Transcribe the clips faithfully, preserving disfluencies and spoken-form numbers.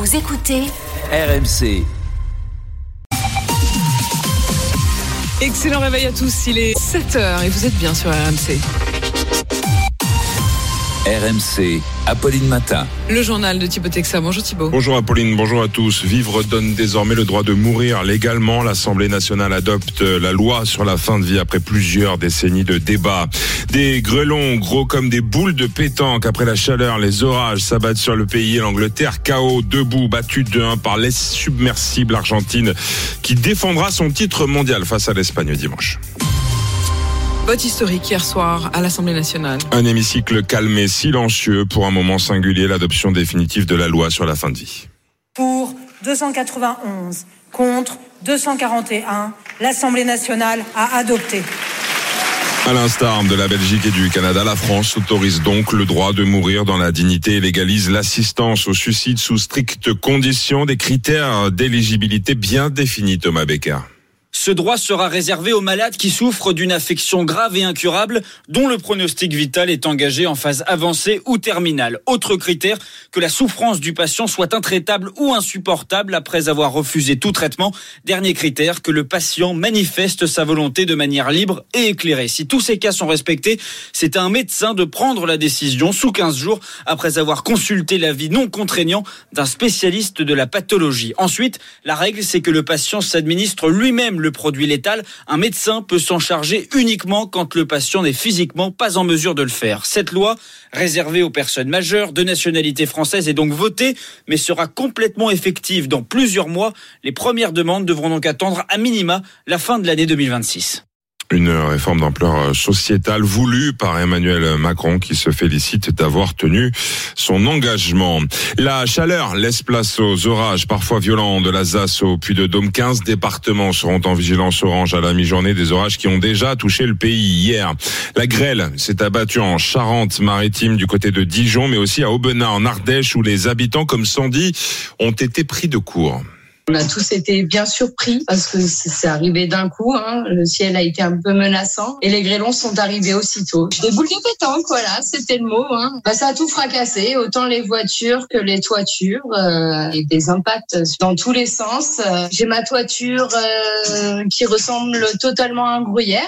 Vous écoutez R M C. Excellent réveil à tous, il est sept heures et vous êtes bien sur R M C. R M C, Apolline Matin. Le journal de Thibaut Texa. Bonjour Thibaut. Bonjour Apolline, bonjour à tous. Vivre donne désormais le droit de mourir légalement. L'Assemblée nationale adopte la loi sur la fin de vie après plusieurs décennies de débats. Des grêlons gros comme des boules de pétanque. Après la chaleur, les orages s'abattent sur le pays. L'Angleterre, K O, debout, battue deux un par l'insubmersible Argentine qui défendra son titre mondial face à l'Espagne dimanche. Vote historique hier soir à l'Assemblée nationale. Un hémicycle calme et silencieux pour un moment singulier, l'adoption définitive de la loi sur la fin de vie. Pour deux cent quatre-vingt-onze, contre deux cent quarante et un, l'Assemblée nationale a adopté. À l'instar de la Belgique et du Canada, la France autorise donc le droit de mourir dans la dignité et légalise l'assistance au suicide sous strictes conditions, des critères d'éligibilité bien définis, Thomas Becker. Ce droit sera réservé aux malades qui souffrent d'une affection grave et incurable, dont le pronostic vital est engagé en phase avancée ou terminale. Autre critère, que la souffrance du patient soit intraitable ou insupportable après avoir refusé tout traitement. Dernier critère, que le patient manifeste sa volonté de manière libre et éclairée. Si tous ces cas sont respectés, c'est à un médecin de prendre la décision sous quinze jours après avoir consulté l'avis non contraignant d'un spécialiste de la pathologie. Ensuite, la règle, c'est que le patient s'administre lui-même le produit létal. Un médecin peut s'en charger uniquement quand le patient n'est physiquement pas en mesure de le faire. Cette loi, réservée aux personnes majeures de nationalité française, est donc votée, mais sera complètement effective dans plusieurs mois. Les premières demandes devront donc attendre à minima la fin de l'année deux mille vingt-six. Une réforme d'ampleur sociétale voulue par Emmanuel Macron qui se félicite d'avoir tenu son engagement. La chaleur laisse place aux orages parfois violents de l'Alsace au Puy-de-Dôme. quinze départements seront en vigilance orange à la mi-journée, des orages qui ont déjà touché le pays hier. La grêle s'est abattue en Charente-Maritime du côté de Dijon, mais aussi à Aubenas en Ardèche où les habitants comme Sandy ont été pris de court. On a tous été bien surpris parce que c'est arrivé d'un coup, hein. Le ciel a été un peu menaçant et les grêlons sont arrivés aussitôt. Des boules de pétanque, voilà, c'était le mot. Hein. Bah, ça a tout fracassé, autant les voitures que les toitures, euh, et des impacts dans tous les sens. Euh, j'ai ma toiture euh, qui ressemble totalement à un gruyère.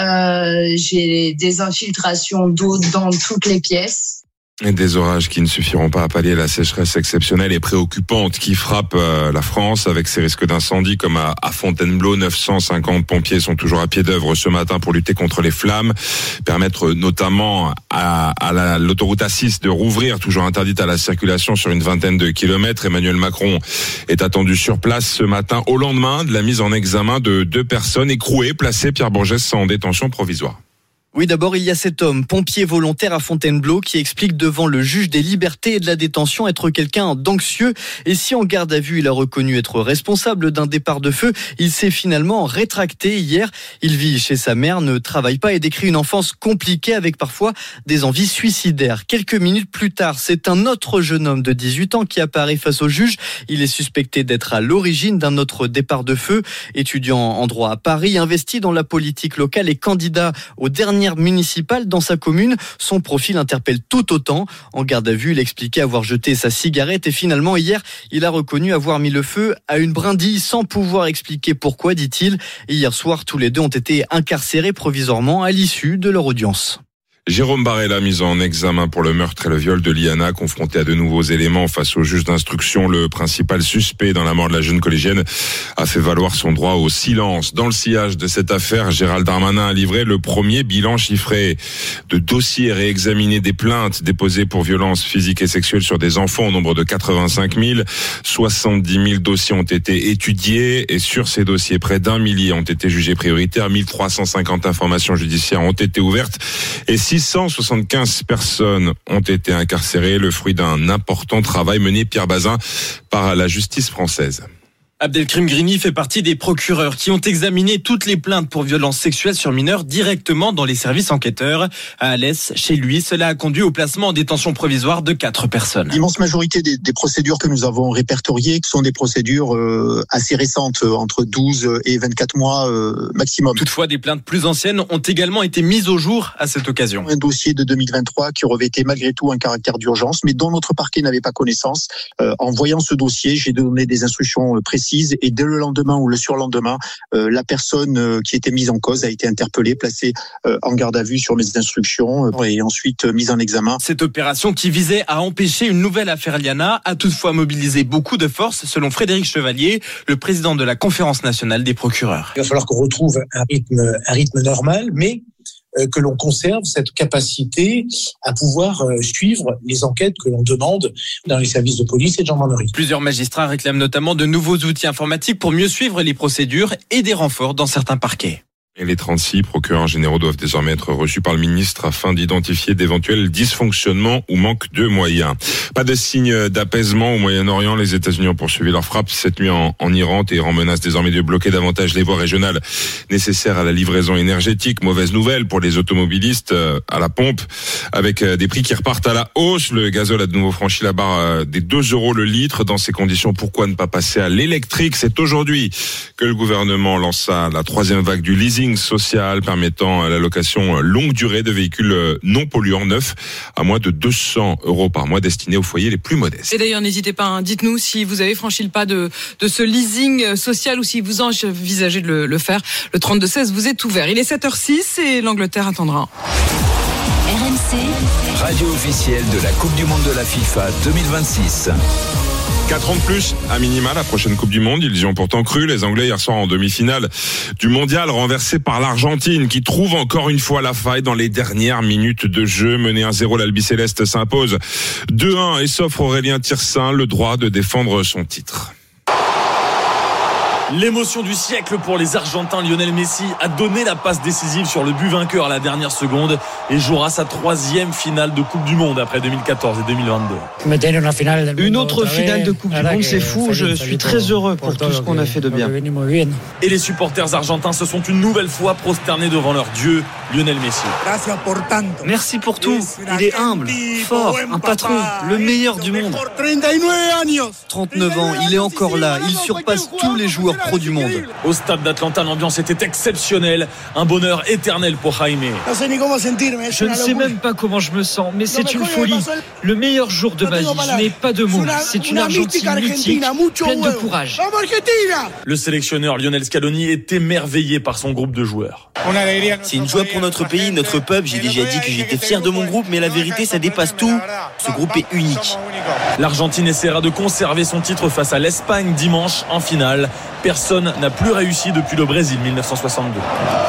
Euh, j'ai des infiltrations d'eau dans toutes les pièces. Et des orages qui ne suffiront pas à pallier la sécheresse exceptionnelle et préoccupante qui frappe euh, la France avec ces risques d'incendie comme à, à Fontainebleau. neuf cent cinquante pompiers sont toujours à pied d'œuvre ce matin pour lutter contre les flammes, permettre notamment à, à la, l'autoroute A six de rouvrir, toujours interdite à la circulation sur une vingtaine de kilomètres. Emmanuel Macron est attendu sur place ce matin au lendemain de la mise en examen de deux personnes écrouées placées, Pierre Bourgès, en détention provisoire. Oui, d'abord, il y a cet homme, pompier volontaire à Fontainebleau, qui explique devant le juge des libertés et de la détention être quelqu'un d'anxieux. Et si en garde à vue, il a reconnu être responsable d'un départ de feu, il s'est finalement rétracté hier. Il vit chez sa mère, ne travaille pas et décrit une enfance compliquée avec parfois des envies suicidaires. Quelques minutes plus tard, c'est un autre jeune homme de dix-huit ans qui apparaît face au juge. Il est suspecté d'être à l'origine d'un autre départ de feu. Étudiant en droit à Paris, investi dans la politique locale et candidat au dernier municipale dans sa commune, son profil interpelle tout autant. En garde à vue, il expliquait avoir jeté sa cigarette et finalement hier, il a reconnu avoir mis le feu à une brindille sans pouvoir expliquer pourquoi, dit-il. Et hier soir, tous les deux ont été incarcérés provisoirement à l'issue de leur audience. Jérôme Barella, mis en examen pour le meurtre et le viol de Liana, confronté à de nouveaux éléments face au juge d'instruction. Le principal suspect dans la mort de la jeune collégienne a fait valoir son droit au silence. Dans le sillage de cette affaire, Gérald Darmanin a livré le premier bilan chiffré de dossiers réexaminés, des plaintes déposées pour violences physiques et sexuelles sur des enfants au nombre de quatre-vingt-cinq mille. soixante-dix mille dossiers ont été étudiés et sur ces dossiers, près d'un millier ont été jugés prioritaires. mille trois cent cinquante informations judiciaires ont été ouvertes et six cent soixante-quinze personnes ont été incarcérées, le fruit d'un important travail mené, Pierre Bazin, par la justice française. Abdelkrim Grini fait partie des procureurs qui ont examiné toutes les plaintes pour violences sexuelles sur mineurs directement dans les services enquêteurs. À Alès, chez lui, cela a conduit au placement en détention provisoire de quatre personnes. L'immense majorité des, des procédures que nous avons répertoriées sont des procédures euh, assez récentes, entre douze et vingt-quatre mois euh, maximum. Toutefois, des plaintes plus anciennes ont également été mises au jour à cette occasion. Un dossier de deux mille vingt-trois qui revêtait malgré tout un caractère d'urgence, mais dont notre parquet n'avait pas connaissance. Euh, en voyant ce dossier, j'ai donné des instructions précises et dès le lendemain ou le surlendemain, euh, la personne euh, qui était mise en cause a été interpellée, placée euh, en garde à vue sur mes instructions euh, et ensuite euh, mise en examen. Cette opération qui visait à empêcher une nouvelle affaire Liana a toutefois mobilisé beaucoup de forces, selon Frédéric Chevalier, le président de la Conférence nationale des procureurs. Il va falloir qu'on retrouve un rythme, un rythme normal, mais que l'on conserve cette capacité à pouvoir suivre les enquêtes que l'on demande dans les services de police et de gendarmerie. Plusieurs magistrats réclament notamment de nouveaux outils informatiques pour mieux suivre les procédures et des renforts dans certains parquets. Et les trente-six procureurs généraux doivent désormais être reçus par le ministre afin d'identifier d'éventuels dysfonctionnements ou manque de moyens. Pas de signe d'apaisement au Moyen-Orient. Les États-Unis ont poursuivi leur frappe cette nuit en, en Iran. Téhéran menace désormais de bloquer davantage les voies régionales nécessaires à la livraison énergétique. Mauvaise nouvelle pour les automobilistes à la pompe, avec des prix qui repartent à la hausse. Le gazole a de nouveau franchi la barre des deux euros le litre. Dans ces conditions, pourquoi ne pas passer à l'électrique? C'est aujourd'hui que le gouvernement lança la troisième vague du leasing social permettant la location longue durée de véhicules non polluants neufs à moins de deux cents euros par mois destinés aux foyers les plus modestes. Et d'ailleurs, n'hésitez pas, hein, dites-nous si vous avez franchi le pas de, de ce leasing social ou si vous envisagez de le, le faire. Le trente-deux seize vous est ouvert. Il est sept heures six et l'Angleterre attendra. R M C, radio officielle de la Coupe du Monde de la FIFA deux mille vingt-six. quatre ans de plus, à minima, la prochaine Coupe du Monde. Ils y ont pourtant cru. Les Anglais, hier soir, en demi-finale du Mondial, renversés par l'Argentine, qui trouve encore une fois la faille dans les dernières minutes de jeu. Mené un zéro, l'Albiceleste s'impose deux un et s'offre Aurélien Tiersin le droit de défendre son titre. L'émotion du siècle pour les Argentins. Lionel Messi a donné la passe décisive sur le but vainqueur à la dernière seconde et jouera sa troisième finale de Coupe du Monde après deux mille quatorze et deux mille vingt-deux. Une autre finale de Coupe du Monde, c'est fou. Je suis très heureux pour tout ce qu'on a fait de bien. Et les supporters argentins se sont une nouvelle fois prosternés devant leur dieu, Lionel Messi. Merci pour tout. Il est humble, fort, un patron, le meilleur du monde. trente-neuf ans, il est encore là. Il surpasse tous les joueurs pro du monde. Au stade d'Atlanta, l'ambiance était exceptionnelle. Un bonheur éternel pour Jaime. Je ne sais même pas comment je me sens, mais c'est une folie. Le meilleur jour de ma vie, je n'ai pas de mots. C'est une Argentine mythique, pleine de courage. Le sélectionneur Lionel Scaloni est émerveillé par son groupe de joueurs. C'est une joie pour notre pays, notre peuple. J'ai déjà dit que j'étais fier de mon groupe, mais la vérité, ça dépasse tout. Ce groupe est unique. L'Argentine essaiera de conserver son titre face à l'Espagne dimanche en finale. Personne n'a plus réussi depuis le Brésil mille neuf cent soixante-deux.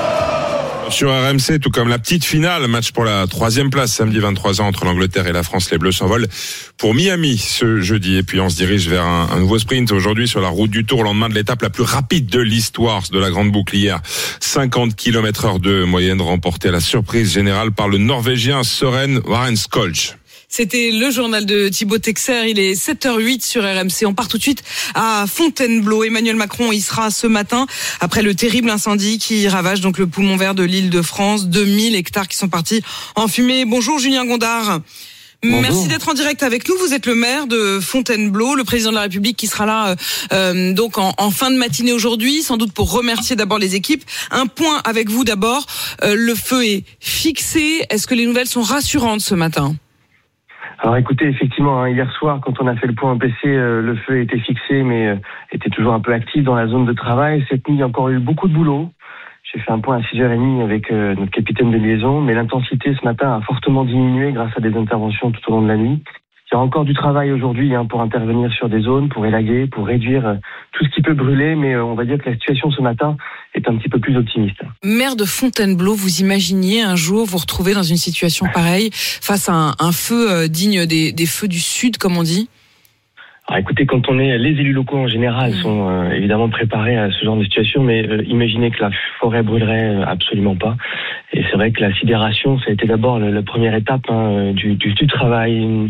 Sur R M C, tout comme la petite finale, match pour la troisième place samedi vingt-trois ans entre l'Angleterre et la France. Les Bleus s'envolent pour Miami ce jeudi et puis on se dirige vers un, un nouveau sprint aujourd'hui sur la route du Tour, lendemain de l'étape la plus rapide de l'histoire de la Grande Boucle hier. cinquante kilomètres heure de moyenne remportée à la surprise générale par le Norvégien Søren Warenskolch. C'était le journal de Thibaut Texer. Il est sept heures huit sur R M C. On part tout de suite à Fontainebleau. Emmanuel Macron y sera ce matin après le terrible incendie qui ravage donc le poumon vert de l'Île-de-France. deux mille hectares qui sont partis en fumée. Bonjour Julien Gondard. Bonjour. Merci d'être en direct avec nous. Vous êtes le maire de Fontainebleau, le président de la République qui sera là euh, donc en, en fin de matinée aujourd'hui, sans doute pour remercier d'abord les équipes. Un point avec vous d'abord. Euh, le feu est fixé. Est-ce que les nouvelles sont rassurantes ce matin ? Alors écoutez, effectivement, hein, hier soir, quand on a fait le point au P C, euh, le feu était fixé, mais euh, était toujours un peu actif dans la zone de travail. Cette nuit, il y a encore eu beaucoup de boulot. J'ai fait un point à six heures trente avec euh, notre capitaine de liaison, mais l'intensité ce matin a fortement diminué grâce à des interventions tout au long de la nuit. Il y a encore du travail aujourd'hui hein, pour intervenir sur des zones, pour élaguer, pour réduire euh, tout ce qui peut brûler, mais euh, on va dire que la situation ce matin est un petit peu plus optimiste. Maire de Fontainebleau, vous imaginiez un jour vous retrouver dans une situation pareille, face à un, un feu euh, digne des, des feux du Sud, comme on dit ? Alors écoutez, quand on est, les élus locaux en général sont euh, évidemment préparés à ce genre de situation, mais euh, imaginez que la forêt brûlerait euh, absolument pas. Et c'est vrai que la sidération, ça a été d'abord la, la première étape hein, du, du, du travail. Une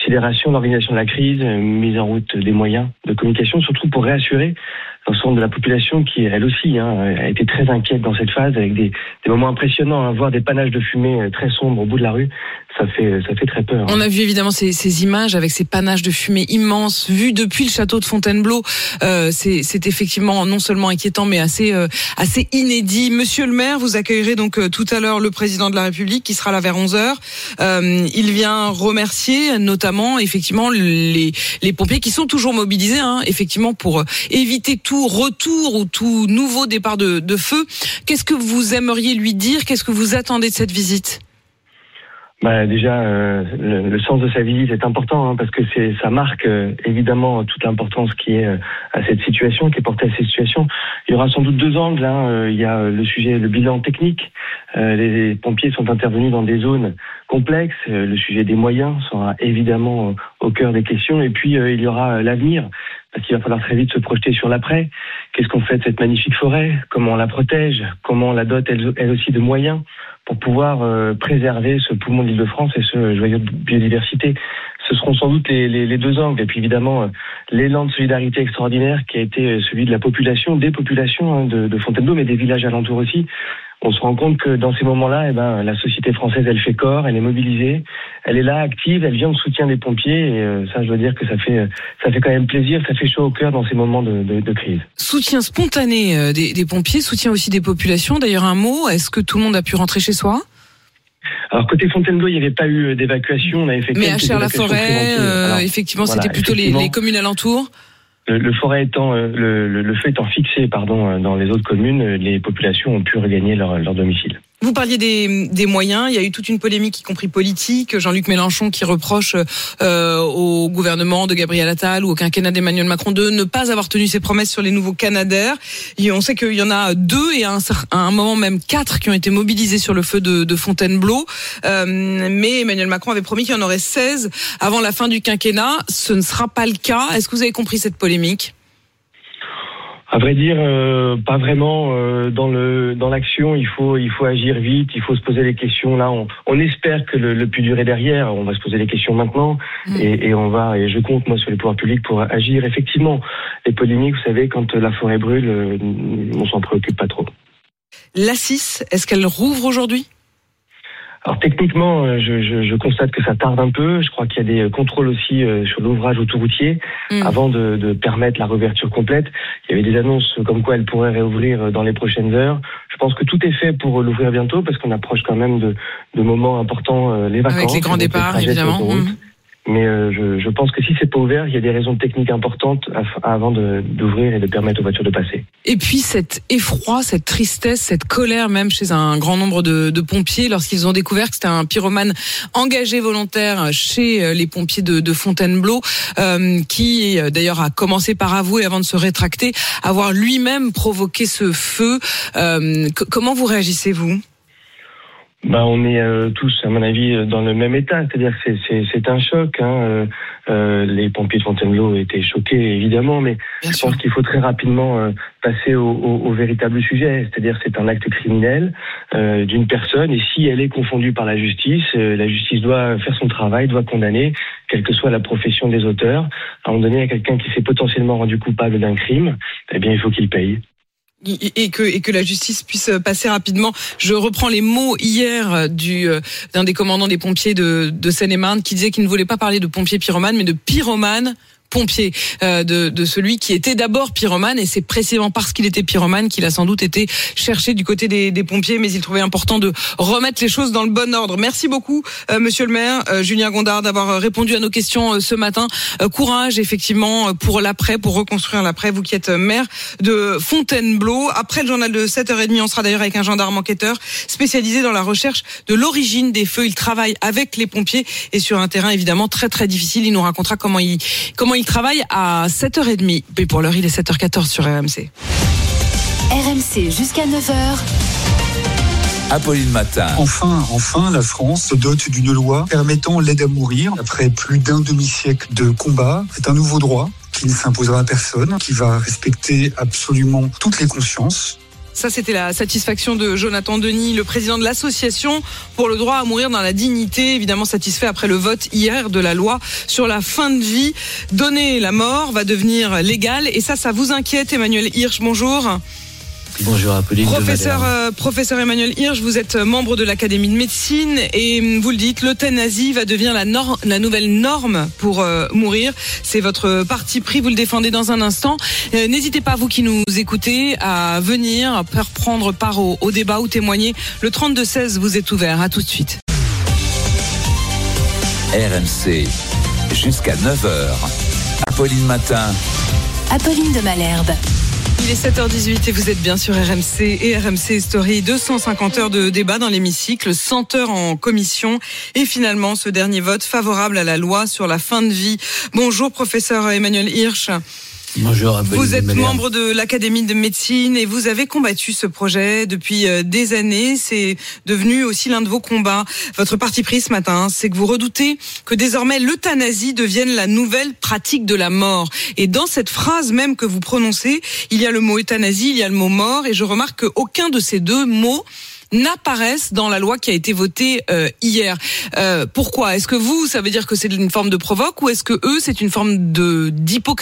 considération l'organisation de la crise, mise en route des moyens de communication, surtout pour réassurer l'ensemble de la population qui, elle aussi, hein, a été très inquiète dans cette phase, avec des, des moments impressionnants, hein, voir des panaches de fumée très sombres au bout de la rue, ça fait, ça fait très peur. Hein. On a vu évidemment ces, ces images avec ces panaches de fumée immenses, vues depuis le château de Fontainebleau. Euh, c'est, c'est effectivement non seulement inquiétant, mais assez, euh, assez inédit. Monsieur le maire, vous accueillerez donc euh, tout à l'heure le président de la République qui sera là vers onze heures. Euh, il vient remercier notamment effectivement les, les pompiers qui sont toujours mobilisés, hein, effectivement pour éviter tout retour ou tout nouveau départ de, de feu. Qu'est-ce que vous aimeriez lui dire ? Qu'est-ce que vous attendez de cette visite ? Bah déjà, euh, le, le sens de sa visite est important, hein, parce que c'est ça marque euh, évidemment toute l'importance qui est euh, à cette situation, qui est portée à cette situation. Il y aura sans doute deux angles. Hein. Euh, il y a le sujet, le bilan technique. Euh, les pompiers sont intervenus dans des zones complexes. Euh, le sujet des moyens sera évidemment euh, au cœur des questions. Et puis euh, il y aura euh, l'avenir, parce qu'il va falloir très vite se projeter sur l'après. Qu'est-ce qu'on fait de cette magnifique forêt ? Comment on la protège ? Comment on la dote elle, elle aussi de moyens pour pouvoir euh, préserver ce poumon d'Île-de-France et ce joyau de biodiversité. Ce seront sans doute les, les, les deux angles. Et puis évidemment, euh, l'élan de solidarité extraordinaire qui a été celui de la population, des populations hein, de, de Fontainebleau, mais des villages alentours aussi. On se rend compte que dans ces moments-là, eh ben, la société française, elle fait corps, elle est mobilisée, elle est là, active, elle vient au soutien des pompiers. Et euh, ça, je dois dire que ça fait, ça fait quand même plaisir, ça fait chaud au cœur dans ces moments de, de, de crise. Soutien spontané des, des pompiers, soutien aussi des populations. D'ailleurs, un mot, est-ce que tout le monde a pu rentrer chez soi ? Alors côté Fontainebleau, il n'y avait pas eu d'évacuation. On avait fait Mais à Cher-la-Forêt, euh, effectivement, voilà, c'était plutôt effectivement, les, les communes alentours. Le, le forêt étant, le, le, le feu étant fixé, pardon, dans les autres communes, les populations ont pu regagner leur, leur domicile. Vous parliez des, des moyens, il y a eu toute une polémique, y compris politique. Jean-Luc Mélenchon qui reproche euh, au gouvernement de Gabriel Attal ou au quinquennat d'Emmanuel Macron de ne pas avoir tenu ses promesses sur les nouveaux Canadair. Et on sait qu'il y en a deux et à un, à un moment même quatre qui ont été mobilisés sur le feu de, de Fontainebleau. Euh, mais Emmanuel Macron avait promis qu'il y en aurait seize avant la fin du quinquennat. Ce ne sera pas le cas. Est-ce que vous avez compris cette polémique ? À vrai dire, euh, pas vraiment. Euh, dans le dans l'action, il faut il faut agir vite, il faut se poser les questions. Là, on, on espère que le, le plus dur est derrière. On va se poser les questions maintenant, mmh. et, et on va. Et je compte moi sur les pouvoirs publics pour agir. Effectivement, les polémiques, vous savez, quand la forêt brûle, euh, on s'en préoccupe pas trop. L'A six, est-ce qu'elle rouvre aujourd'hui ? Alors techniquement, je, je, je constate que ça tarde un peu. Je crois qu'il y a des contrôles aussi euh, sur l'ouvrage autoroutier mmh. avant de, de permettre la réouverture complète. Il y avait des annonces comme quoi elle pourrait réouvrir dans les prochaines heures. Je pense que tout est fait pour l'ouvrir bientôt parce qu'on approche quand même de, de moments importants, euh, les vacances. Avec les grands départs, évidemment. Mmh. Mais euh, je, je pense que si c'est pas ouvert, il y a des raisons techniques importantes avant de, d'ouvrir et de permettre aux voitures de passer. Et puis cet effroi, cette tristesse, cette colère même chez un grand nombre de, de pompiers lorsqu'ils ont découvert que c'était un pyromane engagé volontaire chez les pompiers de, de Fontainebleau, euh, qui d'ailleurs a commencé par avouer avant de se rétracter avoir lui-même provoqué ce feu. Euh, c- comment vous réagissez vous ? Bah, on est euh, tous, à mon avis, dans le même état. C'est-à-dire que c'est, c'est, c'est un choc. Hein. Euh, euh, les pompiers de Fontainebleau étaient choqués, évidemment, mais Bien je sûr. pense qu'il faut très rapidement euh, passer au, au, au véritable sujet. C'est-à-dire que c'est un acte criminel euh, d'une personne, et si elle est confondue par la justice, euh, la justice doit faire son travail, doit condamner, quelle que soit la profession des auteurs. À un moment donné, il y a quelqu'un qui s'est potentiellement rendu coupable d'un crime, eh bien, il faut qu'il paye. Et que, et que la justice puisse passer rapidement. Je reprends les mots hier du, d'un des commandants des pompiers de, de Seine-et-Marne qui disait qu'il ne voulait pas parler de pompiers pyromanes, mais de pyromanes pompier euh, de, de celui qui était d'abord pyromane, et c'est précisément parce qu'il était pyromane qu'il a sans doute été cherché du côté des, des pompiers, mais il trouvait important de remettre les choses dans le bon ordre. Merci beaucoup euh, monsieur le maire euh, Julien Gondard d'avoir répondu à nos questions euh, ce matin. Euh, courage effectivement pour l'après, pour reconstruire l'après, vous qui êtes maire de Fontainebleau. Après le journal de sept heures trente, on sera d'ailleurs avec un gendarme enquêteur spécialisé dans la recherche de l'origine des feux. Il travaille avec les pompiers et sur un terrain évidemment très très difficile. Il nous racontera comment il comment il Il travaille à sept heures trente. Mais pour l'heure, il est sept heures quatorze sur R M C. R M C jusqu'à neuf heures. Apolline Matin. Enfin, enfin, la France se dote d'une loi permettant l'aide à mourir après plus d'un demi-siècle de combat. C'est un nouveau droit qui ne s'imposera à personne, qui va respecter absolument toutes les consciences. Ça, c'était la satisfaction de Jonathan Denis, le président de l'association pour le droit à mourir dans la dignité, évidemment satisfait après le vote hier de la loi sur la fin de vie. Donner la mort va devenir légal et ça, ça vous inquiète, Emmanuel Hirsch, bonjour. Bonjour Apolline. Professeur, euh, professeur Emmanuel Hirsch, vous êtes membre de l'Académie de médecine et vous le dites, l'euthanasie va devenir la, nor- la nouvelle norme pour euh, mourir. C'est votre parti pris, vous le défendez dans un instant. Euh, n'hésitez pas, vous qui nous écoutez, à venir, à prendre part au, au débat ou témoigner. Le trente-deux seize vous est ouvert. À tout de suite. R M C, jusqu'à neuf heures. Apolline Matin. Apolline de Malherbe. Il est sept heures dix-huit et vous êtes bien sur R M C et R M C Story. deux cent cinquante heures de débat dans l'hémicycle, cent heures en commission et finalement ce dernier vote favorable à la loi sur la fin de vie. Bonjour professeur Emmanuel Hirsch. Bonjour Apolline. Vous êtes membre de l'Académie de médecine et vous avez combattu ce projet depuis des années. C'est devenu aussi l'un de vos combats. Votre parti pris ce matin, c'est que vous redoutez que désormais l'euthanasie devienne la nouvelle pratique de la mort. Et dans cette phrase même que vous prononcez, il y a le mot euthanasie, il y a le mot mort et je remarque qu'aucun de ces deux mots n'apparaissent dans la loi qui a été votée euh, hier. Euh, pourquoi ? Est-ce que vous, ça veut dire que c'est une forme de provoque ou est-ce que eux, c'est une forme de d'hypocrisie ?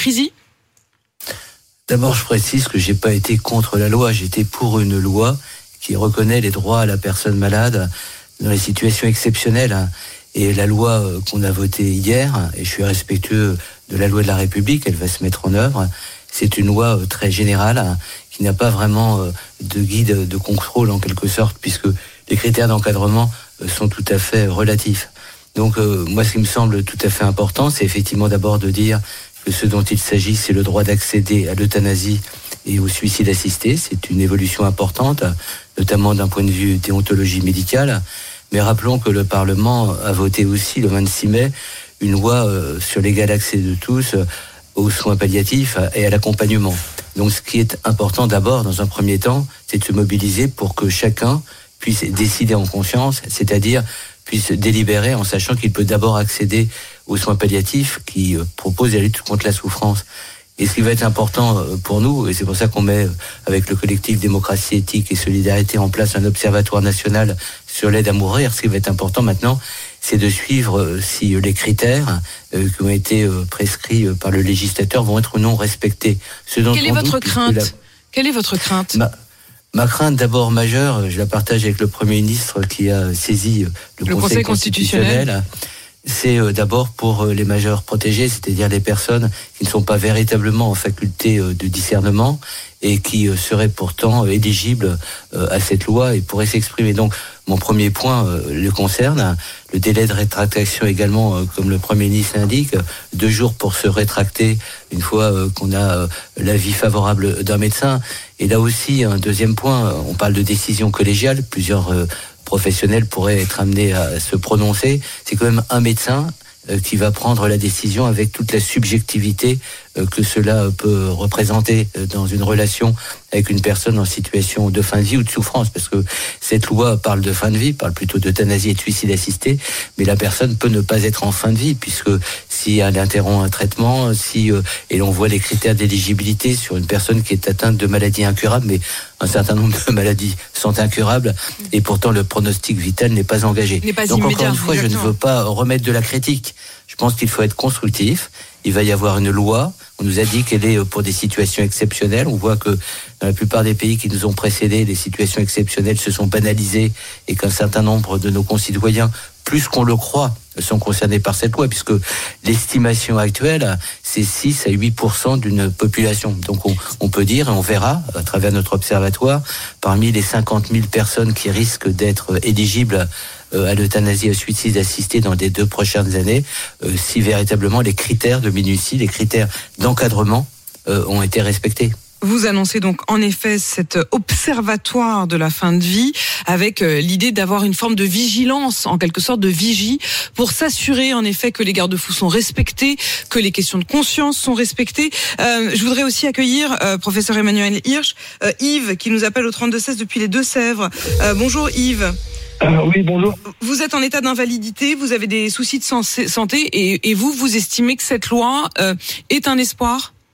D'abord, je précise que j'ai pas été contre la loi, j'étais pour une loi qui reconnaît les droits à la personne malade dans les situations exceptionnelles. Et la loi qu'on a votée hier, et je suis respectueux de la loi de la République, elle va se mettre en œuvre, c'est une loi très générale qui n'a pas vraiment de guide de contrôle en quelque sorte, puisque les critères d'encadrement sont tout à fait relatifs. Donc euh, moi, ce qui me semble tout à fait important, c'est effectivement d'abord de dire que ce dont il s'agit, c'est le droit d'accéder à l'euthanasie et au suicide assisté. C'est une évolution importante, notamment d'un point de vue déontologie médicale. Mais rappelons que le Parlement a voté aussi le vingt-six mai une loi euh, sur l'égal accès de tous euh, aux soins palliatifs et à l'accompagnement. Donc ce qui est important d'abord, dans un premier temps, c'est de se mobiliser pour que chacun puisse décider en conscience, c'est-à-dire puisse délibérer en sachant qu'il peut d'abord accéder aux soins palliatifs qui euh, proposent la lutte contre la souffrance. Et ce qui va être important pour nous, et c'est pour ça qu'on met avec le collectif Démocratie, Éthique et Solidarité en place un observatoire national sur l'aide à mourir, ce qui va être important maintenant, c'est de suivre si les critères qui ont été prescrits par le législateur vont être ou non respectés. Ce dont Quelle est votre crainte la... Quelle est votre crainte ma... Ma crainte d'abord majeure, je la partage avec le Premier ministre qui a saisi le, le Conseil, Conseil constitutionnel, constitutionnel. C'est d'abord pour les majeurs protégés, c'est-à-dire les personnes qui ne sont pas véritablement en faculté de discernement et qui seraient pourtant éligibles à cette loi et pourraient s'exprimer. Donc, mon premier point le concerne. Le délai de rétractation également, comme le Premier ministre l'indique, deux jours pour se rétracter une fois qu'on a l'avis favorable d'un médecin. Et là aussi, un deuxième point, on parle de décision collégiale, plusieurs professionnels pourraient être amenés à se prononcer. C'est quand même un médecin euh, qui va prendre la décision avec toute la subjectivité euh, que cela peut représenter euh, dans une relation avec une personne en situation de fin de vie ou de souffrance, parce que cette loi parle de fin de vie, parle plutôt d'euthanasie et de suicide assisté, mais la personne peut ne pas être en fin de vie, puisque si elle interrompt un traitement, si euh, et l'on voit les critères d'éligibilité sur une personne qui est atteinte de maladies incurables, mais un certain nombre de maladies sont incurables, et pourtant le pronostic vital n'est pas engagé. N'est pas Donc immédiat, encore une fois, exactement. Je ne veux pas remettre de la critique. Je pense qu'il faut être constructif. Il va y avoir une loi. On nous a dit qu'elle est pour des situations exceptionnelles. On voit que dans la plupart des pays qui nous ont précédés, les situations exceptionnelles se sont banalisées et qu'un certain nombre de nos concitoyens, plus qu'on le croit, sont concernés par cette loi, puisque l'estimation actuelle, c'est six à huit pour cent d'une population. Donc on, on peut dire, et on verra à travers notre observatoire, parmi les cinquante mille personnes qui risquent d'être éligibles à l'euthanasie et au suicide assisté dans les deux prochaines années, euh, si véritablement les critères de minutie, les critères d'encadrement euh, ont été respectés. Vous annoncez donc en effet cet observatoire de la fin de vie avec l'idée d'avoir une forme de vigilance, en quelque sorte de vigie, pour s'assurer en effet que les garde-fous sont respectés, que les questions de conscience sont respectées. Euh, je voudrais aussi accueillir euh, professeur Emmanuel Hirsch, euh, Yves qui nous appelle au trente-deux seize depuis les Deux-Sèvres. Euh, bonjour Yves. Euh, oui, bonjour. Vous êtes en état d'invalidité, vous avez des soucis de santé et, et vous, vous estimez que cette loi euh, est un espoir ?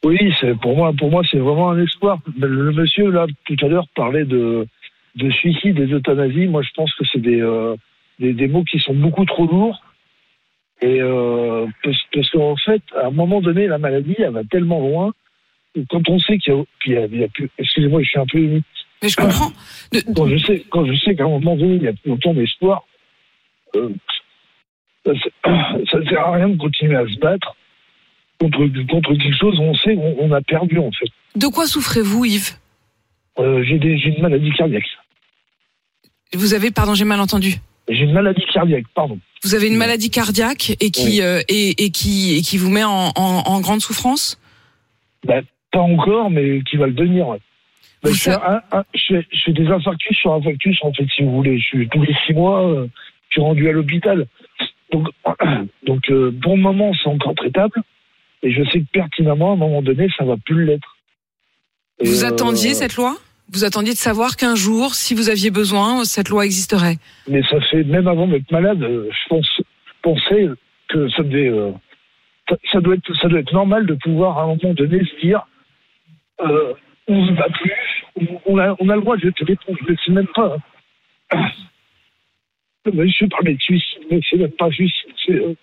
Oui, c'est, pour moi, pour moi, c'est vraiment un espoir. Le monsieur, là, tout à l'heure, parlait de, de suicide et d'euthanasie. Moi, je pense que c'est des, euh, des, des mots qui sont beaucoup trop lourds. Et, euh, parce, parce qu'en fait, à un moment donné, la maladie, elle va tellement loin. Quand on sait qu'il y a, qu'il y a, il y a plus, excusez-moi, je suis un peu ému. Mais je comprends. De... Quand je sais, quand je sais qu'à un moment donné, il y a plus autant d'espoir, euh, ça ne sert à rien de continuer à se battre contre, contre quelque chose où on sait qu'on on a perdu, en fait. De quoi souffrez-vous, Yves? euh, j'ai, des, j'ai une maladie cardiaque. Vous avez, pardon, j'ai mal entendu. J'ai une maladie cardiaque, pardon. Vous avez une maladie cardiaque et qui, oui. euh, et, et, qui, et qui vous met en, en, en grande souffrance? Ben, pas encore, mais qui va le devenir. Ouais. Ben, je, fais un, un, je, fais, je fais des infarctus sur infarctus, en fait, si vous voulez. Je suis, tous les six mois, euh, je suis rendu à l'hôpital. Donc, donc euh, pour le moment, c'est encore traitable. Et je sais que pertinemment, à un moment donné, ça va plus l'être. Et vous euh, attendiez cette loi? Vous attendiez de savoir qu'un jour, si vous aviez besoin, cette loi existerait? Mais ça fait, même avant d'être malade, je, pense, je pensais que ça devait, euh, ça, ça, doit être, ça doit être normal de pouvoir, à un moment donné, se dire euh, on ne va plus, on a, on a le droit de jeter l'éponge, je ne sais même pas. Hein. Mais je parlais de suicide, mais c'est même pas suicide, c'est, euh,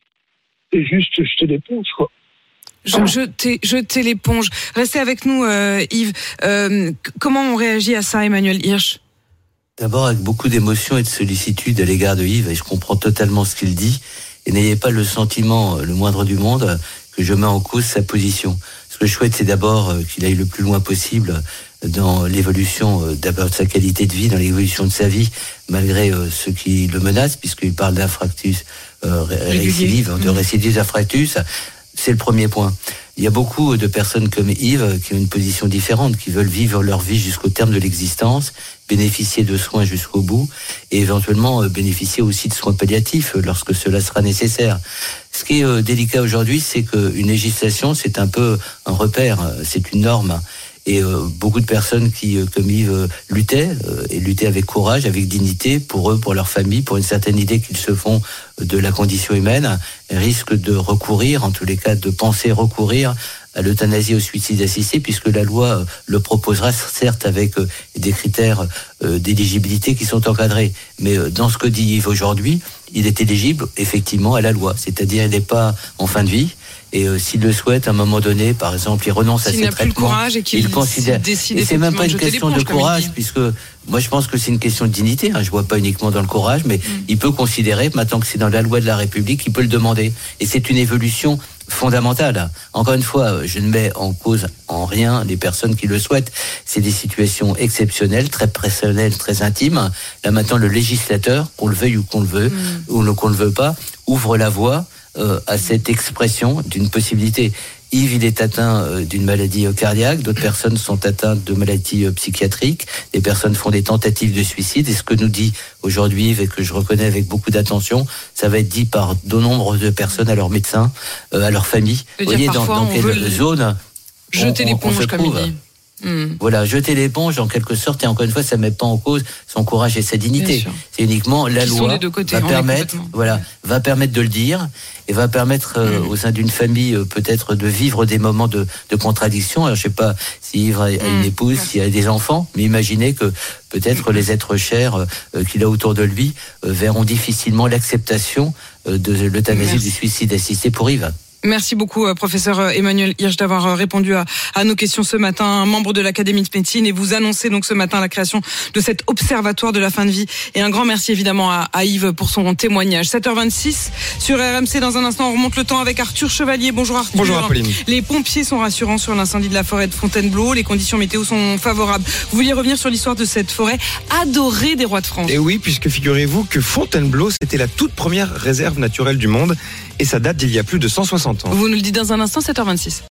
c'est juste jeter l'éponge, quoi. Je, jeter, jeter l'éponge. Restez avec nous, euh, Yves. Euh, comment on réagit à ça, Emmanuel Hirsch? D'abord, avec beaucoup d'émotion et de sollicitude à l'égard de Yves, et je comprends totalement ce qu'il dit. Et n'ayez pas le sentiment, le moindre du monde, que je mets en cause sa position. Ce que je souhaite, c'est d'abord qu'il aille le plus loin possible dans l'évolution d'abord de sa qualité de vie, dans l'évolution de sa vie, malgré ce qui le menace, puisqu'il parle d'infarctus euh, récidive, de récidive d'infarctus. C'est le premier point. Il y a beaucoup de personnes comme Yves qui ont une position différente, qui veulent vivre leur vie jusqu'au terme de l'existence, bénéficier de soins jusqu'au bout et éventuellement bénéficier aussi de soins palliatifs lorsque cela sera nécessaire. Ce qui est délicat aujourd'hui, c'est qu'une législation, c'est un peu un repère, c'est une norme. Et euh, beaucoup de personnes qui, euh, comme Yves, euh, luttaient, euh, et luttaient avec courage, avec dignité, pour eux, pour leur famille, pour une certaine idée qu'ils se font de la condition humaine, risquent de recourir, en tous les cas de penser recourir à l'euthanasie, au suicide assisté, puisque la loi euh, le proposera, certes avec euh, des critères euh, d'éligibilité qui sont encadrés. Mais euh, dans ce que dit Yves aujourd'hui, il est éligible effectivement à la loi, c'est-à-dire il n'est pas en fin de vie. Et euh, s'il le souhaite, à un moment donné, par exemple, il renonce s'il à ses traitements. S'il n'a plus le courage et qu'il il considère... décide et c'est même pas une de question de courage, puisque moi je pense que c'est une question de dignité. Hein, je vois pas uniquement dans le courage, mais mm. il peut considérer, maintenant que c'est dans la loi de la République, il peut le demander. Et c'est une évolution fondamentale. Encore une fois, je ne mets en cause en rien les personnes qui le souhaitent. C'est des situations exceptionnelles, très personnelles, très intimes. Là maintenant, le législateur, qu'on le veuille ou qu'on le veut, mm. ou qu'on le veut pas, ouvre la voie Euh, à cette expression d'une possibilité. Yves, il est atteint euh, d'une maladie euh, cardiaque, d'autres personnes sont atteintes de maladies euh, psychiatriques, des personnes font des tentatives de suicide, et ce que nous dit aujourd'hui Yves, et que je reconnais avec beaucoup d'attention, ça va être dit par de nombreuses de personnes à leurs médecins, euh, à leur famille. Vous voyez dans, dans quelle zone jeter l'éponge, comme il dit. Mmh. Voilà, jeter l'éponge en quelque sorte, et encore une fois, ça ne met pas en cause son courage et sa dignité. C'est uniquement la Qui loi côtés, va permettre, voilà, va permettre de le dire et va permettre euh, mmh. au sein d'une famille euh, peut-être de vivre des moments de, de contradiction. Alors je sais pas si Yves a une mmh. épouse, s'il a des enfants, mais imaginez que peut-être mmh. les êtres chers euh, qu'il a autour de lui euh, verront difficilement l'acceptation euh, de l'euthanasie, du suicide assisté pour Yves. Merci beaucoup, professeur Emmanuel Hirsch, d'avoir répondu à, à nos questions ce matin, membre de l'Académie de médecine, et vous annoncez donc ce matin la création de cet observatoire de la fin de vie. Et un grand merci évidemment à, à Yves pour son témoignage. sept heures vingt-six sur R M C. Dans un instant, on remonte le temps avec Arthur Chevalier. Bonjour Arthur. Bonjour Apolline. Les pompiers sont rassurants sur l'incendie de la forêt de Fontainebleau. Les conditions météo sont favorables. Vous vouliez revenir sur l'histoire de cette forêt adorée des rois de France? Et oui, puisque figurez-vous que Fontainebleau, c'était la toute première réserve naturelle du monde. Et ça date d'il y a plus de cent soixante ans. Vous nous le dites dans un instant, sept heures vingt-six.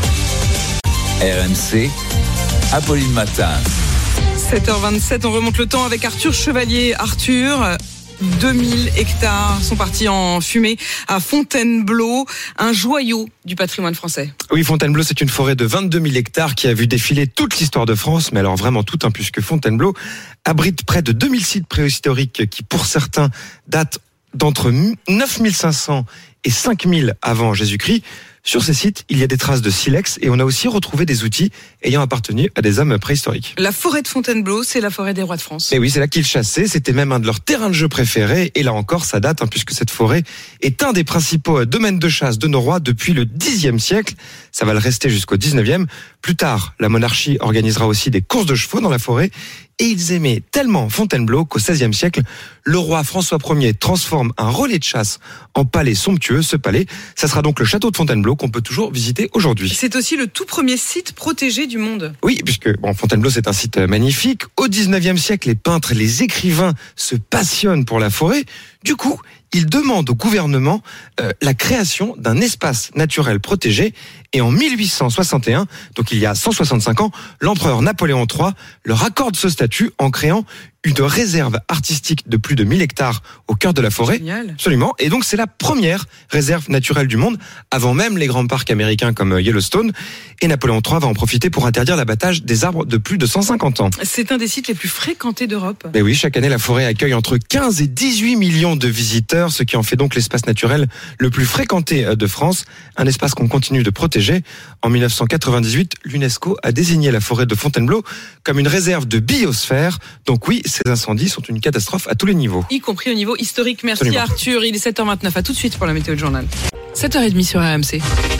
R M C, Apolline Matin. sept heures vingt-sept, on remonte le temps avec Arthur Chevalier. Arthur, deux mille hectares sont partis en fumée à Fontainebleau, un joyau du patrimoine français. Oui, Fontainebleau, c'est une forêt de vingt-deux mille hectares qui a vu défiler toute l'histoire de France, mais alors vraiment tout, hein, puisque Fontainebleau abrite près de deux mille sites préhistoriques qui, pour certains, datent d'entre neuf mille cinq cents et cinq mille avant Jésus-Christ. Sur ces sites, il y a des traces de silex et on a aussi retrouvé des outils ayant appartenu à des hommes préhistoriques. La forêt de Fontainebleau, c'est la forêt des rois de France. Et oui, c'est là qu'ils chassaient, c'était même un de leurs terrains de jeu préférés, et là encore ça date, hein, puisque cette forêt est un des principaux domaines de chasse de nos rois depuis le dixième siècle. Ça va le rester jusqu'au dix-neuvième. Plus tard, la monarchie organisera aussi des courses de chevaux dans la forêt, et ils aimaient tellement Fontainebleau qu'au seizième siècle, le roi François Ier transforme un relais de chasse en palais somptueux. Ce palais, ça sera donc le château de Fontainebleau qu'on peut toujours visiter aujourd'hui. C'est aussi le tout premier site protégé du monde. Oui, puisque bon, Fontainebleau, c'est un site magnifique. Au dix-neuvième siècle, les peintres, les écrivains se passionnent pour la forêt. Du coup, ils demandent au gouvernement euh, la création d'un espace naturel protégé. Et en mille huit cent soixante et un, donc il y a cent soixante-cinq ans, l'empereur Napoléon trois leur accorde ce statut en créant une réserve artistique de plus de mille hectares au cœur de la forêt. Génial. Absolument. Et donc c'est la première réserve naturelle du monde, avant même les grands parcs américains comme Yellowstone. Et Napoléon trois va en profiter pour interdire l'abattage des arbres de plus de cent cinquante ans. C'est un des sites les plus fréquentés d'Europe. Mais oui, chaque année, la forêt accueille entre quinze et dix-huit millions de visiteurs, ce qui en fait donc l'espace naturel le plus fréquenté de France. Un espace qu'on continue de protéger. En mille neuf cent quatre-vingt-dix-huit, l'UNESCO a désigné la forêt de Fontainebleau comme une réserve de biosphère. Donc oui, ces incendies sont une catastrophe à tous les niveaux. Y compris au niveau historique. Merci Absolument. Arthur, il est sept heures vingt-neuf. À tout de suite pour la météo de journal. sept heures trente sur R M C.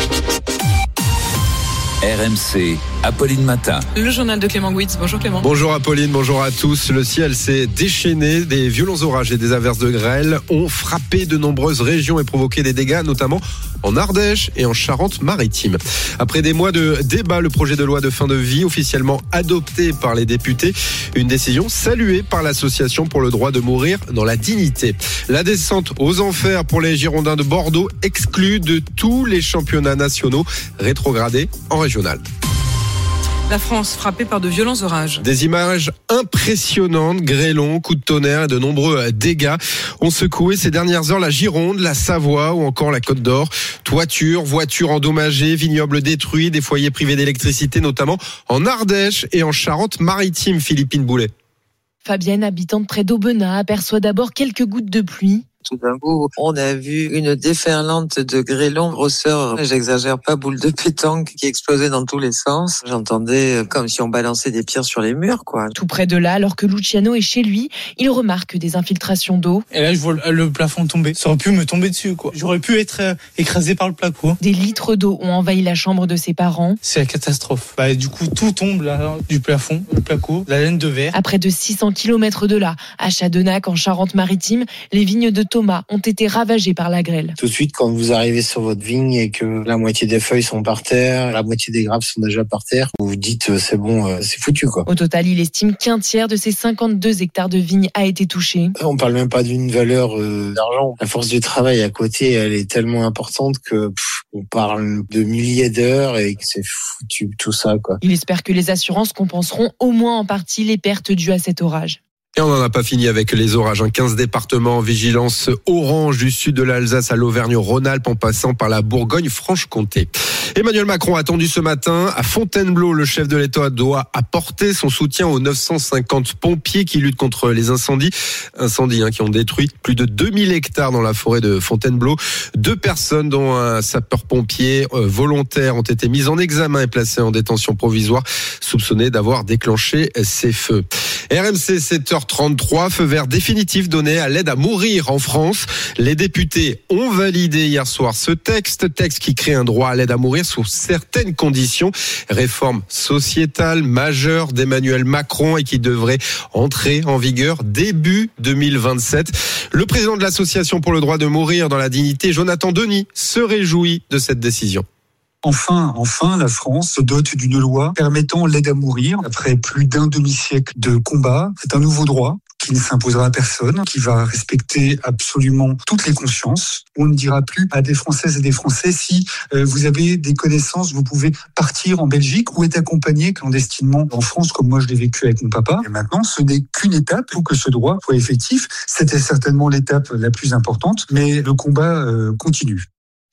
R M C, Apolline Matin. Le journal de Clément Gouitz. Bonjour Clément. Bonjour Apolline, bonjour à tous. Le ciel s'est déchaîné. Des violents orages et des averses de grêle ont frappé de nombreuses régions et provoqué des dégâts, notamment en Ardèche et en Charente-Maritime. Après des mois de débat, le projet de loi de fin de vie officiellement adopté par les députés, une décision saluée par l'association pour le droit de mourir dans la dignité. La descente aux enfers pour les Girondins de Bordeaux, exclus de tous les championnats nationaux, rétrogradés en régional. La France frappée par de violents orages. Des images impressionnantes, grêlons, coups de tonnerre et de nombreux dégâts ont secoué ces dernières heures la Gironde, la Savoie ou encore la Côte d'Or. Toitures, voitures endommagées, vignobles détruits, des foyers privés d'électricité, notamment en Ardèche et en Charente-Maritime. Philippine Boulet. Fabienne, habitante près d'Aubenas, aperçoit d'abord quelques gouttes de pluie. Tout d'un coup, on a vu une déferlante de grêlons, grosseur, j'exagère pas, boule de pétanque qui explosait dans tous les sens. J'entendais comme si on balançait des pierres sur les murs, quoi. Tout près de là, alors que Luciano est chez lui, il remarque des infiltrations d'eau. Et là, je vois le plafond tomber. Ça aurait pu me tomber dessus, quoi. J'aurais pu être écrasé par le placo. Des litres d'eau ont envahi la chambre de ses parents. C'est la catastrophe. Bah, du coup, tout tombe là, du plafond, le placo, la laine de verre. À près de six cents kilomètres de là, à Chadenac, en Charente-Maritime, les vignes de Thomas ont été ravagées par la grêle. Tout de suite, quand vous arrivez sur votre vigne et que la moitié des feuilles sont par terre, la moitié des grappes sont déjà par terre, vous vous dites c'est bon, c'est foutu, quoi. Au total, il estime qu'un tiers de ses cinquante-deux hectares de vignes a été touché. On parle même pas d'une valeur euh, d'argent. La force du travail à côté, elle est tellement importante que pff, on parle de milliers d'heures et que c'est foutu tout ça, quoi. Il espère que les assurances compenseront au moins en partie les pertes dues à cet orage. Et on n'en a pas fini avec les orages. quinze départements en vigilance orange du sud de l'Alsace à l'Auvergne-Rhône-Alpes en passant par la Bourgogne-Franche-Comté. Emmanuel Macron attendu ce matin à Fontainebleau. Le chef de l'État doit apporter son soutien aux neuf cent cinquante pompiers qui luttent contre les incendies. Incendies hein, qui ont détruit plus de deux mille hectares dans la forêt de Fontainebleau. Deux personnes, dont un sapeur-pompier euh, volontaire, ont été mises en examen et placées en détention provisoire, soupçonnées d'avoir déclenché ces feux. R M C sept heures trente-trois, feu vert définitif donné à l'aide à mourir en France. Les députés ont validé hier soir ce texte, texte qui crée un droit à l'aide à mourir sous certaines conditions. Réforme sociétale majeure d'Emmanuel Macron et qui devrait entrer en vigueur début deux mille vingt-sept. Le président de l'association pour le droit de mourir dans la dignité, Jonathan Denis, se réjouit de cette décision. Enfin, enfin, la France se dote d'une loi permettant l'aide à mourir. Après plus d'un demi-siècle de combat, c'est un nouveau droit qui ne s'imposera à personne, qui va respecter absolument toutes les consciences. On ne dira plus à des Françaises et des Français si euh, vous avez des connaissances, vous pouvez partir en Belgique ou être accompagné clandestinement en France, comme moi je l'ai vécu avec mon papa. Et maintenant, ce n'est qu'une étape pour que ce droit soit effectif. C'était certainement l'étape la plus importante, mais le combat euh, continue.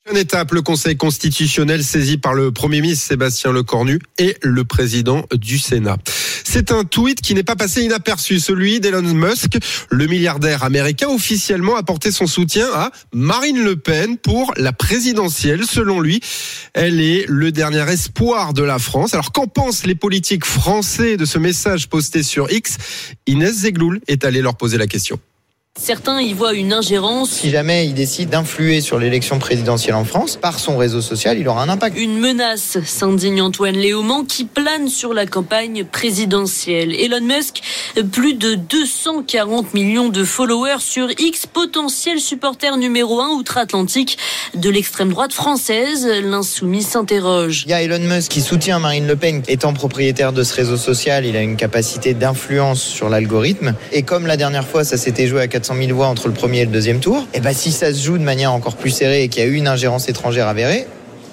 Une étape, le Conseil constitutionnel saisi par le Premier ministre Sébastien Lecornu et le président du Sénat. C'est un tweet qui n'est pas passé inaperçu, celui d'Elon Musk. Le milliardaire américain officiellement a porté son soutien à Marine Le Pen pour la présidentielle. Selon lui, elle est le dernier espoir de la France. Alors qu'en pensent les politiques français de ce message posté sur X ? Inès Zegloul est allée leur poser la question. Certains y voient une ingérence. Si jamais il décide d'influer sur l'élection présidentielle en France, par son réseau social, il aura un impact. Une menace, s'indigne Antoine Léaumont, qui plane sur la campagne présidentielle. Elon Musk, plus de deux cent quarante millions de followers sur X, potentiel supporter numéro un outre-Atlantique de l'extrême droite française. L'insoumis s'interroge. Il y a Elon Musk qui soutient Marine Le Pen. Étant propriétaire de ce réseau social, il a une capacité d'influence sur l'algorithme. Et comme la dernière fois, ça s'était joué à quatre cent mille voix entre le premier et le deuxième tour, et ben si ça se joue de manière encore plus serrée et qu'il y a eu une ingérence étrangère avérée,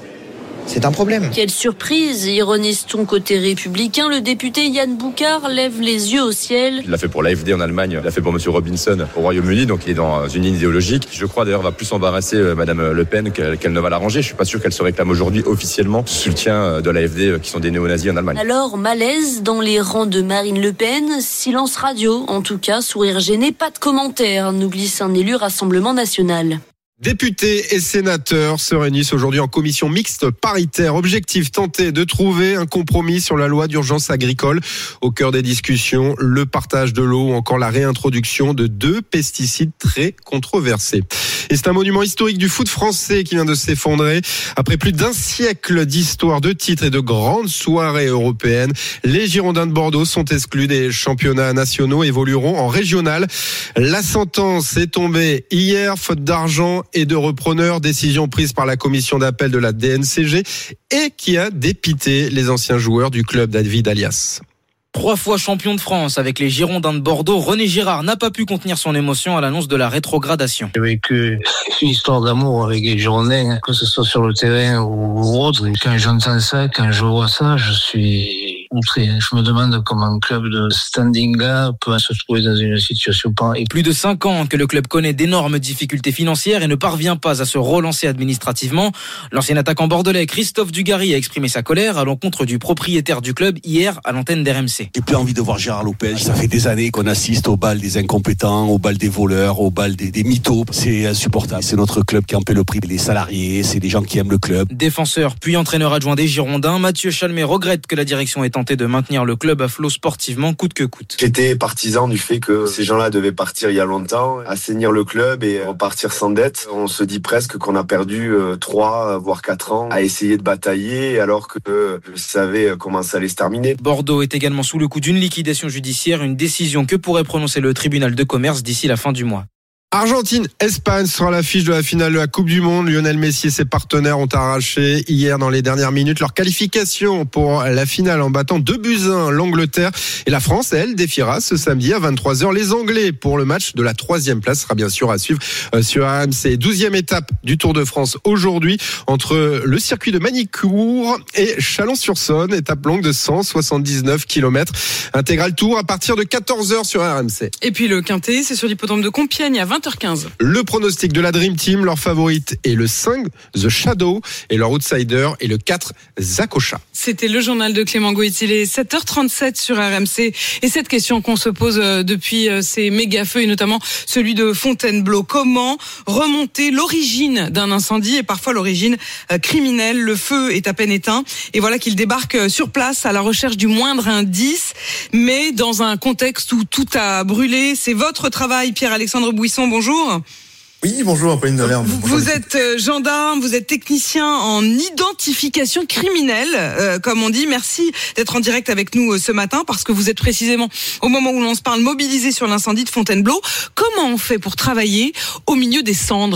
c'est un problème. Quelle surprise, ironise-t-on côté républicain. Le député Yann Boucard lève les yeux au ciel. Il l'a fait pour l'A F D en Allemagne, il l'a fait pour M. Robinson au Royaume-Uni, donc il est dans une ligne idéologique. Je crois d'ailleurs va plus embarrasser Mme Le Pen qu'elle, qu'elle ne va l'arranger. Je suis pas sûr qu'elle se réclame aujourd'hui officiellement du soutien de l'A F D qui sont des néo-nazis en Allemagne. Alors, malaise dans les rangs de Marine Le Pen, silence radio, en tout cas, sourire gêné, pas de commentaire, nous glisse un élu Rassemblement National. Députés et sénateurs se réunissent aujourd'hui en commission mixte paritaire. Objectif, tenter de trouver un compromis sur la loi d'urgence agricole. Au cœur des discussions, le partage de l'eau ou encore la réintroduction de deux pesticides très controversés. Et c'est un monument historique du foot français qui vient de s'effondrer. Après plus d'un siècle d'histoire, de titres et de grandes soirées européennes, les Girondins de Bordeaux sont exclus des championnats nationaux et évolueront en régional. La sentence est tombée hier, faute d'argent et de repreneurs, décision prise par la commission d'appel de la D N C G et qui a dépité les anciens joueurs du club David Alias. Trois fois champion de France avec les Girondins de Bordeaux, René Girard n'a pas pu contenir son émotion à l'annonce de la rétrogradation. J'ai vécu une histoire d'amour avec les Girondins, que ce soit sur le terrain ou autre. Et quand j'entends ça, quand je vois ça, je suis outré. Je me demande comment un club de standing-là peut se trouver dans une situation pareille. Plus de cinq ans que le club connaît d'énormes difficultés financières et ne parvient pas à se relancer administrativement. L'ancien attaquant bordelais Christophe Dugarry a exprimé sa colère à l'encontre du propriétaire du club hier à l'antenne d'R M C. J'ai plus envie de voir Gérard Lopez. Ça fait des années qu'on assiste au bal des incompétents, au bal des voleurs, au bal des, des mythos. C'est insupportable. C'est notre club qui en paie le prix. Les salariés, c'est des gens qui aiment le club. Défenseur puis entraîneur adjoint des Girondins, Mathieu Chalmet regrette que la direction ait tenté de maintenir le club à flot sportivement coûte que coûte. J'étais partisan du fait que ces gens-là devaient partir il y a longtemps, assainir le club et repartir sans dette. On se dit presque qu'on a perdu trois, voire quatre ans à essayer de batailler alors que je savais comment ça allait se terminer. Bordeaux est également sous le coup d'une liquidation judiciaire, une décision que pourrait prononcer le tribunal de commerce d'ici la fin du mois. Argentine-Espagne sera l'affiche de la finale de la Coupe du Monde. Lionel Messi et ses partenaires ont arraché hier dans les dernières minutes leur qualification pour la finale en battant deux buts à un l'Angleterre. Et la France, elle, défiera ce samedi à vingt-trois heures les Anglais pour le match de la troisième place. Ce sera bien sûr à suivre sur R M C. douzième étape du Tour de France aujourd'hui entre le circuit de Manicourt et Chalon-sur-Saône. Étape longue de cent soixante-dix-neuf kilomètres. Intégral Tour à partir de quatorze heures sur R M C. Et puis le Quintet, c'est sur l'hippodrome de Compiègne à vingt heures quinze. Le pronostic de la Dream Team, leur favorite est le cinq, The Shadow, et leur outsider est le quatre, Zakocha. C'était le journal de Clément Goït. Il est sept heures trente-sept sur R M C. Et cette question qu'on se pose depuis ces méga feux, et notamment celui de Fontainebleau. Comment remonter l'origine d'un incendie et parfois l'origine criminelle? Le feu est à peine éteint. Et voilà qu'il débarque sur place à la recherche du moindre indice. Mais dans un contexte où tout a brûlé, c'est votre travail, Pierre-Alexandre Bouisson. Bonjour. Oui, bonjour, Apolline de Malherbe. Vous, vous êtes gendarme, vous êtes technicien en identification criminelle, euh, comme on dit. Merci d'être en direct avec nous ce matin, parce que vous êtes précisément, au moment où l'on se parle, mobilisé sur l'incendie de Fontainebleau. Comment on fait pour travailler au milieu des cendres ?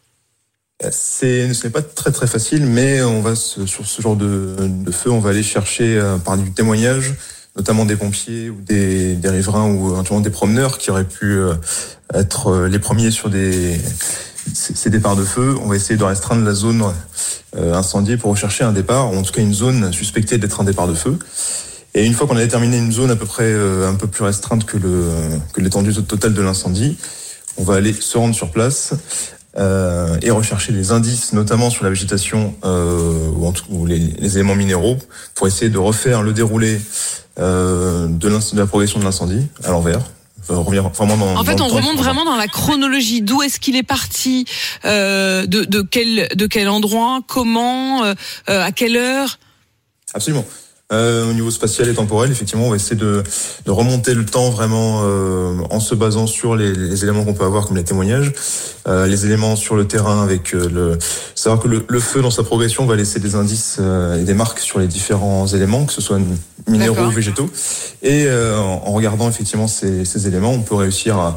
C'est, ce n'est pas très très facile, mais on va se, sur ce genre de, de feu, on va aller chercher euh, par du témoignage, notamment des pompiers ou des, des riverains ou éventuellement des promeneurs qui auraient pu euh, être euh, les premiers sur des, ces, ces départs de feu. On va essayer de restreindre la zone euh, incendiée pour rechercher un départ, ou en tout cas une zone suspectée d'être un départ de feu. Et une fois qu'on a déterminé une zone à peu près euh, un peu plus restreinte que, le, que l'étendue totale de l'incendie, on va aller se rendre sur place euh, et rechercher des indices, notamment sur la végétation euh, ou, en tout, ou les, les éléments minéraux, pour essayer de refaire le déroulé euh, de, de la progression de l'incendie à l'envers. Vraiment dans, en fait, dans on remonte vraiment dans la chronologie. D'où est-ce qu'il est parti, euh, de, de quel de quel endroit, comment, euh, à quelle heure? Absolument. Euh, au niveau spatial et temporel, effectivement, on va essayer de, de remonter le temps vraiment euh, en se basant sur les, les éléments qu'on peut avoir, comme les témoignages, euh, les éléments sur le terrain, avec euh, le savoir que le, le feu dans sa progression va laisser des indices euh, et des marques sur les différents éléments, que ce soit minéraux D'accord. ou végétaux. Et euh, en, en regardant effectivement ces, ces éléments, on peut réussir à,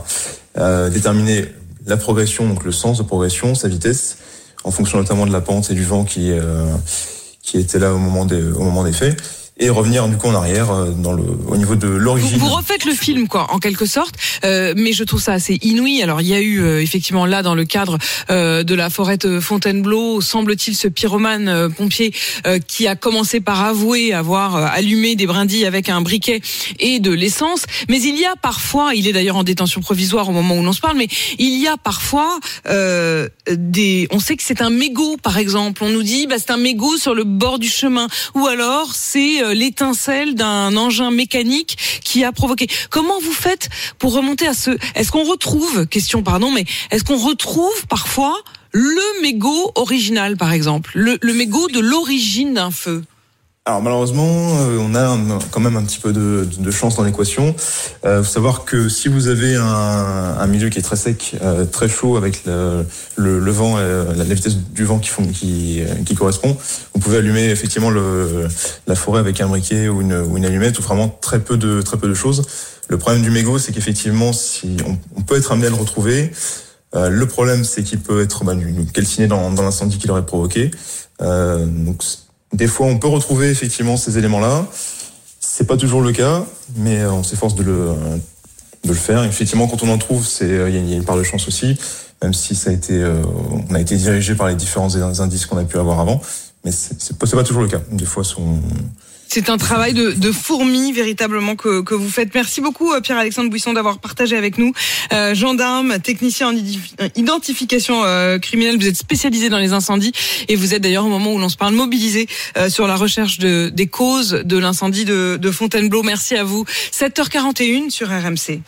à déterminer la progression, donc le sens de progression, sa vitesse, en fonction notamment de la pente et du vent qui euh, qui était là au moment des au moment des faits. Et revenir du coup en arrière dans le au niveau de l'origine. Vous, vous refaites le film quoi, en quelque sorte, euh, mais je trouve ça assez inouï. Alors il y a eu euh, effectivement là dans le cadre euh, de la forêt de Fontainebleau, semble-t-il ce pyromane euh, pompier euh, qui a commencé par avouer avoir euh, allumé des brindilles avec un briquet et de l'essence. Mais il y a parfois, il est d'ailleurs en détention provisoire au moment où l'on se parle, mais il y a parfois euh, des, on sait que c'est un mégot par exemple. On nous dit bah c'est un mégot sur le bord du chemin, ou alors c'est l'étincelle d'un engin mécanique qui a provoqué. Comment vous faites pour remonter à ce... Est-ce qu'on retrouve, question pardon, mais est-ce qu'on retrouve parfois le mégot original, par exemple, le, le mégot de l'origine d'un feu? Alors malheureusement, euh, on a un, quand même un petit peu de, de, de chance dans l'équation. Il euh, faut savoir que si vous avez un, un milieu qui est très sec, euh, très chaud, avec le, le, le vent, euh, la, la vitesse du vent qui, font, qui, qui correspond, vous pouvez allumer effectivement le, la forêt avec un briquet ou une, ou une allumette, ou vraiment très peu de, très peu de choses. Le problème du mégot, c'est qu'effectivement, si on, on peut être amené à le retrouver. Euh, le problème, c'est qu'il peut être bah, calciné dans, dans l'incendie qu'il aurait provoqué. Euh, donc Des fois, on peut retrouver effectivement ces éléments-là. C'est pas toujours le cas, mais on s'efforce de le de le faire. Effectivement, quand on en trouve, c'est il y a une part de chance aussi, même si ça a été euh, on a été dirigé par les différents indices qu'on a pu avoir avant, mais c'est c'est pas, c'est pas toujours le cas. Des fois, sont C'est un travail de, de fourmi véritablement que, que vous faites. Merci beaucoup Pierre-Alexandre Buisson d'avoir partagé avec nous. Euh, gendarme, technicien en identification euh, criminelle, vous êtes spécialisé dans les incendies et vous êtes d'ailleurs au moment où l'on se parle mobilisé euh, sur la recherche de, des causes de l'incendie de, de Fontainebleau. Merci à vous. sept heures quarante et une sur R M C.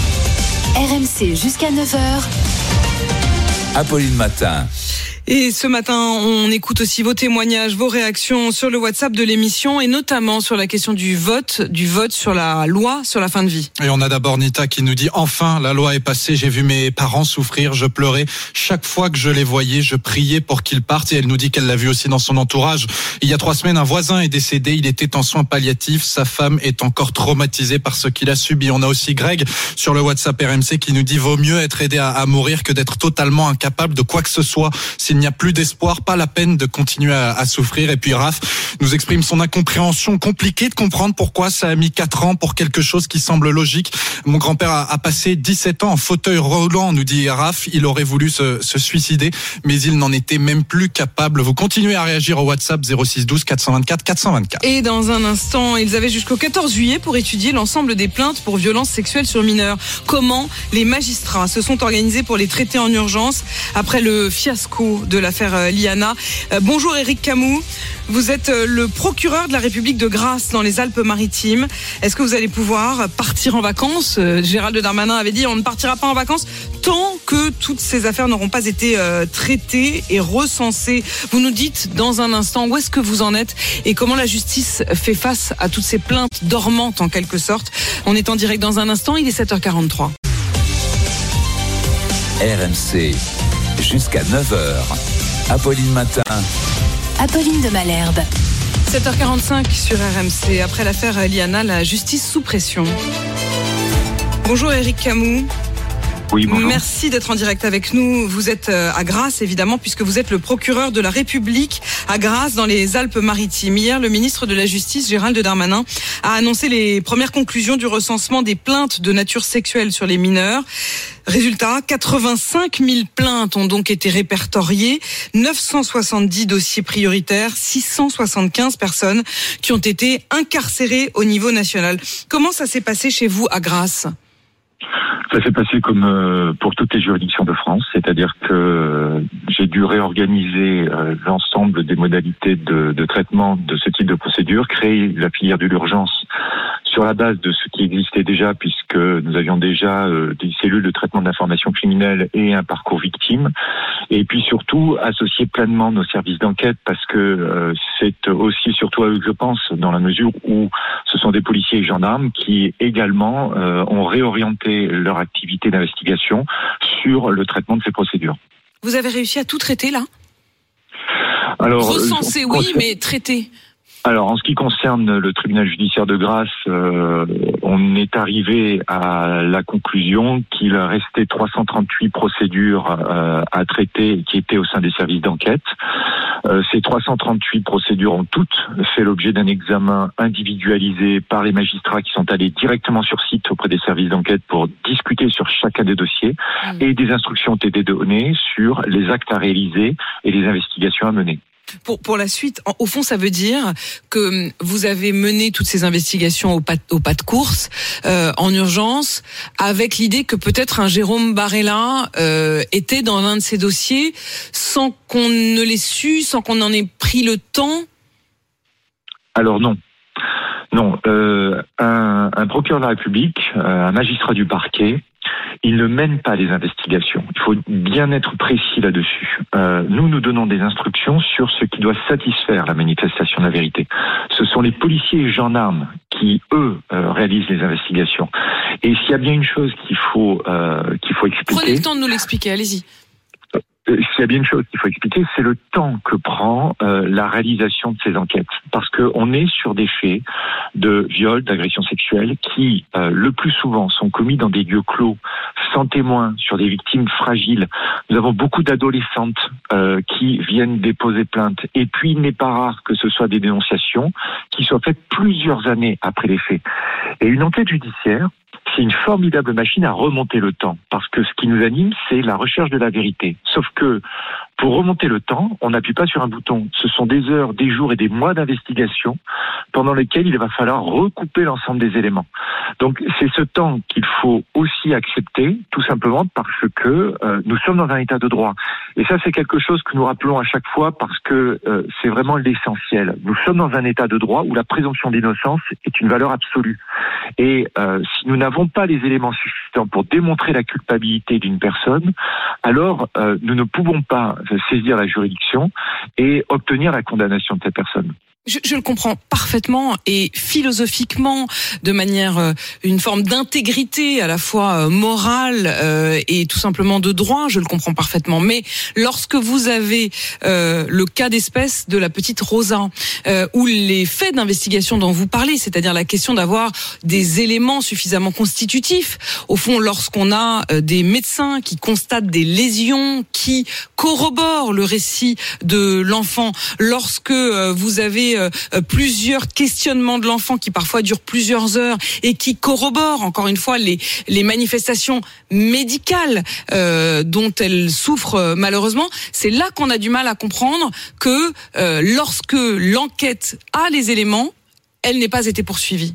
R M C jusqu'à neuf heures. Apolline Matin. Et ce matin, on écoute aussi vos témoignages, vos réactions sur le WhatsApp de l'émission et notamment sur la question du vote, du vote sur la loi sur la fin de vie. Et on a d'abord Nita qui nous dit « Enfin, la loi est passée, j'ai vu mes parents souffrir, je pleurais. Chaque fois que je les voyais, je priais pour qu'ils partent. » Et elle nous dit qu'elle l'a vu aussi dans son entourage. Il y a trois semaines, un voisin est décédé, il était en soins palliatifs. Sa femme est encore traumatisée par ce qu'il a subi. On a aussi Greg sur le WhatsApp R M C qui nous dit « Vaut mieux être aidé à, à mourir que d'être totalement incapable de quoi que ce soit. S'il n'y a plus d'espoir, pas la peine de continuer à, à souffrir. » Et puis Raph nous exprime son incompréhension, compliqué de comprendre pourquoi ça a mis quatre ans pour quelque chose qui semble logique. Mon grand-père a, a passé dix-sept ans en fauteuil roulant, nous dit Raph. Il aurait voulu se, se suicider, mais il n'en était même plus capable. Vous continuez à réagir au WhatsApp zéro six douze quatre cent vingt-quatre quatre cent vingt-quatre. Et dans un instant, ils avaient jusqu'au quatorze juillet pour étudier l'ensemble des plaintes pour violences sexuelles sur mineurs. Comment les magistrats se sont organisés pour les traiter en urgence après le fiasco de l'affaire Liana. Euh, bonjour Éric Camou, vous êtes le procureur de la République de Grasse dans les Alpes-Maritimes. Est-ce que vous allez pouvoir partir en vacances? euh, Gérald Darmanin avait dit on ne partira pas en vacances tant que toutes ces affaires n'auront pas été euh, traitées et recensées. Vous nous dites dans un instant où est-ce que vous en êtes et comment la justice fait face à toutes ces plaintes dormantes en quelque sorte. On est en direct dans un instant, il est sept heures quarante-trois. R M C jusqu'à neuf heures. Apolline Matin. Apolline de Malherbe. sept heures quarante-cinq sur R M C. Après l'affaire Liana, la justice sous pression. Bonjour Éric Camou. Oui, bonjour. Merci d'être en direct avec nous. Vous êtes à Grasse, évidemment, puisque vous êtes le procureur de la République à Grasse, dans les Alpes-Maritimes. Hier, le ministre de la Justice, Gérald Darmanin, a annoncé les premières conclusions du recensement des plaintes de nature sexuelle sur les mineurs. Résultat, quatre-vingt-cinq mille plaintes ont donc été répertoriées, neuf cent soixante-dix dossiers prioritaires, six cent soixante-quinze personnes qui ont été incarcérées au niveau national. Comment ça s'est passé chez vous à Grasse ? Ça s'est passé comme euh, pour toutes les juridictions de France, c'est-à-dire que euh, j'ai dû réorganiser euh, l'ensemble des modalités de, de traitement de ce type de procédure, créer la filière de l'urgence sur la base de ce qui existait déjà, puisque nous avions déjà euh, des cellules de traitement d'informations criminelles et un parcours victime, et puis surtout associer pleinement nos services d'enquête, parce que euh, c'est aussi surtout à eux que je pense, dans la mesure où ce sont des policiers et gendarmes qui également euh, ont réorienté leur activité d'investigation sur le traitement de ces procédures. Vous avez réussi à tout traiter là ? Alors, Recenser, oui, concerne... mais traiter. Alors, en ce qui concerne le tribunal judiciaire de Grasse, euh, on est arrivé à la conclusion qu'il restait trois cent trente-huit procédures euh, à traiter qui étaient au sein des services d'enquête. Euh, ces trois cent trente-huit procédures ont toutes fait l'objet d'un examen individualisé par les magistrats qui sont allés directement sur site auprès des services d'enquête pour discuter sur chacun des dossiers, mmh. et des instructions ont été données sur les actes à réaliser et les investigations à mener. Pour, pour la suite, au fond, ça veut dire que vous avez mené toutes ces investigations au pas, au pas de course, euh, en urgence, avec l'idée que peut-être un Jérôme Barella euh, était dans un de ces dossiers sans qu'on ne l'ait su, sans qu'on en ait pris le temps. Alors non. Non. Euh, un, un procureur de la République, un magistrat du parquet, il ne mène pas les investigations. Il faut bien être précis là-dessus. Euh, nous, nous donnons des instructions sur ce qui doit satisfaire la manifestation de la vérité. Ce sont les policiers et gendarmes qui, eux, euh, réalisent les investigations. Et s'il y a bien une chose qu'il faut, euh, qu'il faut expliquer... Prenez le temps de nous l'expliquer, allez-y. S'il y a bien une chose qu'il faut expliquer, c'est le temps que prend euh, la réalisation de ces enquêtes. Parce qu'on est sur des faits de viol, d'agression sexuelle qui, euh, le plus souvent, sont commis dans des lieux clos, sans témoins, sur des victimes fragiles. Nous avons beaucoup d'adolescentes euh, qui viennent déposer plainte. Et puis, il n'est pas rare que ce soit des dénonciations qui soient faites plusieurs années après les faits. Et une enquête judiciaire, c'est une formidable machine à remonter le temps, parce que ce qui nous anime, c'est la recherche de la vérité. Sauf que, pour remonter le temps, on n'appuie pas sur un bouton. Ce sont des heures, des jours et des mois d'investigation pendant lesquels il va falloir recouper l'ensemble des éléments. Donc, c'est ce temps qu'il faut aussi accepter, tout simplement parce que euh, nous sommes dans un état de droit. Et ça, c'est quelque chose que nous rappelons à chaque fois parce que euh, c'est vraiment l'essentiel. Nous sommes dans un état de droit où la présomption d'innocence est une valeur absolue. Et euh, si nous n'avons pas les éléments suffisants pour démontrer la culpabilité d'une personne, alors euh, nous ne pouvons pas saisir la juridiction et obtenir la condamnation de cette personne. Je, je le comprends parfaitement et philosophiquement, de manière, euh, une forme d'intégrité à la fois euh, morale euh, et tout simplement de droit, je le comprends parfaitement. Mais lorsque vous avez euh, le cas d'espèce de la petite Rosa, euh, ou les faits d'investigation dont vous parlez, c'est-à-dire la question d'avoir des éléments suffisamment constitutifs, au fond, lorsqu'on a euh, des médecins qui constatent des lésions, qui corroborent le récit de l'enfant, lorsque euh, vous avez Euh, plusieurs questionnements de l'enfant qui parfois durent plusieurs heures et qui corroborent encore une fois les les manifestations médicales euh, dont elle souffre euh, malheureusement, c'est là qu'on a du mal à comprendre que euh, lorsque l'enquête a les éléments, elle n'ait pas été poursuivie.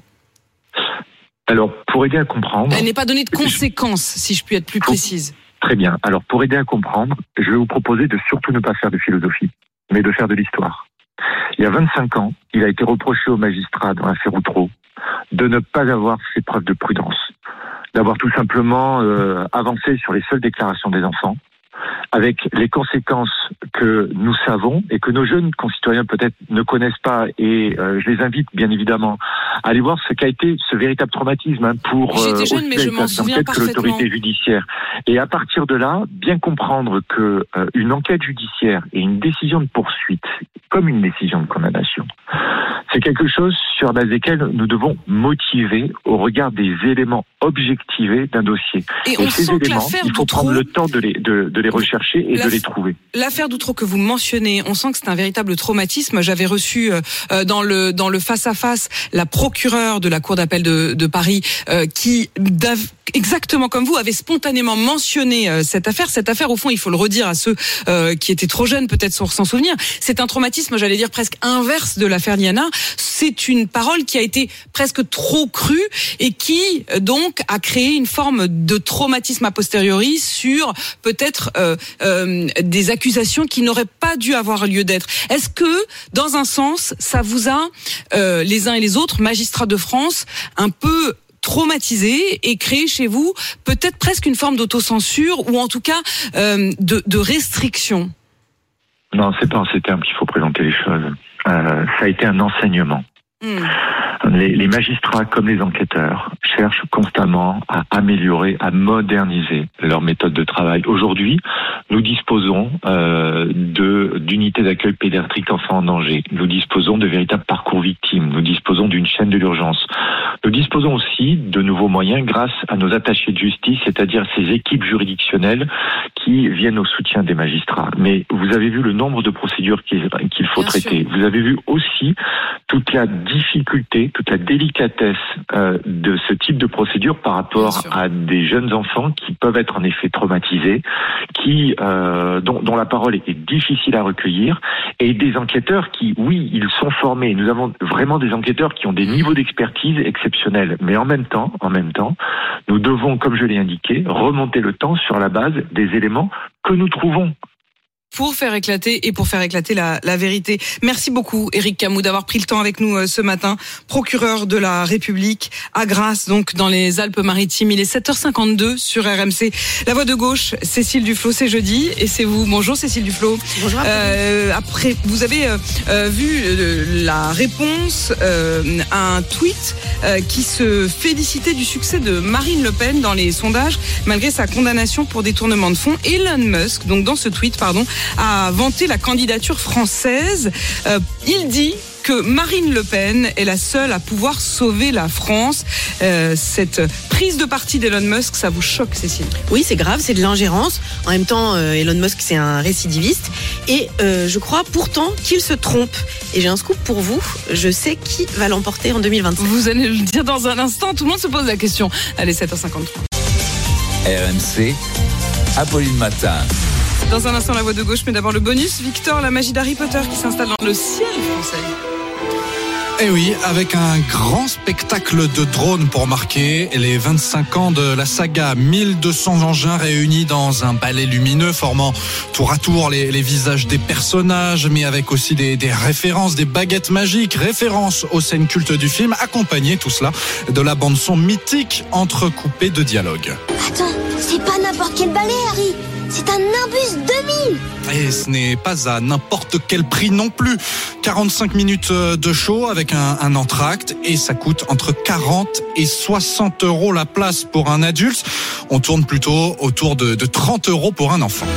Alors, pour aider à comprendre... Elle n'est pas donnée de conséquences, si je puis être plus précise. Très bien. Alors, pour aider à comprendre, je vais vous proposer de surtout ne pas faire de philosophie, mais de faire de l'histoire. Il y a vingt-cinq ans, il a été reproché aux magistrats dans l'affaire Outreau de ne pas avoir fait preuve de prudence, d'avoir tout simplement euh, avancé sur les seules déclarations des enfants, avec les conséquences que nous savons et que nos jeunes concitoyens peut-être ne connaissent pas. Et euh, je les invite bien évidemment à aller voir ce qu'a été ce véritable traumatisme hein, pour euh, J'étais jeune, mais je m'en souviens que l'autorité judiciaire. Et à partir de là, bien comprendre que euh, une enquête judiciaire et une décision de poursuite, comme une décision de condamnation, c'est quelque chose sur la base desquels nous devons motiver au regard des éléments objectivés d'un dossier. Et, et on ces sent éléments, que il faut prendre le temps de les, de, de les rechercher et La... de les trouver. L'affaire d'Outreau que vous mentionnez, on sent que c'est un véritable traumatisme. J'avais reçu euh, dans le dans le face à face la procureure de la cour d'appel de, de Paris euh, qui exactement comme vous avait spontanément mentionné euh, cette affaire. Cette affaire, au fond, il faut le redire à ceux euh, qui étaient trop jeunes peut-être sans s'en souvenir. C'est un traumatisme, j'allais dire presque inverse de l'affaire Liana. C'est une parole qui a été presque trop crue et qui donc donc à créer une forme de traumatisme a posteriori sur peut-être euh, euh, des accusations qui n'auraient pas dû avoir lieu d'être. Est-ce que, dans un sens, ça vous a, euh, les uns et les autres, magistrats de France, un peu traumatisé et créé chez vous peut-être presque une forme d'autocensure ou en tout cas euh, de, de restriction? Non, c'est pas en ces termes qu'il faut présenter les choses. Euh, ça a été un enseignement. Mmh. Les, les magistrats comme les enquêteurs cherchent constamment à améliorer, à moderniser leur méthode de travail. Aujourd'hui, nous disposons euh, de d'unités d'accueil pédiatrique d'enfants en danger. Nous disposons de véritables parcours victimes. Nous disposons d'une chaîne de l'urgence. Nous disposons aussi de nouveaux moyens grâce à nos attachés de justice, c'est-à-dire ces équipes juridictionnelles qui viennent au soutien des magistrats. Mais vous avez vu le nombre de procédures qu'il, qu'il faut Bien traiter. Sûr. Vous avez vu aussi toute la difficulté, toute la délicatesse euh, de ce type de procédure par rapport à des jeunes enfants qui peuvent être en effet traumatisés, qui euh, dont, dont la parole est difficile à recueillir, et des enquêteurs qui, oui, ils sont formés. Nous avons vraiment des enquêteurs qui ont des niveaux d'expertise exceptionnels. Mais en même temps, en même temps, nous devons, comme je l'ai indiqué, remonter le temps sur la base des éléments que nous trouvons. Pour faire éclater et pour faire éclater la, la vérité. Merci beaucoup, Éric Camoux, d'avoir pris le temps avec nous euh, ce matin. Procureur de la République à Grasse, donc dans les Alpes-Maritimes. Il est sept heures cinquante-deux sur R M C. La voix de gauche, Cécile Duflot, c'est jeudi et c'est vous. Bonjour Cécile Duflot. Bonjour. Euh, après, vous avez euh, euh, vu euh, la réponse euh, à un tweet euh, qui se félicitait du succès de Marine Le Pen dans les sondages, malgré sa condamnation pour détournement de fonds. Elon Musk, donc dans ce tweet, pardon, a vanté la candidature française. Euh, il dit que Marine Le Pen est la seule à pouvoir sauver la France. Euh, cette prise de parti d'Elon Musk, ça vous choque, Cécile? Oui, c'est grave, c'est de l'ingérence. En même temps, euh, Elon Musk, c'est un récidiviste. Et euh, je crois pourtant qu'il se trompe. Et j'ai un scoop pour vous. Je sais qui va l'emporter en deux mille vingt-cinq. Vous allez le dire dans un instant. Tout le monde se pose la question. Allez, sept heures cinquante-trois. R M C, Apolline Matin. Dans un instant, la voix de gauche, mais d'abord le bonus. Victor, la magie d'Harry Potter qui s'installe dans le ciel français. Eh oui, avec un grand spectacle de drones pour marquer les vingt-cinq ans de la saga. mille deux cents engins réunis dans un balai lumineux formant tour à tour les, les visages des personnages, mais avec aussi des, des références, des baguettes magiques, références aux scènes cultes du film, accompagné tout cela de la bande-son mythique entrecoupée de dialogues. Attends, c'est pas n'importe quel balai, Harry. C'est un Nimbus deux mille. Et ce n'est pas à n'importe quel prix non plus. quarante-cinq minutes de show avec un, un entracte et ça coûte entre quarante et soixante euros la place pour un adulte. On tourne plutôt autour de, de trente euros pour un enfant.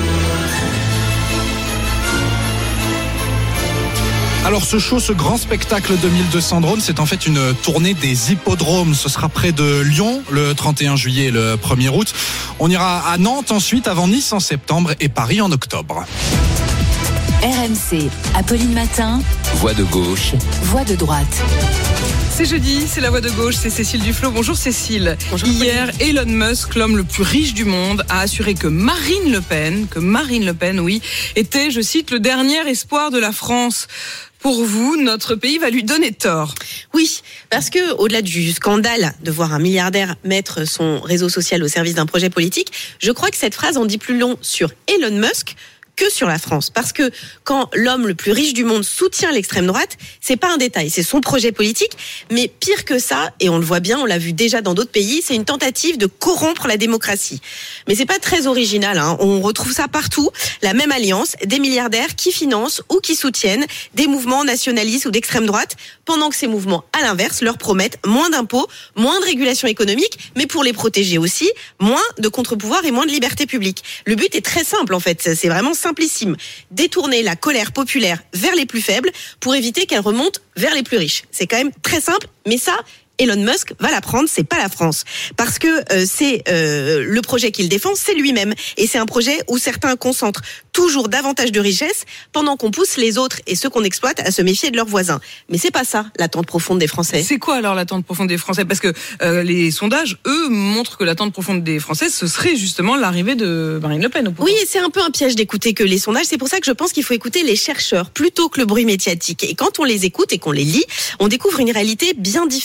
Alors ce show, ce grand spectacle de mille deux cents drones, c'est en fait une tournée des hippodromes. Ce sera près de Lyon le trente et un juillet et le premier août. On ira à Nantes ensuite, avant Nice en septembre et Paris en octobre. R M C, Apolline Matin. Voix de gauche. Voix de droite. C'est jeudi, c'est la voix de gauche, c'est Cécile Duflot. Bonjour Cécile. Bonjour. Hier, Elon Musk, l'homme le plus riche du monde, a assuré que Marine Le Pen, que Marine Le Pen, oui, était, je cite, le dernier espoir de la France. Pour vous, notre pays va lui donner tort. Oui, parce que au-delà du scandale de voir un milliardaire mettre son réseau social au service d'un projet politique, je crois que cette phrase en dit plus long sur Elon Musk que sur la France. Parce que quand l'homme le plus riche du monde soutient l'extrême droite, c'est pas un détail, c'est son projet politique. Mais pire que ça, et on le voit bien, on l'a vu déjà dans d'autres pays, c'est une tentative de corrompre la démocratie. Mais c'est pas très original, hein. On retrouve ça partout. La même alliance, des milliardaires qui financent ou qui soutiennent des mouvements nationalistes ou d'extrême droite, pendant que ces mouvements, à l'inverse, leur promettent moins d'impôts, moins de régulation économique, mais pour les protéger aussi, moins de contre-pouvoirs et moins de liberté publique. Le but est très simple, en fait. C'est vraiment simplissime. Détourner la colère populaire vers les plus faibles pour éviter qu'elle remonte vers les plus riches. C'est quand même très simple, mais ça, Elon Musk va la prendre, c'est pas la France. Parce que euh, c'est euh, le projet qu'il défend, c'est lui-même. Et c'est un projet où certains concentrent toujours davantage de richesses pendant qu'on pousse les autres et ceux qu'on exploite à se méfier de leurs voisins. Mais c'est pas ça, l'attente profonde des Français. C'est quoi alors l'attente profonde des Français? Parce que euh, les sondages, eux, montrent que l'attente profonde des Français, ce serait justement l'arrivée de Marine Le Pen au pouvoir. Oui, c'est un peu un piège d'écouter que les sondages. C'est pour ça que je pense qu'il faut écouter les chercheurs plutôt que le bruit médiatique. Et quand on les écoute et qu'on les lit, on découvre une réalité bien différente.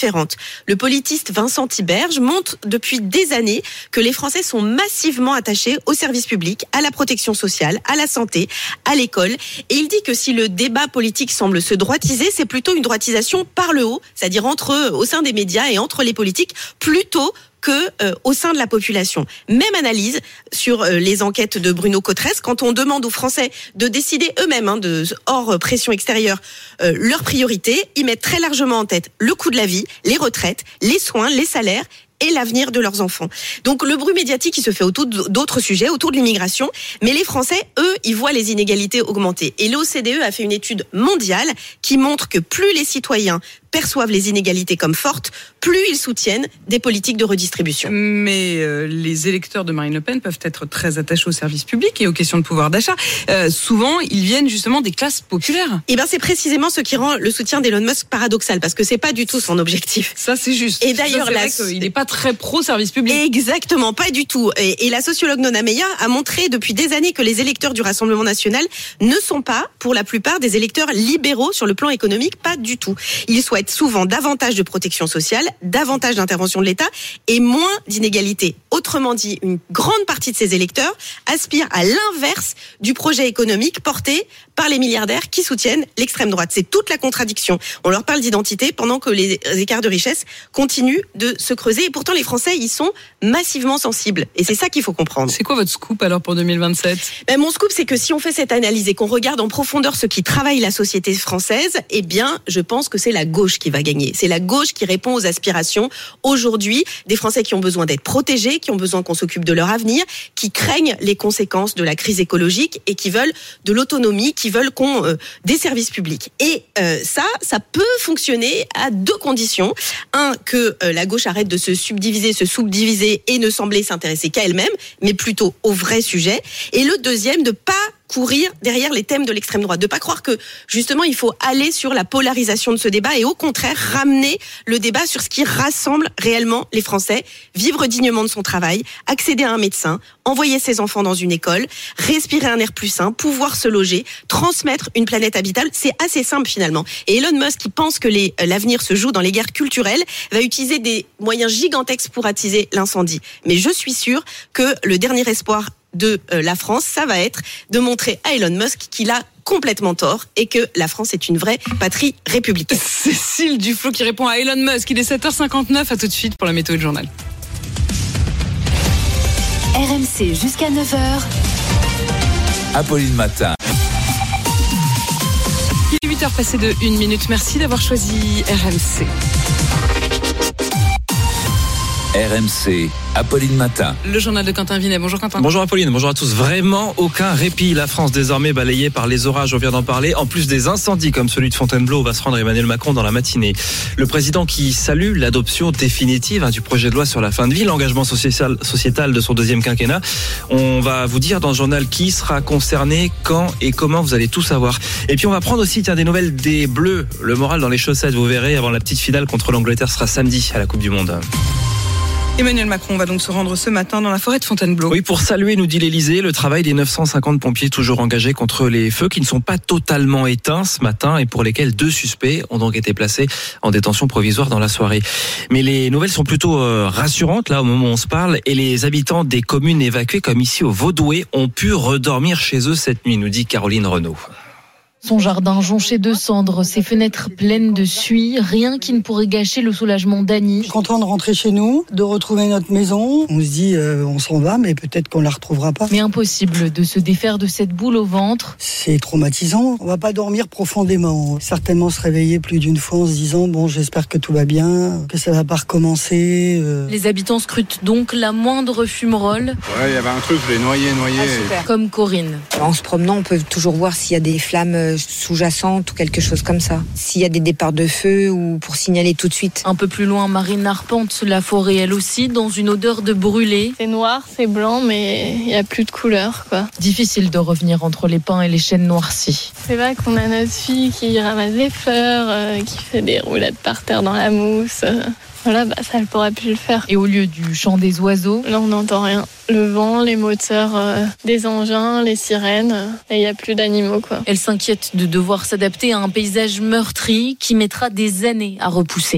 Le politiste Vincent Tiberge montre depuis des années que les Français sont massivement attachés au service public, à la protection sociale, à la santé, à l'école. Et il dit que si le débat politique semble se droitiser, c'est plutôt une droitisation par le haut, c'est-à-dire entre, au sein des médias et entre les politiques, plutôt que euh, au sein de la population. Même analyse sur euh, les enquêtes de Bruno Cotresse, quand on demande aux Français de décider eux-mêmes, hein, de, hors pression extérieure, euh, leurs priorités, ils mettent très largement en tête le coût de la vie, les retraites, les soins, les salaires et l'avenir de leurs enfants. Donc le bruit médiatique, il se fait autour d'autres sujets, autour de l'immigration, mais les Français, eux, ils voient les inégalités augmenter. Et l'O C D E a fait une étude mondiale qui montre que plus les citoyens perçoivent les inégalités comme fortes, plus ils soutiennent des politiques de redistribution. Mais euh, les électeurs de Marine Le Pen peuvent être très attachés au service public et aux questions de pouvoir d'achat. Euh, souvent, ils viennent justement des classes populaires. Et ben c'est précisément ce qui rend le soutien d'Elon Musk paradoxal, parce que c'est pas du tout son objectif. Ça, c'est juste. Et d'ailleurs, là, il n'est pas très pro-service public. Exactement, pas du tout. Et, et la sociologue Nona Meyer a montré depuis des années que les électeurs du Rassemblement national ne sont pas, pour la plupart, des électeurs libéraux sur le plan économique, pas du tout. Ils souhaitent souvent davantage de protection sociale, davantage d'intervention de l'État et moins d'inégalités. Autrement dit, une grande partie de ces électeurs aspirent à l'inverse du projet économique porté par les milliardaires qui soutiennent l'extrême droite. C'est toute la contradiction. On leur parle d'identité pendant que les écarts de richesse continuent de se creuser. Et pourtant, les Français y sont massivement sensibles. Et c'est ça qu'il faut comprendre. C'est quoi votre scoop alors pour deux mille vingt-sept ? Ben, mon scoop, c'est que si on fait cette analyse et qu'on regarde en profondeur ce qui travaille la société française, eh bien, je pense que c'est la gauche qui va gagner. C'est la gauche qui répond aux aspirations aujourd'hui des Français qui ont besoin d'être protégés, qui ont besoin qu'on s'occupe de leur avenir, qui craignent les conséquences de la crise écologique et qui veulent de l'autonomie, qui veulent qu'on euh, des services publics. Et euh, ça, ça peut fonctionner à deux conditions. Un, que euh, la gauche arrête de se subdiviser, se subdiviser et ne sembler s'intéresser qu'à elle-même, mais plutôt au vrai sujet. Et le deuxième, de pas courir derrière les thèmes de l'extrême droite, de pas croire que justement il faut aller sur la polarisation de ce débat et au contraire ramener le débat sur ce qui rassemble réellement les Français, vivre dignement de son travail, accéder à un médecin, envoyer ses enfants dans une école, respirer un air plus sain, pouvoir se loger, transmettre une planète habitable. C'est assez simple finalement. Et Elon Musk, qui pense que les, l'avenir se joue dans les guerres culturelles, va utiliser des moyens gigantesques pour attiser l'incendie. Mais je suis sûre que le dernier espoir de la France, ça va être de montrer à Elon Musk qu'il a complètement tort et que la France est une vraie patrie républicaine. Cécile Duflot qui répond à Elon Musk. Il est sept heures cinquante-neuf, à tout de suite pour la météo du journal. R M C jusqu'à neuf heures. Apolline Matin. Il est huit heures passées de une minute. Merci d'avoir choisi R M C. R M C, Apolline Matin. Le journal de Quentin Vinet. Bonjour Quentin. Bonjour Apolline, bonjour à tous. Vraiment aucun répit. La France désormais balayée par les orages, on vient d'en parler. En plus des incendies comme celui de Fontainebleau où va se rendre Emmanuel Macron dans la matinée. Le président qui salue l'adoption définitive hein, du projet de loi sur la fin de vie, l'engagement sociétal, sociétal de son deuxième quinquennat. On va vous dire dans le journal qui sera concerné, quand et comment, vous allez tout savoir. Et puis on va prendre aussi tiens, des nouvelles des Bleus. Le moral dans les chaussettes, vous verrez, avant la petite finale contre l'Angleterre sera samedi à la Coupe du Monde. Emmanuel Macron va donc se rendre ce matin dans la forêt de Fontainebleau. Oui, pour saluer, nous dit l'Élysée, le travail des neuf cent cinquante pompiers toujours engagés contre les feux qui ne sont pas totalement éteints ce matin et pour lesquels deux suspects ont donc été placés en détention provisoire dans la soirée. Mais les nouvelles sont plutôt euh, rassurantes là au moment où on se parle et les habitants des communes évacuées comme ici au Vaudoué ont pu redormir chez eux cette nuit, nous dit Caroline Renaud. Son jardin jonché de cendres, ses fenêtres pleines de suie, rien qui ne pourrait gâcher le soulagement d'Annie. Je suis content de rentrer chez nous, de retrouver notre maison. On se dit, euh, on s'en va, mais peut-être qu'on la retrouvera pas. Mais impossible de se défaire de cette boule au ventre. C'est traumatisant. On va pas dormir profondément. Certainement se réveiller plus d'une fois en se disant, bon, j'espère que tout va bien, que ça va pas recommencer. Euh... Les habitants scrutent donc la moindre fumerole. Ouais, il y avait un truc, je l'ai noyé, noyé. Ah, et... Comme Corinne. En se promenant, on peut toujours voir s'il y a des flammes sous-jacentes ou quelque chose comme ça. S'il y a des départs de feu ou pour signaler tout de suite. Un peu plus loin, Marine arpente la forêt elle aussi dans une odeur de brûlé. C'est noir, c'est blanc, mais il n'y a plus de couleur, quoi. Difficile de revenir entre les pins et les chênes noircis. C'est vrai qu'on a notre fille qui ramasse des fleurs, euh, qui fait des roulades par terre dans la mousse. Euh. Voilà, bah, ça, elle pourra plus le faire. Et au lieu du chant des oiseaux, là, on n'entend rien. Le vent, les moteurs euh, des engins, les sirènes, euh, et il n'y a plus d'animaux, quoi. Elle s'inquiète de devoir s'adapter à un paysage meurtri qui mettra des années à repousser.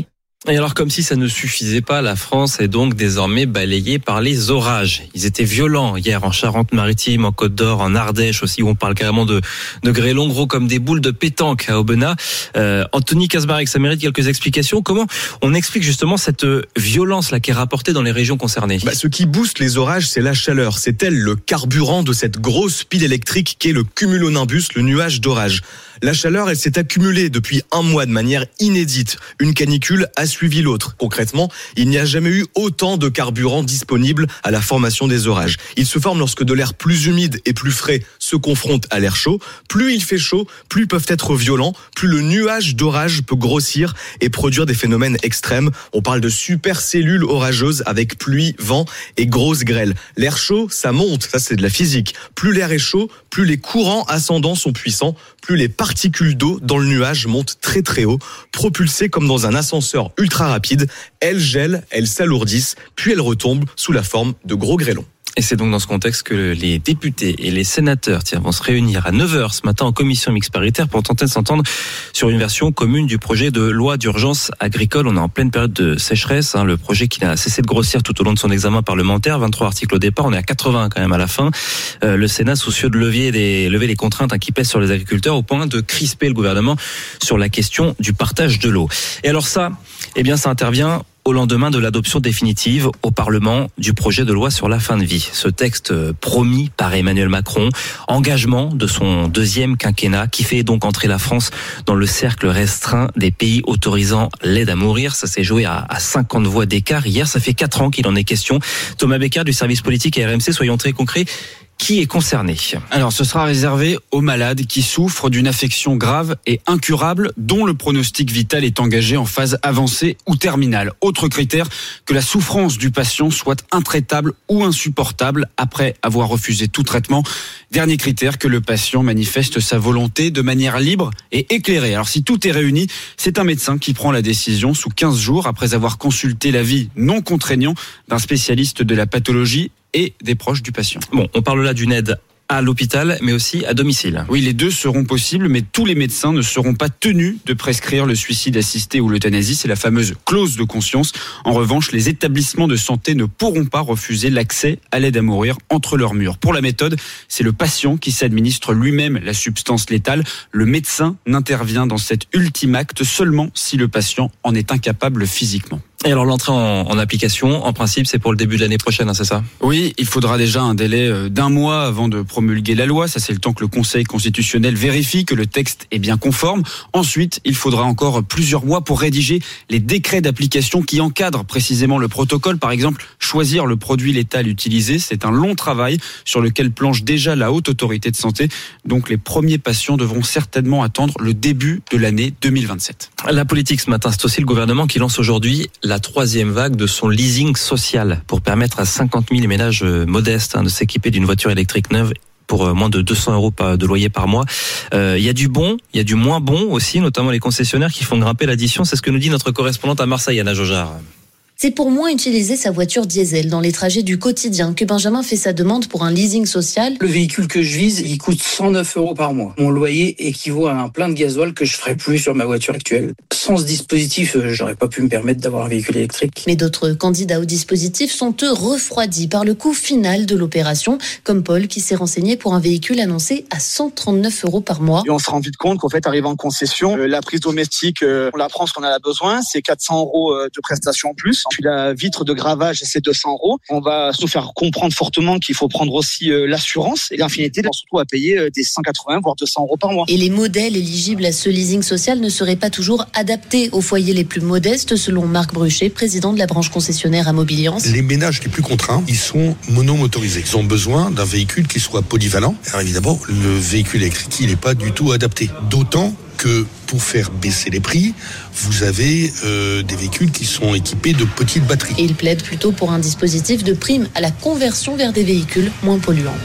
Et alors, comme si ça ne suffisait pas, la France est donc désormais balayée par les orages. Ils étaient violents hier en Charente-Maritime, en Côte-d'Or, en Ardèche aussi, où on parle carrément de, de grêlons gros comme des boules de pétanque à Aubenas. Euh, Anthony Kasmarek, ça mérite quelques explications. Comment on explique justement cette violence là qui est rapportée dans les régions concernées? Bah, ce qui booste les orages, c'est la chaleur. C'est elle le carburant de cette grosse pile électrique qu'est le cumulonimbus, le nuage d'orage. La chaleur, elle s'est accumulée depuis un mois de manière inédite. Une canicule a suivi l'autre. Concrètement, il n'y a jamais eu autant de carburant disponible à la formation des orages. Ils se forment lorsque de l'air plus humide et plus frais se confronte à l'air chaud. Plus il fait chaud, plus ils peuvent être violents, plus le nuage d'orage peut grossir et produire des phénomènes extrêmes. On parle de supercellules orageuses avec pluie, vent et grosses grêles. L'air chaud, ça monte, ça c'est de la physique. Plus l'air est chaud, plus les courants ascendants sont puissants, plus les particules d'eau dans le nuage montent très très haut, propulsées comme dans un ascenseur ultra rapide. Elles gèlent, elles s'alourdissent, puis elles retombent sous la forme de gros grêlons. Et c'est donc dans ce contexte que les députés et les sénateurs tiens, vont se réunir à neuf heures ce matin en commission mixte paritaire pour tenter de s'entendre sur une version commune du projet de loi d'urgence agricole. On est en pleine période de sécheresse, hein, le projet qui n'a cessé de grossir tout au long de son examen parlementaire, vingt-trois articles au départ, on est à quatre-vingts quand même à la fin. Euh, le Sénat soucieux de lever les, lever les contraintes hein, qui pèsent sur les agriculteurs au point de crisper le gouvernement sur la question du partage de l'eau. Et alors ça, eh bien ça intervient au lendemain de l'adoption définitive au Parlement du projet de loi sur la fin de vie. Ce texte promis par Emmanuel Macron, engagement de son deuxième quinquennat qui fait donc entrer la France dans le cercle restreint des pays autorisant l'aide à mourir. Ça s'est joué à, à cinquante voix d'écart. Hier, ça fait quatre ans qu'il en est question. Thomas Becker du service politique à R M C, soyons très concrets. Qui est concerné? Alors, ce sera réservé aux malades qui souffrent d'une affection grave et incurable, dont le pronostic vital est engagé en phase avancée ou terminale. Autre critère, que la souffrance du patient soit intraitable ou insupportable après avoir refusé tout traitement. Dernier critère, que le patient manifeste sa volonté de manière libre et éclairée. Alors, si tout est réuni, c'est un médecin qui prend la décision sous quinze jours après avoir consulté l'avis non contraignant d'un spécialiste de la pathologie et des proches du patient. Bon, on parle là d'une aide à l'hôpital, mais aussi à domicile. Oui, les deux seront possibles, mais tous les médecins ne seront pas tenus de prescrire le suicide assisté ou l'euthanasie. C'est la fameuse clause de conscience. En revanche, les établissements de santé ne pourront pas refuser l'accès à l'aide à mourir entre leurs murs. Pour la méthode, c'est le patient qui s'administre lui-même la substance létale. Le médecin n'intervient dans cet ultime acte seulement si le patient en est incapable physiquement. Et alors l'entrée en, en application, en principe, c'est pour le début de l'année prochaine, hein, c'est ça? Oui, il faudra déjà un délai d'un mois avant de promulguer la loi. Ça, c'est le temps que le Conseil constitutionnel vérifie que le texte est bien conforme. Ensuite, il faudra encore plusieurs mois pour rédiger les décrets d'application qui encadrent précisément le protocole. Par exemple, choisir le produit létal utilisé, c'est un long travail sur lequel planche déjà la Haute Autorité de Santé. Donc les premiers patients devront certainement attendre le début de l'année deux mille vingt-sept. La politique ce matin, c'est aussi le gouvernement qui lance aujourd'hui la troisième vague de son leasing social pour permettre à cinquante mille ménages modestes hein, de s'équiper d'une voiture électrique neuve pour moins de deux cents euros de loyer par mois. Il euh, y a du bon, il y a du moins bon aussi, notamment les concessionnaires qui font grimper l'addition. C'est ce que nous dit notre correspondante à Marseille, Anna Jojard. C'est pour moins utiliser sa voiture diesel dans les trajets du quotidien que Benjamin fait sa demande pour un leasing social. Le véhicule que je vise, il coûte cent neuf euros par mois. Mon loyer équivaut à un plein de gasoil que je ferais plus sur ma voiture actuelle. Sans ce dispositif, j'aurais pas pu me permettre d'avoir un véhicule électrique. Mais d'autres candidats au dispositif sont eux refroidis par le coût final de l'opération, comme Paul qui s'est renseigné pour un véhicule annoncé à cent trente-neuf euros par mois. Et on se rend vite compte qu'en fait, arrivé en concession, euh, la prise domestique, euh, on la prend ce qu'on en a besoin, c'est quatre cents euros de prestations en plus. Puis la vitre de gravage, c'est deux cents euros. On va se faire comprendre fortement qu'il faut prendre aussi euh, l'assurance et l'Infinité, surtout à payer euh, des cent quatre-vingts voire deux cents euros par mois. Et les modèles éligibles à ce leasing social ne seraient pas toujours adaptés aux foyers les plus modestes, selon Marc Bruchet, président de la branche concessionnaire à Mobiliance. Les ménages les plus contraints, ils sont monomotorisés. Ils ont besoin d'un véhicule qui soit polyvalent. Alors évidemment, le véhicule électrique, il n'est pas du tout adapté. D'autant que pour faire baisser les prix, vous avez euh, des véhicules qui sont équipés de petites batteries. Et il plaide plutôt pour un dispositif de prime à la conversion vers des véhicules moins polluants.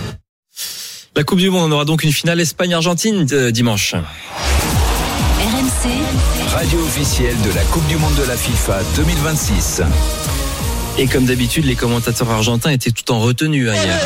La Coupe du Monde, on aura donc une finale Espagne-Argentine euh, dimanche. R M C, radio officielle de la Coupe du Monde de la FIFA deux mille vingt-six. Et comme d'habitude, les commentateurs argentins étaient tout en retenue hein, hier.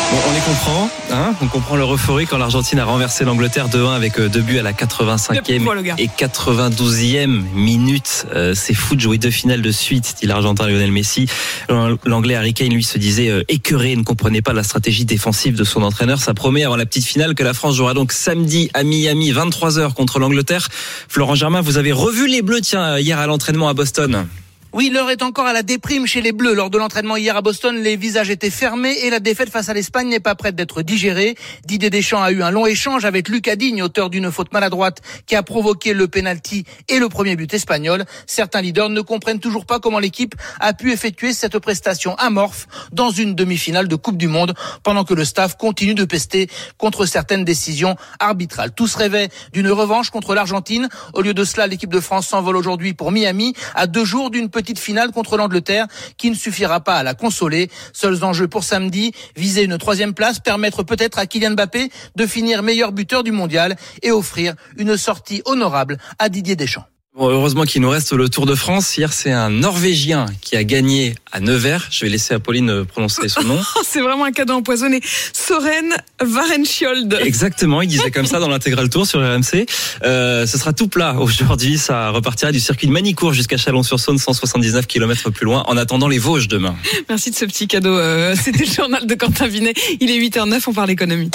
Bon, on les comprend, hein, on comprend leur euphorie quand l'Argentine a renversé l'Angleterre deux un avec deux buts à la quatre-vingt-cinquième et quatre-vingt-douzième minute. Euh, c'est fou de jouer deux finales de suite, dit l'Argentin Lionel Messi. L'Anglais Harry Kane, lui, se disait euh, écœuré et ne comprenait pas la stratégie défensive de son entraîneur. Ça promet avant la petite finale que la France jouera donc samedi à Miami, vingt-trois heures contre l'Angleterre. Florent Germain, vous avez revu les Bleus, tiens, hier à l'entraînement à Boston. Oui, l'heure est encore à la déprime chez les Bleus. Lors de l'entraînement hier à Boston, les visages étaient fermés et la défaite face à l'Espagne n'est pas prête d'être digérée. Didier Deschamps a eu un long échange avec Lucas Digne, auteur d'une faute maladroite qui a provoqué le pénalty et le premier but espagnol. Certains leaders ne comprennent toujours pas comment l'équipe a pu effectuer cette prestation amorphe dans une demi-finale de Coupe du Monde, pendant que le staff continue de pester contre certaines décisions arbitrales. Tous rêvaient d'une revanche contre l'Argentine. Au lieu de cela, l'équipe de France s'envole aujourd'hui pour Miami, à deux jours d'une petite finale contre l'Angleterre qui ne suffira pas à la consoler. Seuls enjeux pour samedi, viser une troisième place, permettre peut-être à Kylian Mbappé de finir meilleur buteur du mondial et offrir une sortie honorable à Didier Deschamps. Bon, heureusement qu'il nous reste le Tour de France. Hier, c'est un Norvégien qui a gagné à Nevers. Je vais laisser Apolline prononcer son nom. C'est vraiment un cadeau empoisonné. Soren Varenskjold. Exactement, il disait comme ça dans l'intégral tour sur R M C. Euh, ce sera tout plat aujourd'hui. Ça repartira du circuit de Manicourt jusqu'à Chalon-sur-Saône, cent soixante-dix-neuf kilomètres plus loin, en attendant les Vosges demain. Merci de ce petit cadeau. Euh, c'était le journal de Quentin Vinet. Il est huit heures neuf, on parle économie.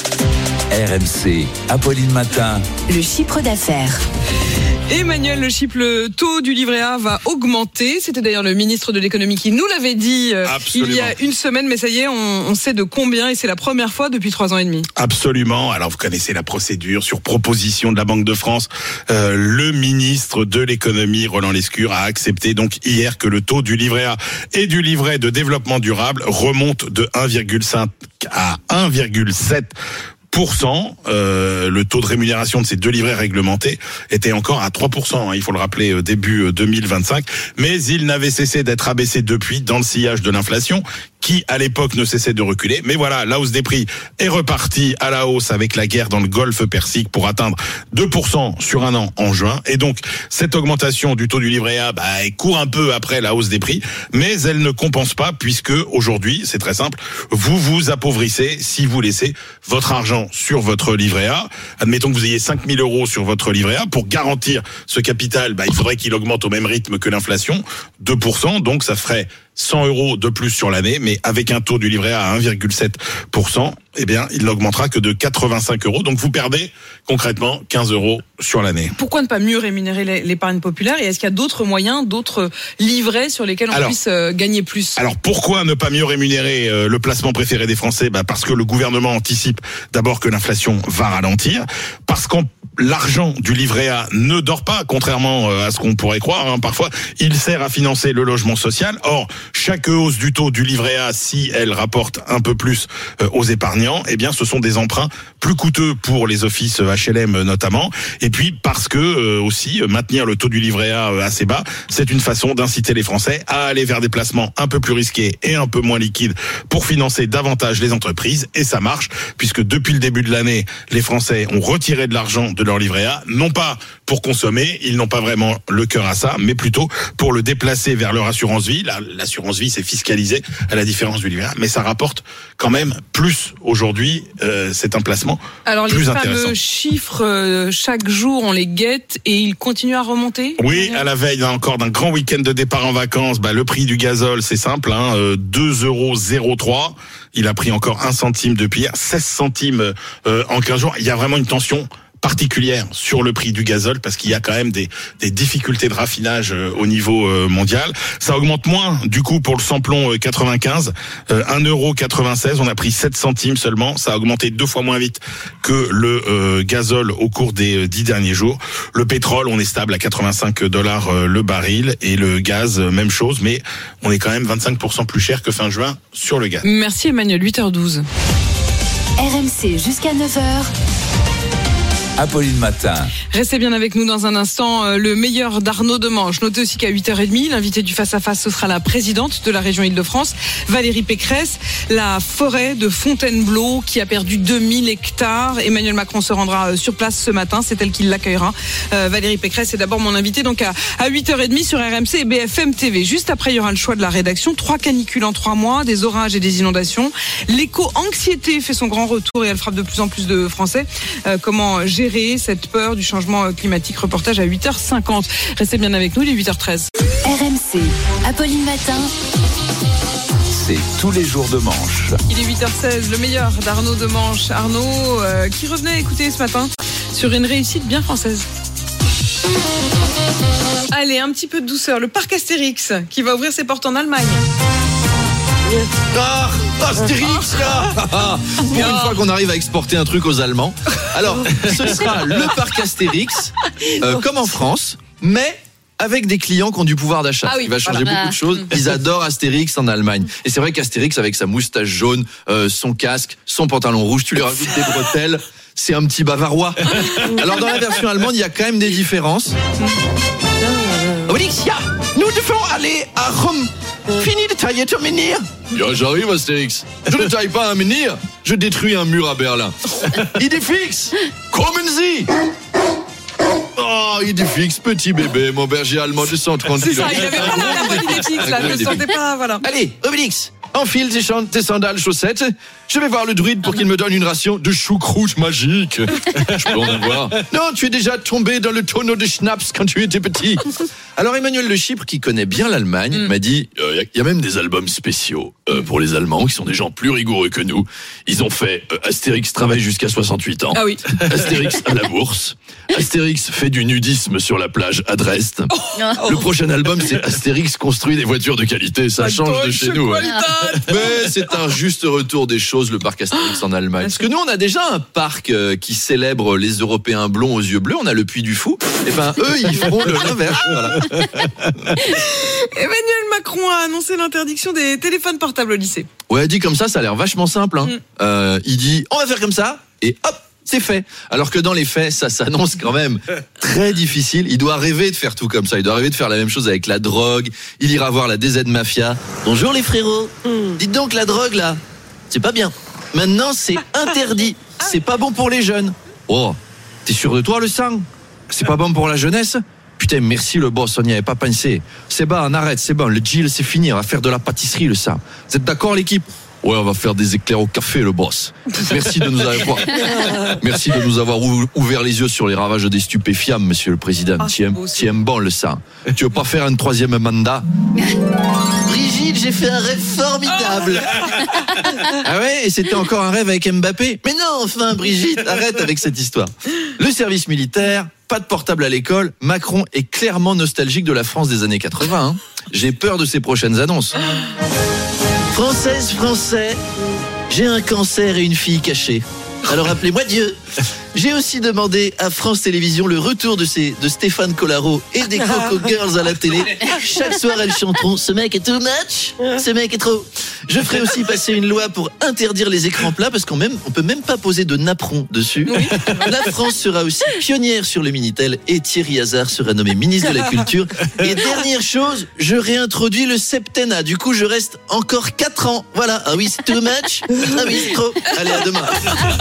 R M C, Apolline Matin. Le chiffre d'affaires. Emmanuel, le chiffre, le taux du livret A va augmenter. C'était d'ailleurs le ministre de l'économie qui nous l'avait dit euh, il y a une semaine, mais ça y est, on, on sait de combien et c'est la première fois depuis trois ans et demi. Absolument. Alors vous connaissez la procédure. Sur proposition de la Banque de France, euh, le ministre de l'économie, Roland Lescure, a accepté donc hier que le taux du livret A et du livret de développement durable remonte de un virgule cinq à un virgule sept pour cent. Euh, le taux de rémunération de ces deux livrets réglementés était encore à trois pour cent, hein, il faut le rappeler, début deux mille vingt-cinq, mais il n'avait cessé d'être abaissé depuis dans le sillage de l'inflation qui à l'époque ne cessait de reculer. Mais voilà, la hausse des prix est repartie à la hausse avec la guerre dans le Golfe Persique pour atteindre deux pour cent sur un an en juin. Et donc, cette augmentation du taux du livret A, bah, elle court un peu après la hausse des prix, mais elle ne compense pas puisque aujourd'hui, c'est très simple, vous vous appauvrissez si vous laissez votre argent sur votre livret A. Admettons que vous ayez cinq mille euros sur votre livret A. Pour garantir ce capital, bah, il faudrait qu'il augmente au même rythme que l'inflation, deux pour cent, donc ça ferait cent euros de plus sur l'année, mais avec un taux du livret A à un virgule sept pour cent, eh bien, il n'augmentera que de quatre-vingt-cinq euros. Donc, vous perdez concrètement quinze euros sur l'année. Pourquoi ne pas mieux rémunérer l'épargne populaire? Et est-ce qu'il y a d'autres moyens, d'autres livrets sur lesquels on alors, puisse gagner plus? Alors, pourquoi ne pas mieux rémunérer le placement préféré des Français? Bah, parce que le gouvernement anticipe d'abord que l'inflation va ralentir, parce qu'en l'argent du livret A ne dort pas, contrairement à ce qu'on pourrait croire. Hein. Parfois, il sert à financer le logement social. Or, chaque hausse du taux du livret A, si elle rapporte un peu plus aux épargnants, eh bien, ce sont des emprunts plus coûteux pour les offices H L M notamment. Et puis, parce que aussi, maintenir le taux du livret A assez bas, c'est une façon d'inciter les Français à aller vers des placements un peu plus risqués et un peu moins liquides pour financer davantage les entreprises. Et ça marche, puisque depuis le début de l'année, les Français ont retiré de l'argent de leur livret A, non pas pour consommer, ils n'ont pas vraiment le cœur à ça, mais plutôt pour le déplacer vers leur assurance vie. La, l'assurance vie, c'est fiscalisé à la différence du livret A, mais ça rapporte quand même plus aujourd'hui. Euh, c'est un placement Alors, plus intéressant. Alors les fameux chiffres, euh, chaque jour on les guette et ils continuent à remonter? Oui, à la veille encore d'un grand week-end de départ en vacances, bah, le prix du gazole, c'est simple, hein, euh, deux euros zéro trois. Il a pris encore un centime depuis hier, seize centimes euh, en quinze jours. Il y a vraiment une tension particulière sur le prix du gazole parce qu'il y a quand même des, des difficultés de raffinage euh, au niveau euh, mondial. Ça augmente moins du coup pour le samplon euh, quatre-vingt-quinze, euh, un euro quatre-vingt-seize, on a pris sept centimes seulement. Ça a augmenté deux fois moins vite que le euh, gazole au cours des euh, dix derniers jours. Le pétrole, on est stable à quatre-vingt-cinq dollars euh, le baril et le gaz, euh, même chose, mais on est quand même vingt-cinq pour cent plus cher que fin juin sur le gaz. Merci Emmanuel, huit heures douze. R M C jusqu'à neuf heures. Apolline Matin. Restez bien avec nous dans un instant. euh, Le meilleur d'Arnaud Demanche. Notez aussi qu'à huit heures trente, l'invité du face-à-face, ce sera la présidente de la région Île-de-France, Valérie Pécresse. La forêt de Fontainebleau qui a perdu deux mille hectares. Emmanuel Macron se rendra euh, sur place ce matin. C'est elle qui l'accueillera. Euh, Valérie Pécresse est d'abord mon invité donc à, à huit heures trente sur R M C et B F M T V. Juste après, il y aura le choix de la rédaction. Trois canicules en trois mois, des orages et des inondations. L'éco-anxiété fait son grand retour et elle frappe de plus en plus de Français. Euh, comment gérer cette peur du changement climatique? Reportage à huit heures cinquante. Restez bien avec nous, il est huit heures treize. R M C, Apolline Matin. C'est tous les jours de manche. Il est huit heures seize, le meilleur d'Arnaud Demanche. Arnaud euh, qui revenait écouter ce matin sur une réussite bien française. Allez, un petit peu de douceur. Le parc Astérix qui va ouvrir ses portes en Allemagne. Ah, Astérix là. Pour une fois qu'on arrive à exporter un truc aux Allemands. Alors, ce sera le parc Astérix, euh, comme en France, mais avec des clients qui ont du pouvoir d'achat. Ah oui, il va changer voilà. beaucoup de choses. Ils adorent Astérix en Allemagne. Et c'est vrai qu'Astérix, avec sa moustache jaune, euh, son casque, son pantalon rouge, tu lui rajoutes des bretelles, c'est un petit bavarois. Alors dans la version allemande, il y a quand même des différences. Obélix, ja, nous devons aller à Rome. Fini de tailler ton menhir. Bien, j'arrive, Astérix. Je ne taille pas un menhir, je détruis un mur à Berlin. Idéfix, kommen Sie. Oh, Idéfix, petit bébé, mon berger allemand de cent trente kilos. C'est ça, il avait pas la bonne Idéfix là, je ne sentais pas, voilà. Allez, Obélix, enfile tes, chan- tes sandales chaussettes. Je vais voir le druide pour qu'il me donne une ration de choucroute magique. Je peux en avoir. Non, tu es déjà tombé dans le tonneau de schnapps quand tu étais petit. Alors Emmanuel Le Chypre, qui connaît bien l'Allemagne, mm. m'a dit, il euh, y, y a même des albums spéciaux euh, pour les Allemands, qui sont des gens plus rigoureux que nous. Ils ont fait euh, Astérix travaille jusqu'à soixante-huit ans. Ah oui. Astérix à la bourse. Astérix fait du nudisme sur la plage à Dresde. Oh. Le prochain album, c'est Astérix construit des voitures de qualité. Ça change de chez nous. Hein. Mais c'est un juste retour des choses, le parc Astérix en Allemagne. Parce que nous, on a déjà un parc euh, qui célèbre les Européens blonds aux yeux bleus. On a le Puy du Fou. Et ben, eux, ils feront le l'inverse. Voilà. Emmanuel Macron a annoncé l'interdiction des téléphones portables au lycée. Ouais, dit comme ça, ça a l'air vachement simple. Hein. Mm. Euh, il dit, on va faire comme ça, et hop, c'est fait. Alors que dans les faits, ça s'annonce quand même très difficile. Il doit rêver de faire tout comme ça. Il doit rêver de faire la même chose avec la drogue. Il ira voir la D Z Mafia. Bonjour les frérots. Mm. Dites donc, la drogue là, c'est pas bien. Maintenant, c'est interdit. C'est pas bon pour les jeunes. Oh, t'es sûr de toi, le sang? C'est pas bon pour la jeunesse? Putain, merci le boss, on n'y avait pas pensé. C'est bon, on arrête, c'est bon, le deal c'est fini, on va faire de la pâtisserie le sang. Vous êtes d'accord l'équipe? Ouais, on va faire des éclairs au café le boss. Merci de nous avoir, merci de nous avoir ouvert les yeux sur les ravages des stupéfiants, monsieur le président. Ah, tiens, tiens bon le sang. Tu veux pas faire un troisième mandat? Brigitte, j'ai fait un rêve formidable. Ah ouais, et c'était encore un rêve avec Mbappé? Mais non, enfin Brigitte, arrête avec cette histoire. Le service militaire, pas de portable à l'école, Macron est clairement nostalgique de la France des années quatre-vingts. Hein. J'ai peur de ses prochaines annonces. Française, Français, j'ai un cancer et une fille cachée. Alors appelez-moi Dieu. J'ai aussi demandé à France Télévisions le retour de, ces, de Stéphane Collaro et des Coco Girls à la télé. Chaque soir, elles chanteront « Ce mec est too much, ce mec est trop ». Je ferai aussi passer une loi pour interdire les écrans plats parce qu'on même, on peut même pas poser de napperon dessus. Oui. La France sera aussi pionnière sur le Minitel et Thierry Hazard sera nommé ministre de la Culture. Et dernière chose, je réintroduis le septennat. Du coup, je reste encore quatre ans. Voilà. Ah oui, c'est too much. Ah oui, c'est trop. Allez, à demain.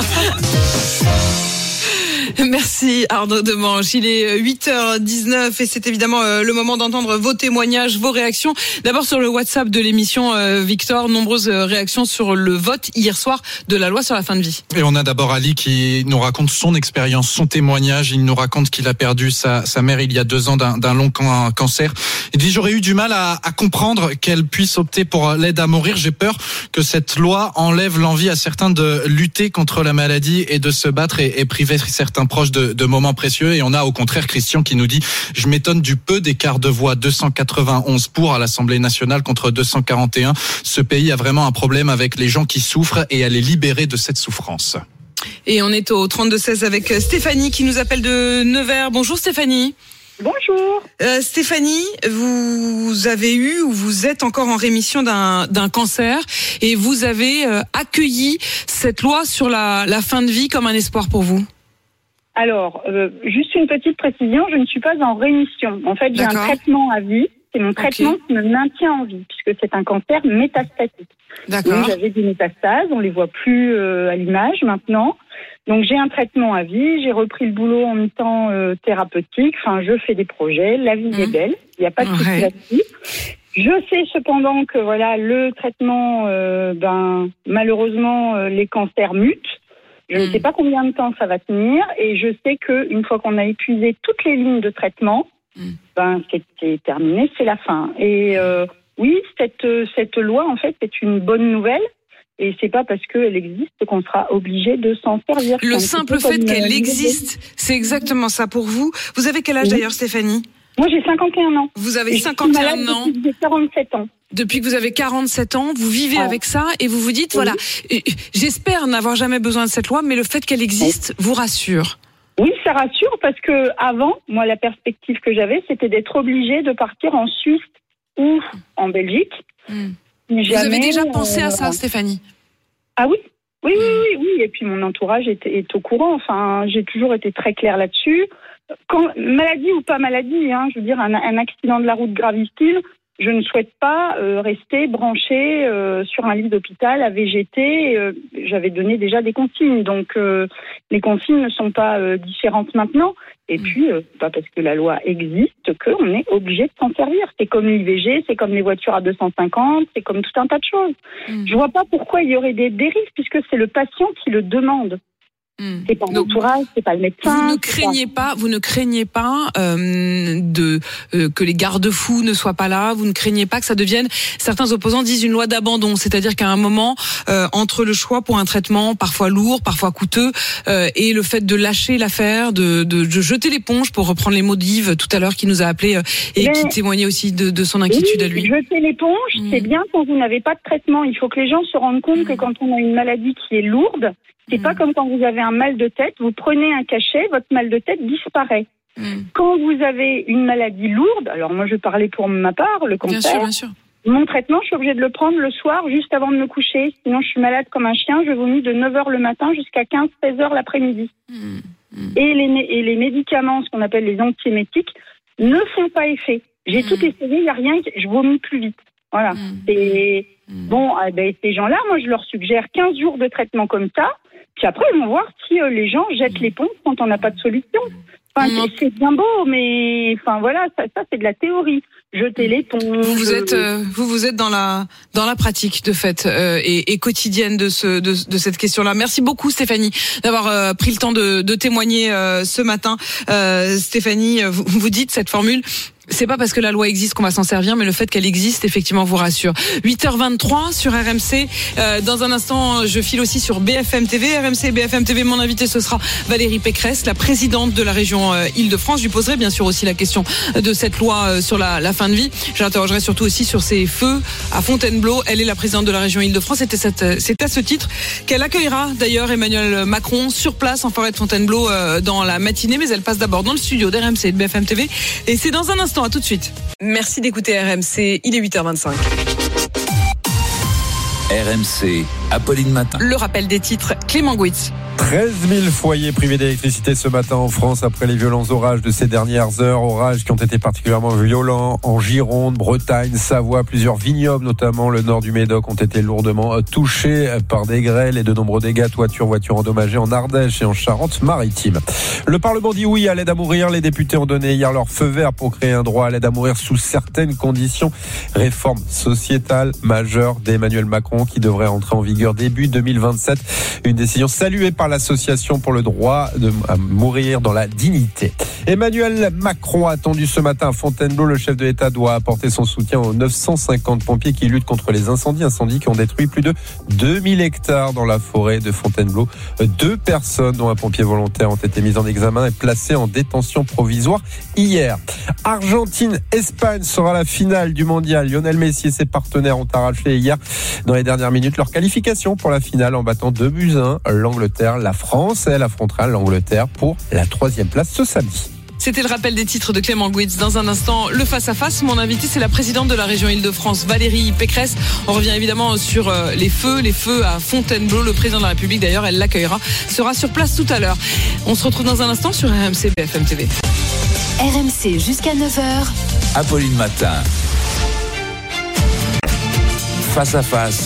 Merci Arnaud Demanche. Il est huit heures dix-neuf et c'est évidemment le moment d'entendre vos témoignages, vos réactions. D'abord sur le WhatsApp de l'émission, Victor, nombreuses réactions sur le vote hier soir de la loi sur la fin de vie. Et on a d'abord Ali qui nous raconte son expérience, son témoignage. Il nous raconte qu'il a perdu sa, sa mère il y a deux ans d'un, d'un long can- cancer. Il dit « J'aurais eu du mal à, à comprendre qu'elle puisse opter pour l'aide à mourir. J'ai peur que cette loi enlève l'envie à certains de lutter contre la maladie et de se battre et, et priver certains proches de, de moments précieux. » Et on a au contraire Christian qui nous dit « Je m'étonne du peu d'écart de voix, deux cent quatre-vingt-onze pour à l'Assemblée nationale contre deux cent quarante et un. Ce pays a vraiment un problème avec les gens qui souffrent et à les libérer de cette souffrance. » Et on est au trente-deux seize avec Stéphanie qui nous appelle de Nevers. Bonjour Stéphanie. Bonjour. Euh, Stéphanie, vous avez eu ou vous êtes encore en rémission d'un, d'un cancer et vous avez euh, accueilli cette loi sur la, la fin de vie comme un espoir pour vous. Alors, euh, juste une petite précision, je ne suis pas en rémission. En fait, j'ai D'accord. un traitement à vie. C'est mon traitement okay. qui me maintient en vie, puisque c'est un cancer métastatique. D'accord. Donc, j'avais des métastases, on les voit plus euh, à l'image maintenant. Donc, j'ai un traitement à vie, j'ai repris le boulot en mi-temps euh, thérapeutique. Enfin, je fais des projets, la vie mmh. est belle, il n'y a pas de souci ouais. là-dessus. Je sais cependant que voilà, le traitement, euh, ben malheureusement, euh, les cancers mutent. Je mmh. ne sais pas combien de temps ça va tenir, et je sais que une fois qu'on a épuisé toutes les lignes de traitement, mmh. ben c'est, c'est terminé, c'est la fin. Et euh, oui, cette cette loi en fait c'est une bonne nouvelle. Et c'est pas parce qu'elle existe qu'on sera obligé de s'en servir. Le simple fait qu'elle existe, c'est exactement ça pour vous. Vous avez quel âge oui. d'ailleurs, Stéphanie ? Moi, j'ai cinquante et un ans. Vous avez cinquante et un ans. Depuis que j'ai quarante-sept ans. Depuis que vous avez quarante-sept ans, vous vivez ah. avec ça et vous vous dites, oui. voilà, j'espère n'avoir jamais besoin de cette loi, mais le fait qu'elle existe oui. vous rassure. Oui, ça rassure parce que avant, moi, la perspective que j'avais, c'était d'être obligée de partir en Suisse ou en Belgique. Mmh. Jamais, vous avez déjà pensé euh, à ça, Stéphanie ? Ah oui, oui, oui, oui, oui. Et puis mon entourage est, est au courant. Enfin, j'ai toujours été très claire là-dessus. Quand, maladie ou pas maladie, hein, je veux dire, un, un accident de la route gravissime, je ne souhaite pas euh, rester branchée euh, sur un lit d'hôpital à végéter. Euh, j'avais donné déjà des consignes, donc euh, les consignes ne sont pas euh, différentes maintenant. Et puis, euh, pas parce que la loi existe qu'on est obligé de s'en servir. C'est comme l'I V G, c'est comme les voitures à deux cent cinquante, c'est comme tout un tas de choses. Mmh. Je vois pas pourquoi il y aurait des dérives, puisque c'est le patient qui le demande. Mmh. C'est pas l'entourage, c'est pas le médecin. Vous ne craignez pas, pas, vous ne craignez pas euh, de euh, que les garde-fous ne soient pas là. Vous ne craignez pas que ça devienne. Certains opposants disent une loi d'abandon, c'est-à-dire qu'à un moment, euh, entre le choix pour un traitement parfois lourd, parfois coûteux, euh, et le fait de lâcher l'affaire, de, de, de jeter l'éponge, pour reprendre les mots d'Yves tout à l'heure qui nous a appelé euh, et Mais, qui témoignait aussi de, de son inquiétude oui, à lui. Jeter l'éponge, mmh. c'est bien quand vous n'avez pas de traitement. Il faut que les gens se rendent compte mmh. que quand on a une maladie qui est lourde. C'est mmh. pas comme quand vous avez un mal de tête, vous prenez un cachet, votre mal de tête disparaît. Mmh. Quand vous avez une maladie lourde, alors moi je parlais pour ma part, le cancer, bien sûr, bien sûr. Mon traitement, je suis obligée de le prendre le soir juste avant de me coucher. Sinon je suis malade comme un chien, je vomis de neuf heures le matin jusqu'à quinze seize heures l'après-midi. Mmh. Mmh. Et, les, et les médicaments, ce qu'on appelle les antiémétiques, ne font pas effet. J'ai mmh. tout essayé, il n'y a rien, je vomis plus vite. Voilà. Mmh. Et mmh. bon, eh ben, ces gens-là, moi je leur suggère quinze jours de traitement comme ça. Puis après, ils vont voir si euh, les gens jettent l'éponge quand on n'a pas de solution. Enfin, mmh. c'est, c'est bien beau, mais enfin voilà, ça, ça c'est de la théorie. Jeter l'éponge. Vous vous êtes, euh, vous vous êtes dans la dans la pratique de fait euh, et, et quotidienne de ce de, de cette question-là. Merci beaucoup Stéphanie d'avoir euh, pris le temps de, de témoigner euh, ce matin. Euh, Stéphanie, vous, vous dites cette formule. C'est pas parce que la loi existe qu'on va s'en servir, mais le fait qu'elle existe, effectivement, vous rassure. huit heures vingt-trois sur R M C. Euh, dans un instant, je file aussi sur B F M T V. R M C, B F M T V, mon invité, ce sera Valérie Pécresse, la présidente de la région euh, Île-de-France. Je lui poserai bien sûr aussi la question de cette loi euh, sur la, la fin de vie. Je l'interrogerai surtout aussi sur ces feux à Fontainebleau. Elle est la présidente de la région Île-de-France. C'était cette, c'est à ce titre qu'elle accueillera d'ailleurs Emmanuel Macron sur place en forêt de Fontainebleau euh, dans la matinée. Mais elle passe d'abord dans le studio d'R M C et de B F M T V. Et c'est dans un instant. À tout de suite. Merci d'écouter R M C. Il est huit heures vingt-cinq. R M C, Apolline Matin. Le rappel des titres, Clément Gouitz. treize mille foyers privés d'électricité ce matin en France après les violents orages de ces dernières heures. Orages qui ont été particulièrement violents en Gironde, Bretagne, Savoie. Plusieurs vignobles, notamment le nord du Médoc, ont été lourdement touchés par des grêles et de nombreux dégâts, toitures, voitures endommagées en Ardèche et en Charente-Maritime. Le Parlement dit oui à l'aide à mourir. Les députés ont donné hier leur feu vert pour créer un droit à l'aide à mourir sous certaines conditions. Réforme sociétale majeure d'Emmanuel Macron qui devrait entrer en vigueur début deux mille vingt-sept. Une décision saluée par l'association pour le droit de à mourir dans la dignité. Emmanuel Macron attendu ce matin à Fontainebleau. Le chef de l'État doit apporter son soutien aux neuf cent cinquante pompiers qui luttent contre les incendies. Incendies qui ont détruit plus de deux mille hectares dans la forêt de Fontainebleau. Deux personnes, dont un pompier volontaire, ont été mises en examen et placées en détention provisoire hier. Argentine-Espagne sera la finale du mondial. Lionel Messi et ses partenaires ont arraché hier, dans les dernières minutes, leur qualification pour la finale en battant deux buts à un l'Angleterre. La France, elle, affrontera l'Angleterre pour la troisième place ce samedi. C'était le rappel des titres de Clément Gouitz. Dans un instant, le face-à-face. Mon invité, c'est la présidente de la région Île-de-France, Valérie Pécresse. On revient évidemment sur les feux, les feux à Fontainebleau. Le président de la République, d'ailleurs, elle l'accueillera, sera sur place tout à l'heure. On se retrouve dans un instant sur R M C B F M T V. R M C jusqu'à neuf heures. Apolline Matin. Face à face.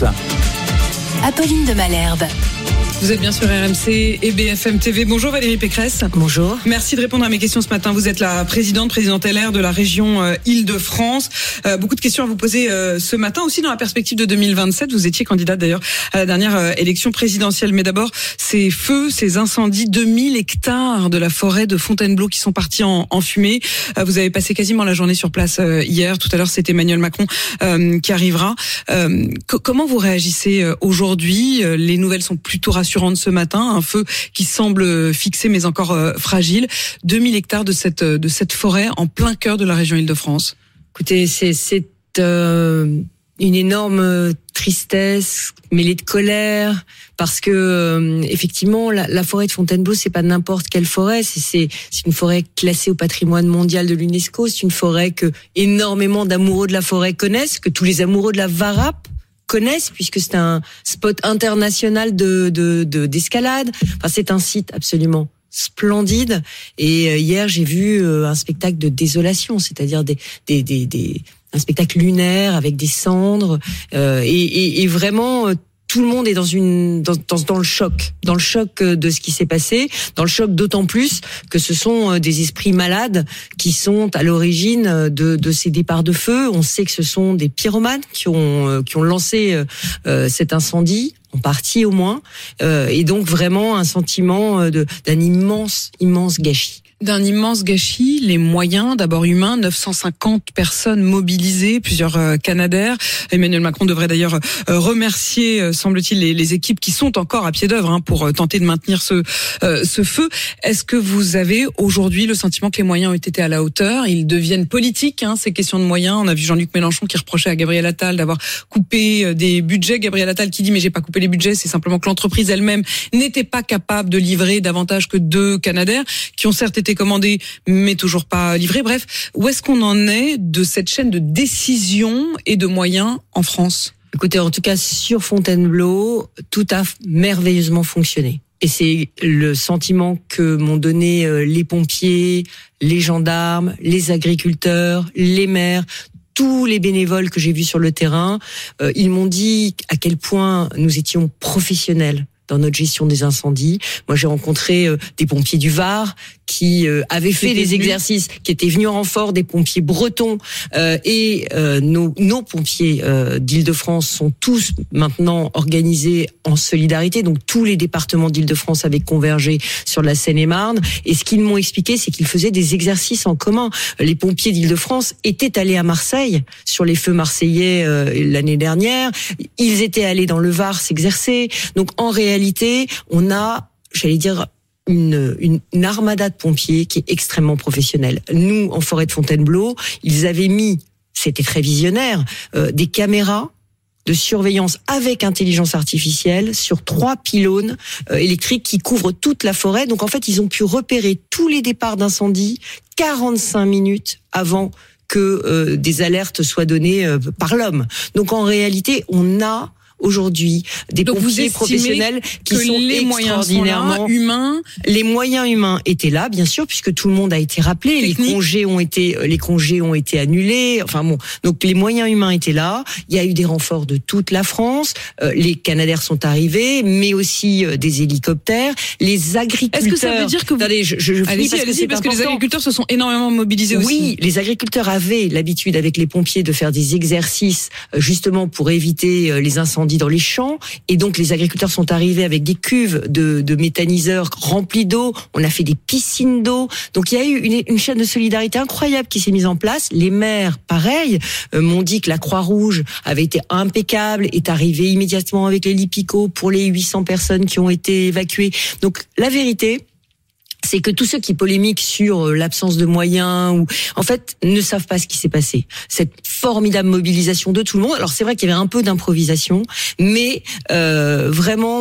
Apolline de Malherbe. Vous êtes bien sur R M C et B F M T V. Bonjour Valérie Pécresse. Bonjour. Merci de répondre à mes questions ce matin. Vous êtes la présidente, présidente L R de la région euh, Île-de-France. Euh, beaucoup de questions à vous poser euh, ce matin, aussi dans la perspective de deux mille vingt-sept. Vous étiez candidate d'ailleurs à la dernière euh, élection présidentielle. Mais d'abord, ces feux, ces incendies, deux mille hectares de la forêt de Fontainebleau qui sont partis en, en fumée. Euh, vous avez passé quasiment la journée sur place euh, hier. Tout à l'heure, c'est Emmanuel Macron euh, qui arrivera. Euh, co- comment vous réagissez euh, aujourd'hui ? euh, Les nouvelles sont plutôt rassurantes ce matin, un feu qui semble fixé mais encore euh, fragile. deux mille hectares de cette de cette forêt en plein cœur de la région Île-de-France. Écoutez, c'est c'est euh, une énorme tristesse mêlée de colère parce que euh, effectivement la, la forêt de Fontainebleau, c'est pas n'importe quelle forêt, c'est c'est c'est une forêt classée au patrimoine mondial de l'UNESCO, c'est une forêt que énormément d'amoureux de la forêt connaissent, que tous les amoureux de la Varap connaissent puisque c'est un spot international de de, de d'escalade. Enfin, c'est un site absolument splendide. Et euh, hier, j'ai vu euh, un spectacle de désolation, c'est-à-dire des des des, des un spectacle lunaire avec des cendres euh, et, et, et vraiment. Euh, Tout le monde est dans une dans, dans dans le choc, dans le choc de ce qui s'est passé, dans le choc d'autant plus que ce sont des esprits malades qui sont à l'origine de de ces départs de feu. On sait que ce sont des pyromanes qui ont qui ont lancé euh, cet incendie, en partie au moins, euh, et donc vraiment un sentiment de d'un immense immense gâchis. D'un immense gâchis, les moyens, d'abord humains, neuf cent cinquante personnes mobilisées, plusieurs euh, Canadair. Emmanuel Macron devrait d'ailleurs euh, remercier, euh, semble-t-il, les, les équipes qui sont encore à pied d'œuvre hein, pour euh, tenter de maintenir ce euh, ce feu. Est-ce que vous avez aujourd'hui le sentiment que les moyens ont été à la hauteur ? Ils deviennent politiques, hein, ces questions de moyens. On a vu Jean-Luc Mélenchon qui reprochait à Gabriel Attal d'avoir coupé des budgets. Gabriel Attal qui dit mais j'ai pas coupé les budgets, c'est simplement que l'entreprise elle-même n'était pas capable de livrer davantage que deux Canadair qui ont certes été commandé mais toujours pas livré. Bref, où est-ce qu'on en est de cette chaîne de décision et de moyens en France ? Écoutez, en tout cas sur Fontainebleau, tout a merveilleusement fonctionné. Et c'est le sentiment que m'ont donné les pompiers, les gendarmes, les agriculteurs, les maires, tous les bénévoles que j'ai vus sur le terrain. Euh, ils m'ont dit à quel point nous étions professionnels dans notre gestion des incendies. Moi, j'ai rencontré euh, des pompiers du Var qui euh, avaient fait des exercices, qui étaient venus en renfort, des pompiers bretons euh, et euh, nos, nos pompiers euh, d'Île-de-France sont tous maintenant organisés en solidarité. Donc tous les départements d'Île-de-France avaient convergé sur la Seine-et-Marne. Et ce qu'ils m'ont expliqué, c'est qu'ils faisaient des exercices en commun. Les pompiers d'Île-de-France étaient allés à Marseille sur les feux marseillais euh, l'année dernière. Ils étaient allés dans le Var s'exercer. Donc en réalité, on a, j'allais dire, Une, une, une armada de pompiers qui est extrêmement professionnelle. Nous, en forêt de Fontainebleau, ils avaient mis, c'était très visionnaire, euh, des caméras de surveillance avec intelligence artificielle sur trois pylônes euh, électriques qui couvrent toute la forêt. Donc en fait, ils ont pu repérer tous les départs d'incendie quarante-cinq minutes avant que euh, des alertes soient données euh, par l'homme. Donc en réalité, on a aujourd'hui des Donc pompiers professionnels qui sont les extraordinairement moyens humains. Les moyens humains étaient là, bien sûr, puisque tout le monde a été rappelé. Technique. Les congés ont été, les congés ont été annulés. Enfin bon, donc les moyens humains étaient là. Il y a eu des renforts de toute la France. Euh, les Canadair sont arrivés, mais aussi euh, des hélicoptères. Les agriculteurs. Est-ce que ça veut dire que vous... Attendez, je, je, je allez-y, parce, allez-y, que, parce que les agriculteurs se sont énormément mobilisés aussi. Oui, les agriculteurs avaient l'habitude avec les pompiers de faire des exercices justement pour éviter les incendies dans les champs. Et donc les agriculteurs sont arrivés avec des cuves de, de méthaniseurs remplies d'eau. On a fait des piscines d'eau. Donc il y a eu une, une chaîne de solidarité incroyable qui s'est mise en place. Les maires, pareil, euh, m'ont dit que la Croix-Rouge avait été impeccable, est arrivée immédiatement avec les Lipico pour les huit cents personnes qui ont été évacuées. Donc la vérité, c'est que tous ceux qui polémiquent sur l'absence de moyens ou en fait ne savent pas ce qui s'est passé. Cette formidable mobilisation de tout le monde. Alors c'est vrai qu'il y avait un peu d'improvisation, mais euh, vraiment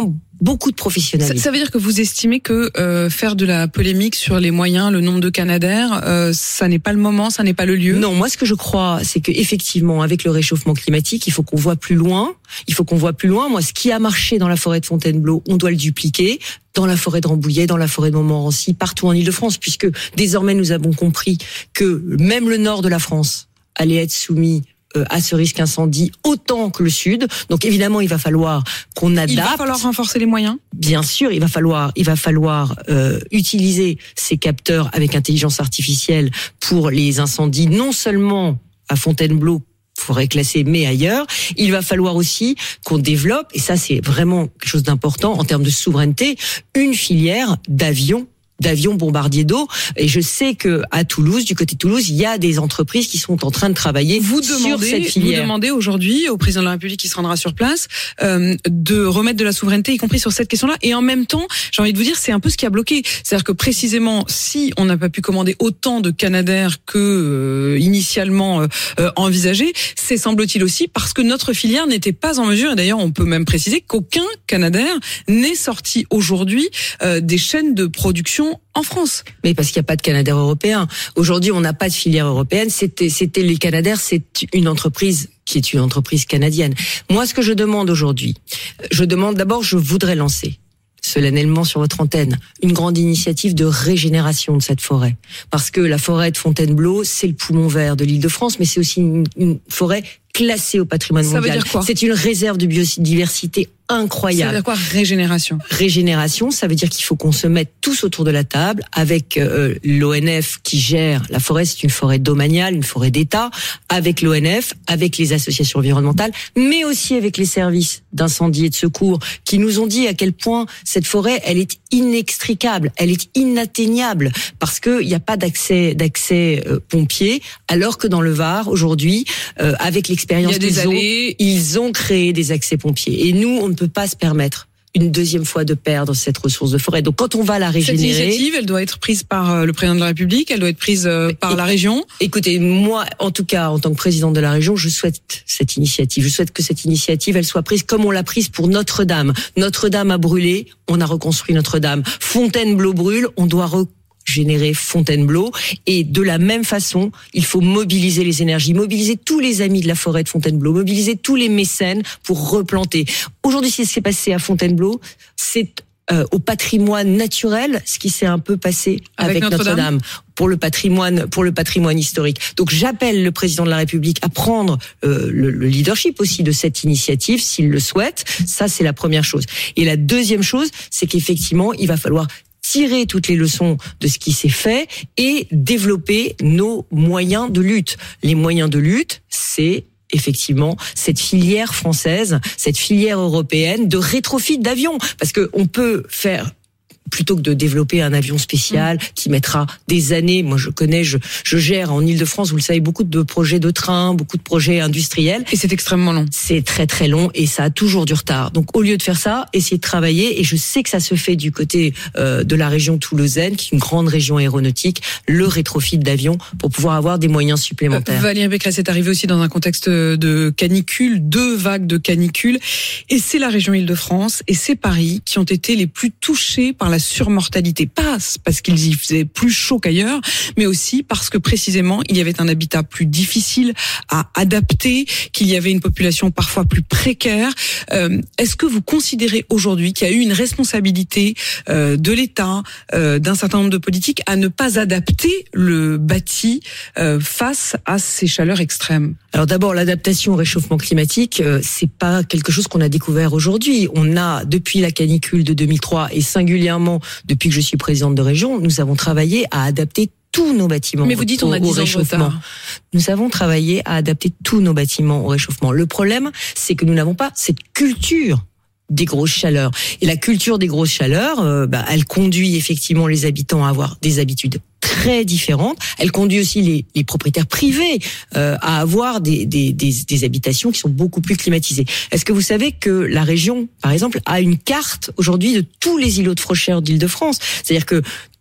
beaucoup de professionnalisme. Ça, ça veut dire que vous estimez que euh, faire de la polémique sur les moyens, le nombre de Canadair, euh, ça n'est pas le moment, ça n'est pas le lieu? Non, moi ce que je crois, c'est que effectivement, avec le réchauffement climatique, il faut qu'on voit plus loin. Il faut qu'on voit plus loin. Moi, ce qui a marché dans la forêt de Fontainebleau, on doit le dupliquer dans la forêt de Rambouillet, dans la forêt de Montmorency, partout en Île-de-France, puisque désormais nous avons compris que même le nord de la France allait être soumis à ce risque incendie autant que le sud. Donc évidemment, il va falloir qu'on adapte. Il va falloir renforcer les moyens. Bien sûr, il va falloir, il va falloir euh, utiliser ces capteurs avec intelligence artificielle pour les incendies, non seulement à Fontainebleau, forêt classée, mais ailleurs. Il va falloir aussi qu'on développe, et ça c'est vraiment quelque chose d'important en termes de souveraineté, une filière d'avions d'avions bombardiers d'eau. Et je sais que à Toulouse, du côté de Toulouse, il y a des entreprises qui sont en train de travailler vous sur demandez, cette filière. Vous demandez aujourd'hui au président de la République qui se rendra sur place euh, de remettre de la souveraineté, y compris sur cette question-là. Et en même temps, j'ai envie de vous dire, c'est un peu ce qui a bloqué. C'est-à-dire que précisément, si on n'a pas pu commander autant de Canadair que euh, initialement euh, envisagé, c'est semble-t-il aussi parce que notre filière n'était pas en mesure, et d'ailleurs on peut même préciser qu'aucun Canadair n'est sorti aujourd'hui euh, des chaînes de production en France. Mais parce qu'il n'y a pas de Canadair européen. Aujourd'hui, on n'a pas de filière européenne. C'était, c'était les Canadair, c'est une entreprise qui est une entreprise canadienne. Moi, ce que je demande aujourd'hui, je demande d'abord, je voudrais lancer solennellement sur votre antenne une grande initiative de régénération de cette forêt. Parce que la forêt de Fontainebleau, c'est le poumon vert de l'Île-de-France, mais c'est aussi une, une forêt classée au patrimoine mondial. Ça veut dire quoi ? C'est une réserve de biodiversité incroyable. Ça veut dire quoi, régénération ? Régénération, ça veut dire qu'il faut qu'on se mette tous autour de la table avec euh, l'O N F qui gère la forêt, c'est une forêt domaniale, une forêt d'État, avec l'O N F, avec les associations environnementales, mais aussi avec les services d'incendie et de secours qui nous ont dit à quel point cette forêt, elle est inextricable, elle est inatteignable parce que il n'y a pas d'accès d'accès euh, pompier, alors que dans le Var aujourd'hui, euh, avec l'expérience qu'ils ont, ils ont créé des accès pompiers. Et nous, on ne peut pas se permettre une deuxième fois de perdre cette ressource de forêt. Donc quand on va la régénérer... Cette initiative, elle doit être prise par le président de la République, elle doit être prise par et, la région. Écoutez, moi, en tout cas, en tant que présidente de la région, je souhaite cette initiative. Je souhaite que cette initiative, elle soit prise comme on l'a prise pour Notre-Dame. Notre-Dame a brûlé, on a reconstruit Notre-Dame. Fontainebleau brûle, on doit reconstruire générer Fontainebleau, et de la même façon, il faut mobiliser les énergies, mobiliser tous les amis de la forêt de Fontainebleau, mobiliser tous les mécènes pour replanter. Aujourd'hui, ce qui s'est passé à Fontainebleau, c'est euh, au patrimoine naturel, ce qui s'est un peu passé avec, avec Notre-Dame. Notre-Dame pour le patrimoine, pour le patrimoine historique. Donc j'appelle le président de la République à prendre euh, le, le leadership aussi de cette initiative, s'il le souhaite. Ça, c'est la première chose. Et la deuxième chose, c'est qu'effectivement, il va falloir tirer toutes les leçons de ce qui s'est fait et développer nos moyens de lutte. Les moyens de lutte, c'est effectivement cette filière française, cette filière européenne de rétrofit d'avions. Parce que on peut faire... plutôt que de développer un avion spécial qui mettra des années. Moi, je connais, je, je gère en Île-de-France, vous le savez, beaucoup de projets de train, beaucoup de projets industriels. Et c'est extrêmement long. C'est très très long et ça a toujours du retard. Donc, au lieu de faire ça, essayez de travailler. Et je sais que ça se fait du côté euh, de la région toulousaine, qui est une grande région aéronautique, le rétrofit d'avions pour pouvoir avoir des moyens supplémentaires. Euh, Valérie Pécresse est arrivée aussi dans un contexte de canicule, deux vagues de canicule. Et c'est la région Île-de-France et c'est Paris qui ont été les plus touchés par la surmortalité, pas parce qu'il y faisait plus chaud qu'ailleurs, mais aussi parce que précisément il y avait un habitat plus difficile à adapter, qu'il y avait une population parfois plus précaire. Euh, est-ce que vous considérez aujourd'hui qu'il y a eu une responsabilité euh, de l'État, euh, d'un certain nombre de politiques à ne pas adapter le bâti euh, face à ces chaleurs extrêmes ? Alors d'abord, l'adaptation au réchauffement climatique, euh, c'est pas quelque chose qu'on a découvert aujourd'hui. On a, depuis la canicule de deux mille trois et singulièrement depuis que je suis présidente de région, nous avons travaillé à adapter tous nos bâtiments. Mais vous dites au, on a dix ans de retard. Nous avons travaillé à adapter tous nos bâtiments au réchauffement. Le problème, c'est que nous n'avons pas cette culture des grosses chaleurs. Et la culture des grosses chaleurs, euh, bah, elle conduit effectivement les habitants à avoir des habitudes très différentes. Elle conduit aussi les, les propriétaires privés euh, à avoir des, des, des, des habitations qui sont beaucoup plus climatisées. Est-ce que vous savez que la région, par exemple, a une carte aujourd'hui de tous les îlots de fraîcheur d'Île-de-France ? C'est-à-dire que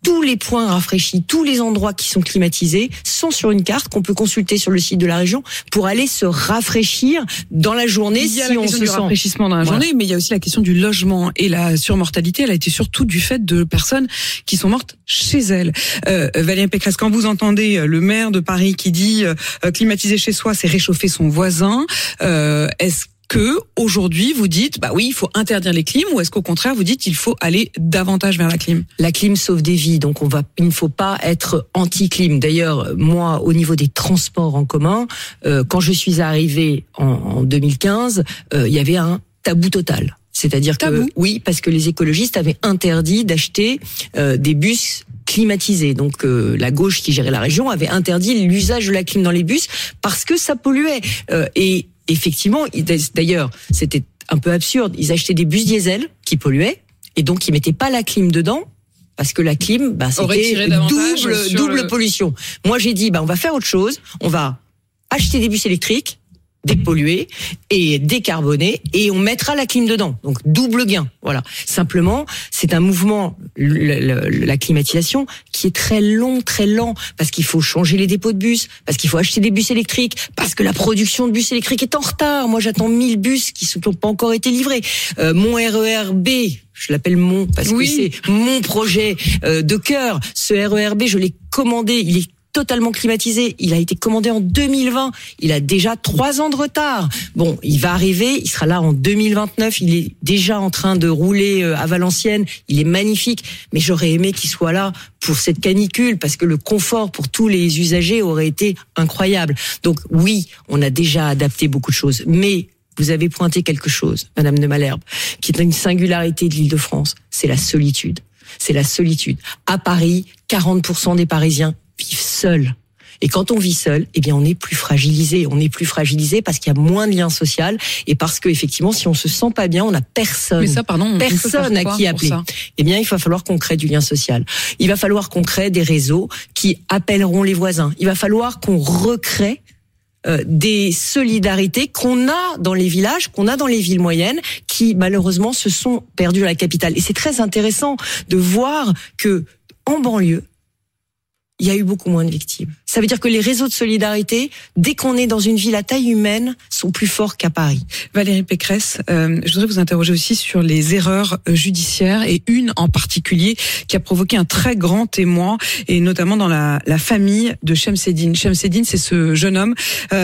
tous les points rafraîchis, tous les endroits qui sont climatisés sont sur une carte qu'on peut consulter sur le site de la région pour aller se rafraîchir dans la journée. Il y a si la on question se du sent rafraîchissement dans la voilà. journée, mais il y a aussi la question du logement, et la surmortalité, elle a été surtout du fait de personnes qui sont mortes chez elles. Euh, Valérie Pécresse, quand vous entendez le maire de Paris qui dit euh, climatiser chez soi, c'est réchauffer son voisin, euh, est-ce que aujourd'hui vous dites bah oui il faut interdire les clims, ou est-ce qu'au contraire vous dites il faut aller davantage vers la clim? La clim sauve des vies, donc on va, il ne faut pas être anti-clim. D'ailleurs, moi, au niveau des transports en commun, euh, quand je suis arrivée en, en deux mille quinze, euh, il y avait un tabou total. C'est-à-dire tabou. que oui, parce que les écologistes avaient interdit d'acheter euh, des bus climatisés. Donc euh, la gauche qui gérait la région avait interdit l'usage de la clim dans les bus parce que ça polluait. Euh, et effectivement, d'ailleurs, c'était un peu absurde. Ils achetaient des bus diesel qui polluaient et donc ils mettaient pas la clim dedans parce que la clim, bah, c'était double, double le... pollution. Moi, j'ai dit, bah, on va faire autre chose. On va acheter des bus électriques, dépollués et décarbonés, et on mettra la clim dedans. Donc double gain. Voilà. Simplement, c'est un mouvement, le, le, la climatisation, qui est très long, très lent, parce qu'il faut changer les dépôts de bus, parce qu'il faut acheter des bus électriques, parce que la production de bus électriques est en retard. Moi, j'attends mille bus qui n'ont pas encore été livrés. Euh, mon R E R B, je l'appelle mon, parce oui. que c'est mon projet euh, de cœur. Ce R E R B, je l'ai commandé, il est totalement climatisé. Il a été commandé en deux mille vingt. Il a déjà trois ans de retard. Bon, il va arriver. Il sera là en deux mille vingt-neuf. Il est déjà en train de rouler à Valenciennes. Il est magnifique. Mais j'aurais aimé qu'il soit là pour cette canicule parce que le confort pour tous les usagers aurait été incroyable. Donc oui, on a déjà adapté beaucoup de choses. Mais vous avez pointé quelque chose, Madame de Malherbe, qui est une singularité de l'Île-de-France. C'est la solitude. C'est la solitude. À Paris, quarante pour cent des Parisiens vivent seuls. Et quand on vit seul, eh bien, on est plus fragilisé. On est plus fragilisé parce qu'il y a moins de liens sociaux et parce que, effectivement, si on se sent pas bien, on n'a personne. Mais ça, pardon, personne à qui appeler. Eh bien, il va falloir qu'on crée du lien social. Il va falloir qu'on crée des réseaux qui appelleront les voisins. Il va falloir qu'on recrée Euh, des solidarités qu'on a dans les villages, qu'on a dans les villes moyennes, qui malheureusement se sont perdues à la capitale. Et c'est très intéressant de voir que en banlieue, il y a eu beaucoup moins de victimes. Ça veut dire que les réseaux de solidarité, dès qu'on est dans une ville à taille humaine, sont plus forts qu'à Paris. Valérie Pécresse, euh, je voudrais vous interroger aussi sur les erreurs judiciaires, et une en particulier qui a provoqué un très grand émoi, et notamment dans la, la famille de Chemseddine. Chemseddine, c'est ce jeune homme,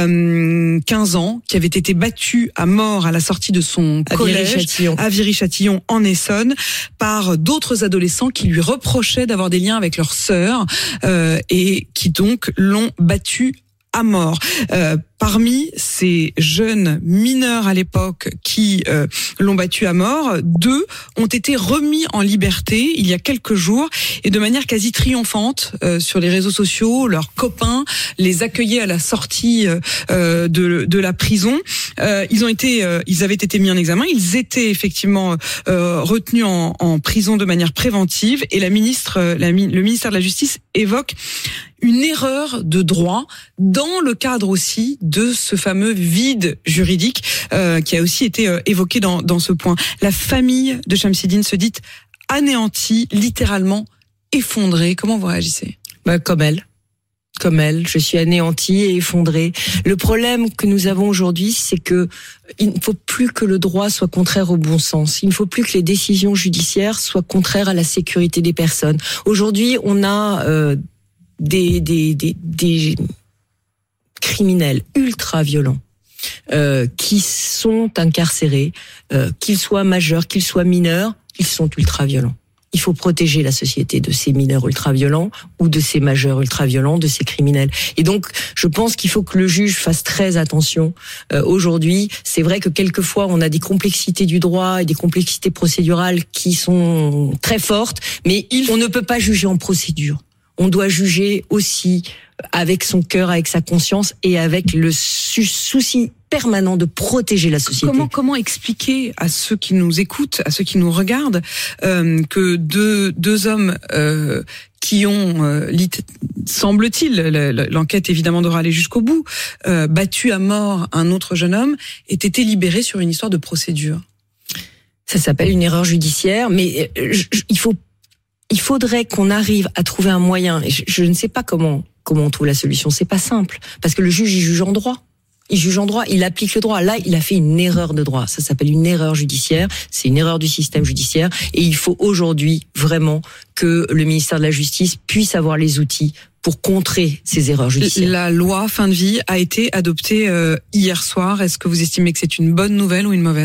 euh, quinze ans, qui avait été battu à mort à la sortie de son à collège Viry-Châtillon. à Viry-Châtillon en Essonne par d'autres adolescents qui lui reprochaient d'avoir des liens avec leur sœur euh, et qui donc l'ont battu à mort. Euh, parmi ces jeunes mineurs à l'époque qui euh, l'ont battu à mort, deux ont été remis en liberté il y a quelques jours, et de manière quasi triomphante euh, sur les réseaux sociaux. Leurs copains les accueillaient à la sortie euh, de, de la prison. Euh, ils ont été, euh, ils avaient été mis en examen. Ils étaient effectivement euh, retenus en, en prison de manière préventive, et la ministre, la, le ministère de la Justice évoque une erreur de droit dans le cadre aussi de ce fameux vide juridique euh, qui a aussi été euh, évoqué dans, dans ce point. La famille de Chemseddine se dit anéantie, littéralement effondrée. Comment vous réagissez ? Bah, comme elle. Comme elle, je suis anéantie et effondrée. Le problème que nous avons aujourd'hui, c'est que il ne faut plus que le droit soit contraire au bon sens. Il ne faut plus que les décisions judiciaires soient contraires à la sécurité des personnes. Aujourd'hui, on a euh, Des, des, des, des criminels ultra violents euh, qui sont incarcérés, euh, qu'ils soient majeurs, qu'ils soient mineurs, ils sont ultra violents. Il faut protéger la société de ces mineurs ultra violents ou de ces majeurs ultra violents, de ces criminels. Et donc, je pense qu'il faut que le juge fasse très attention. Euh, aujourd'hui, c'est vrai que quelquefois, on a des complexités du droit et des complexités procédurales qui sont très fortes, mais on ne peut pas juger en procédure. On doit juger aussi avec son cœur, avec sa conscience et avec le souci permanent de protéger la société. Comment comment expliquer à ceux qui nous écoutent, à ceux qui nous regardent, euh, que deux deux hommes euh, qui ont, euh, semble-t-il, l'enquête évidemment devra aller jusqu'au bout, euh, battu à mort un autre jeune homme, aient été libérés sur une histoire de procédure? Ça s'appelle une erreur judiciaire, mais je, je, il faut il faudrait qu'on arrive à trouver un moyen. Et je, je ne sais pas comment comment on trouve la solution. C'est pas simple parce que le juge il juge en droit. Il juge en droit, il applique le droit. Là, il a fait une erreur de droit. Ça s'appelle une erreur judiciaire. C'est une erreur du système judiciaire. Et il faut aujourd'hui vraiment que le ministère de la Justice puisse avoir les outils pour contrer ces erreurs judiciaires. La loi fin de vie a été adoptée euh, hier soir. Est-ce que vous estimez que c'est une bonne nouvelle ou une mauvaise ?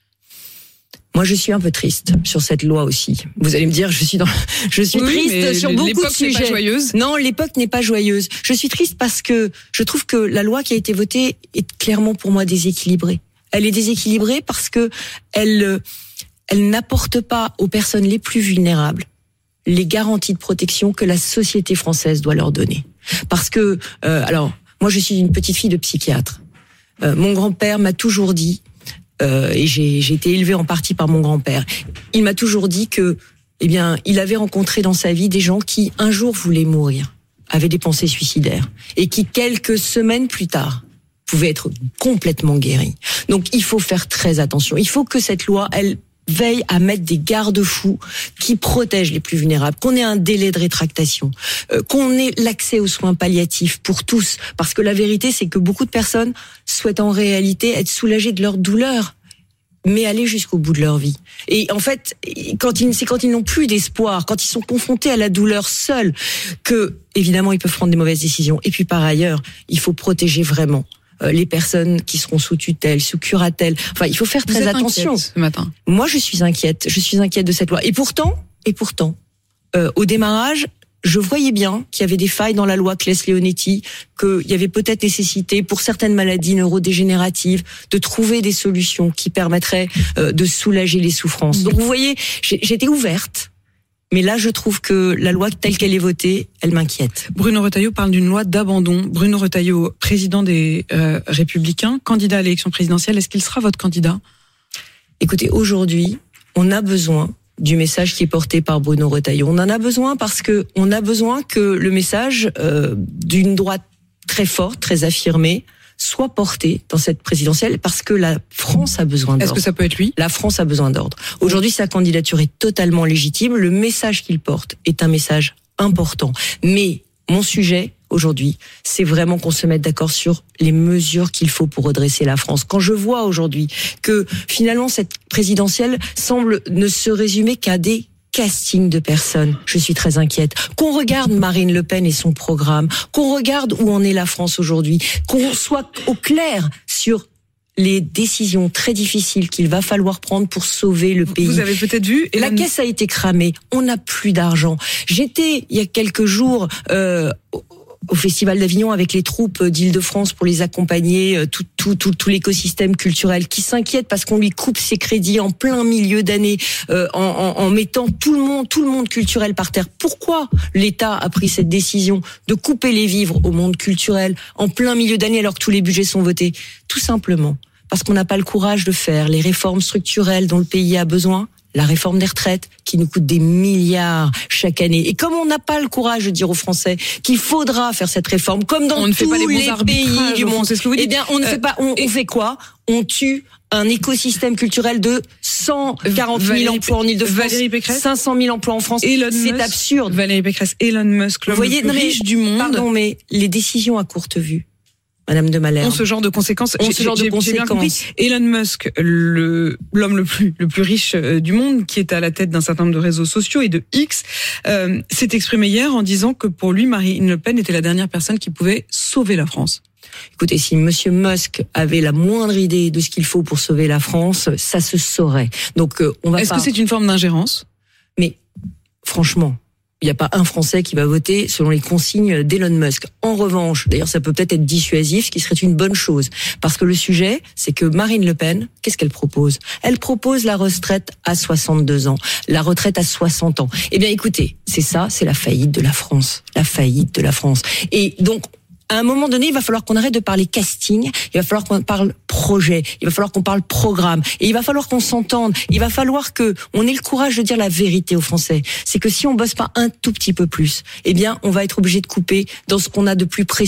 Moi, je suis un peu triste sur cette loi aussi. Vous allez me dire, je suis dans, je suis oui, triste sur beaucoup de sujets. L'époque n'est pas joyeuse. Non, l'époque n'est pas joyeuse. Je suis triste parce que je trouve que la loi qui a été votée est clairement pour moi déséquilibrée. Elle est déséquilibrée parce que elle, elle n'apporte pas aux personnes les plus vulnérables les garanties de protection que la société française doit leur donner. Parce que, euh, alors, moi, je suis une petite fille de psychiatre. Euh, mon grand-père m'a toujours dit. Euh, et j'ai, j'ai été élevée en partie par mon grand-père. Il m'a toujours dit que, eh bien, il avait rencontré dans sa vie des gens qui, un jour, voulaient mourir, avaient des pensées suicidaires, et qui, quelques semaines plus tard, pouvaient être complètement guéris. Donc, il faut faire très attention. Il faut que cette loi, elle veille à mettre des garde-fous qui protègent les plus vulnérables, qu'on ait un délai de rétractation, euh, qu'on ait l'accès aux soins palliatifs pour tous, parce que la vérité, c'est que beaucoup de personnes souhaitent en réalité être soulagées de leur douleur, mais aller jusqu'au bout de leur vie. Et en fait, quand ils, c'est quand ils n'ont plus d'espoir, quand ils sont confrontés à la douleur seuls, que, évidemment, ils peuvent prendre des mauvaises décisions. Et puis, par ailleurs, il faut protéger vraiment les personnes qui seront sous tutelle, sous curatelle. Enfin, il faut faire très Vous êtes attention. Ce matin. Moi, je suis inquiète. Je suis inquiète de cette loi. Et pourtant, et pourtant, euh, au démarrage, je voyais bien qu'il y avait des failles dans la loi Claes-Leonetti, qu'il y avait peut-être nécessité pour certaines maladies neurodégénératives de trouver des solutions qui permettraient euh, de soulager les souffrances. Donc, vous voyez, j'étais ouverte. Mais là, je trouve que la loi telle qu'elle est votée, elle m'inquiète. Bruno Retailleau parle d'une loi d'abandon. Bruno Retailleau, président des euh, Républicains, candidat à l'élection présidentielle, est-ce qu'il sera votre candidat ? Écoutez, aujourd'hui, on a besoin du message qui est porté par Bruno Retailleau. On en a besoin parce que on a besoin que le message euh, d'une droite très forte, très affirmée, soit porté dans cette présidentielle parce que la France a besoin d'ordre. Est-ce que ça peut être lui ? La France a besoin d'ordre. Aujourd'hui, sa candidature est totalement légitime. Le message qu'il porte est un message important. Mais mon sujet aujourd'hui, c'est vraiment qu'on se mette d'accord sur les mesures qu'il faut pour redresser la France. Quand je vois aujourd'hui que finalement cette présidentielle semble ne se résumer qu'à des casting de personnes, je suis très inquiète. Qu'on regarde Marine Le Pen et son programme, qu'on regarde où en est la France aujourd'hui, qu'on soit au clair sur les décisions très difficiles qu'il va falloir prendre pour sauver le pays. Vous avez peut-être vu... La caisse a été cramée, on n'a plus d'argent. J'étais, il y a quelques jours... Euh, au Festival d'Avignon avec les troupes d'Île-de-France pour les accompagner, tout, tout, tout, tout l'écosystème culturel qui s'inquiète parce qu'on lui coupe ses crédits en plein milieu d'année, euh, en, en, en mettant tout le monde, tout le monde culturel par terre. Pourquoi l'État a pris cette décision de couper les vivres au monde culturel en plein milieu d'année alors que tous les budgets sont votés ? Tout simplement parce qu'on n'a pas le courage de faire les réformes structurelles dont le pays a besoin. La réforme des retraites qui nous coûte des milliards chaque année. Et comme on n'a pas le courage de dire aux Français qu'il faudra faire cette réforme, comme dans on tous les, les pays du monde, c'est ce que vous dites. Eh bien, on ne euh, fait pas. On, et... on fait quoi ? On tue un écosystème culturel de cent quarante mille emplois en Île-de-France, Valérie Pécresse, cinq cent mille emplois en France. Elon c'est Musk, absurde. Valérie Pécresse, Elon Musk, l'homme le plus riche du monde. Pardon, mais les décisions à courte vue, Madame de Malherbe, ont ce genre de conséquences. Ont ce genre de j'ai, conséquences. J'ai bien compris. Elon Musk, le, l'homme le plus, le plus riche du monde, qui est à la tête d'un certain nombre de réseaux sociaux et de X, euh, s'est exprimé hier en disant que pour lui, Marine Le Pen était la dernière personne qui pouvait sauver la France. Écoutez, si Monsieur Musk avait la moindre idée de ce qu'il faut pour sauver la France, ça se saurait. Donc, euh, on va Est-ce pas... que c'est une forme d'ingérence ? Mais, franchement... Il n'y a pas un Français qui va voter selon les consignes d'Elon Musk. En revanche, d'ailleurs, ça peut peut-être être dissuasif, ce qui serait une bonne chose. Parce que le sujet, c'est que Marine Le Pen, qu'est-ce qu'elle propose ? Elle propose la retraite à soixante-deux ans, la retraite à soixante ans. Eh bien, écoutez, c'est ça, c'est la faillite de la France. La faillite de la France. Et donc, à un moment donné, il va falloir qu'on arrête de parler casting, il va falloir qu'on parle projet, il va falloir qu'on parle programme, et il va falloir qu'on s'entende, il va falloir que on ait le courage de dire la vérité aux Français. C'est que si on bosse pas un tout petit peu plus, eh bien, on va être obligé de couper dans ce qu'on a de plus précieux,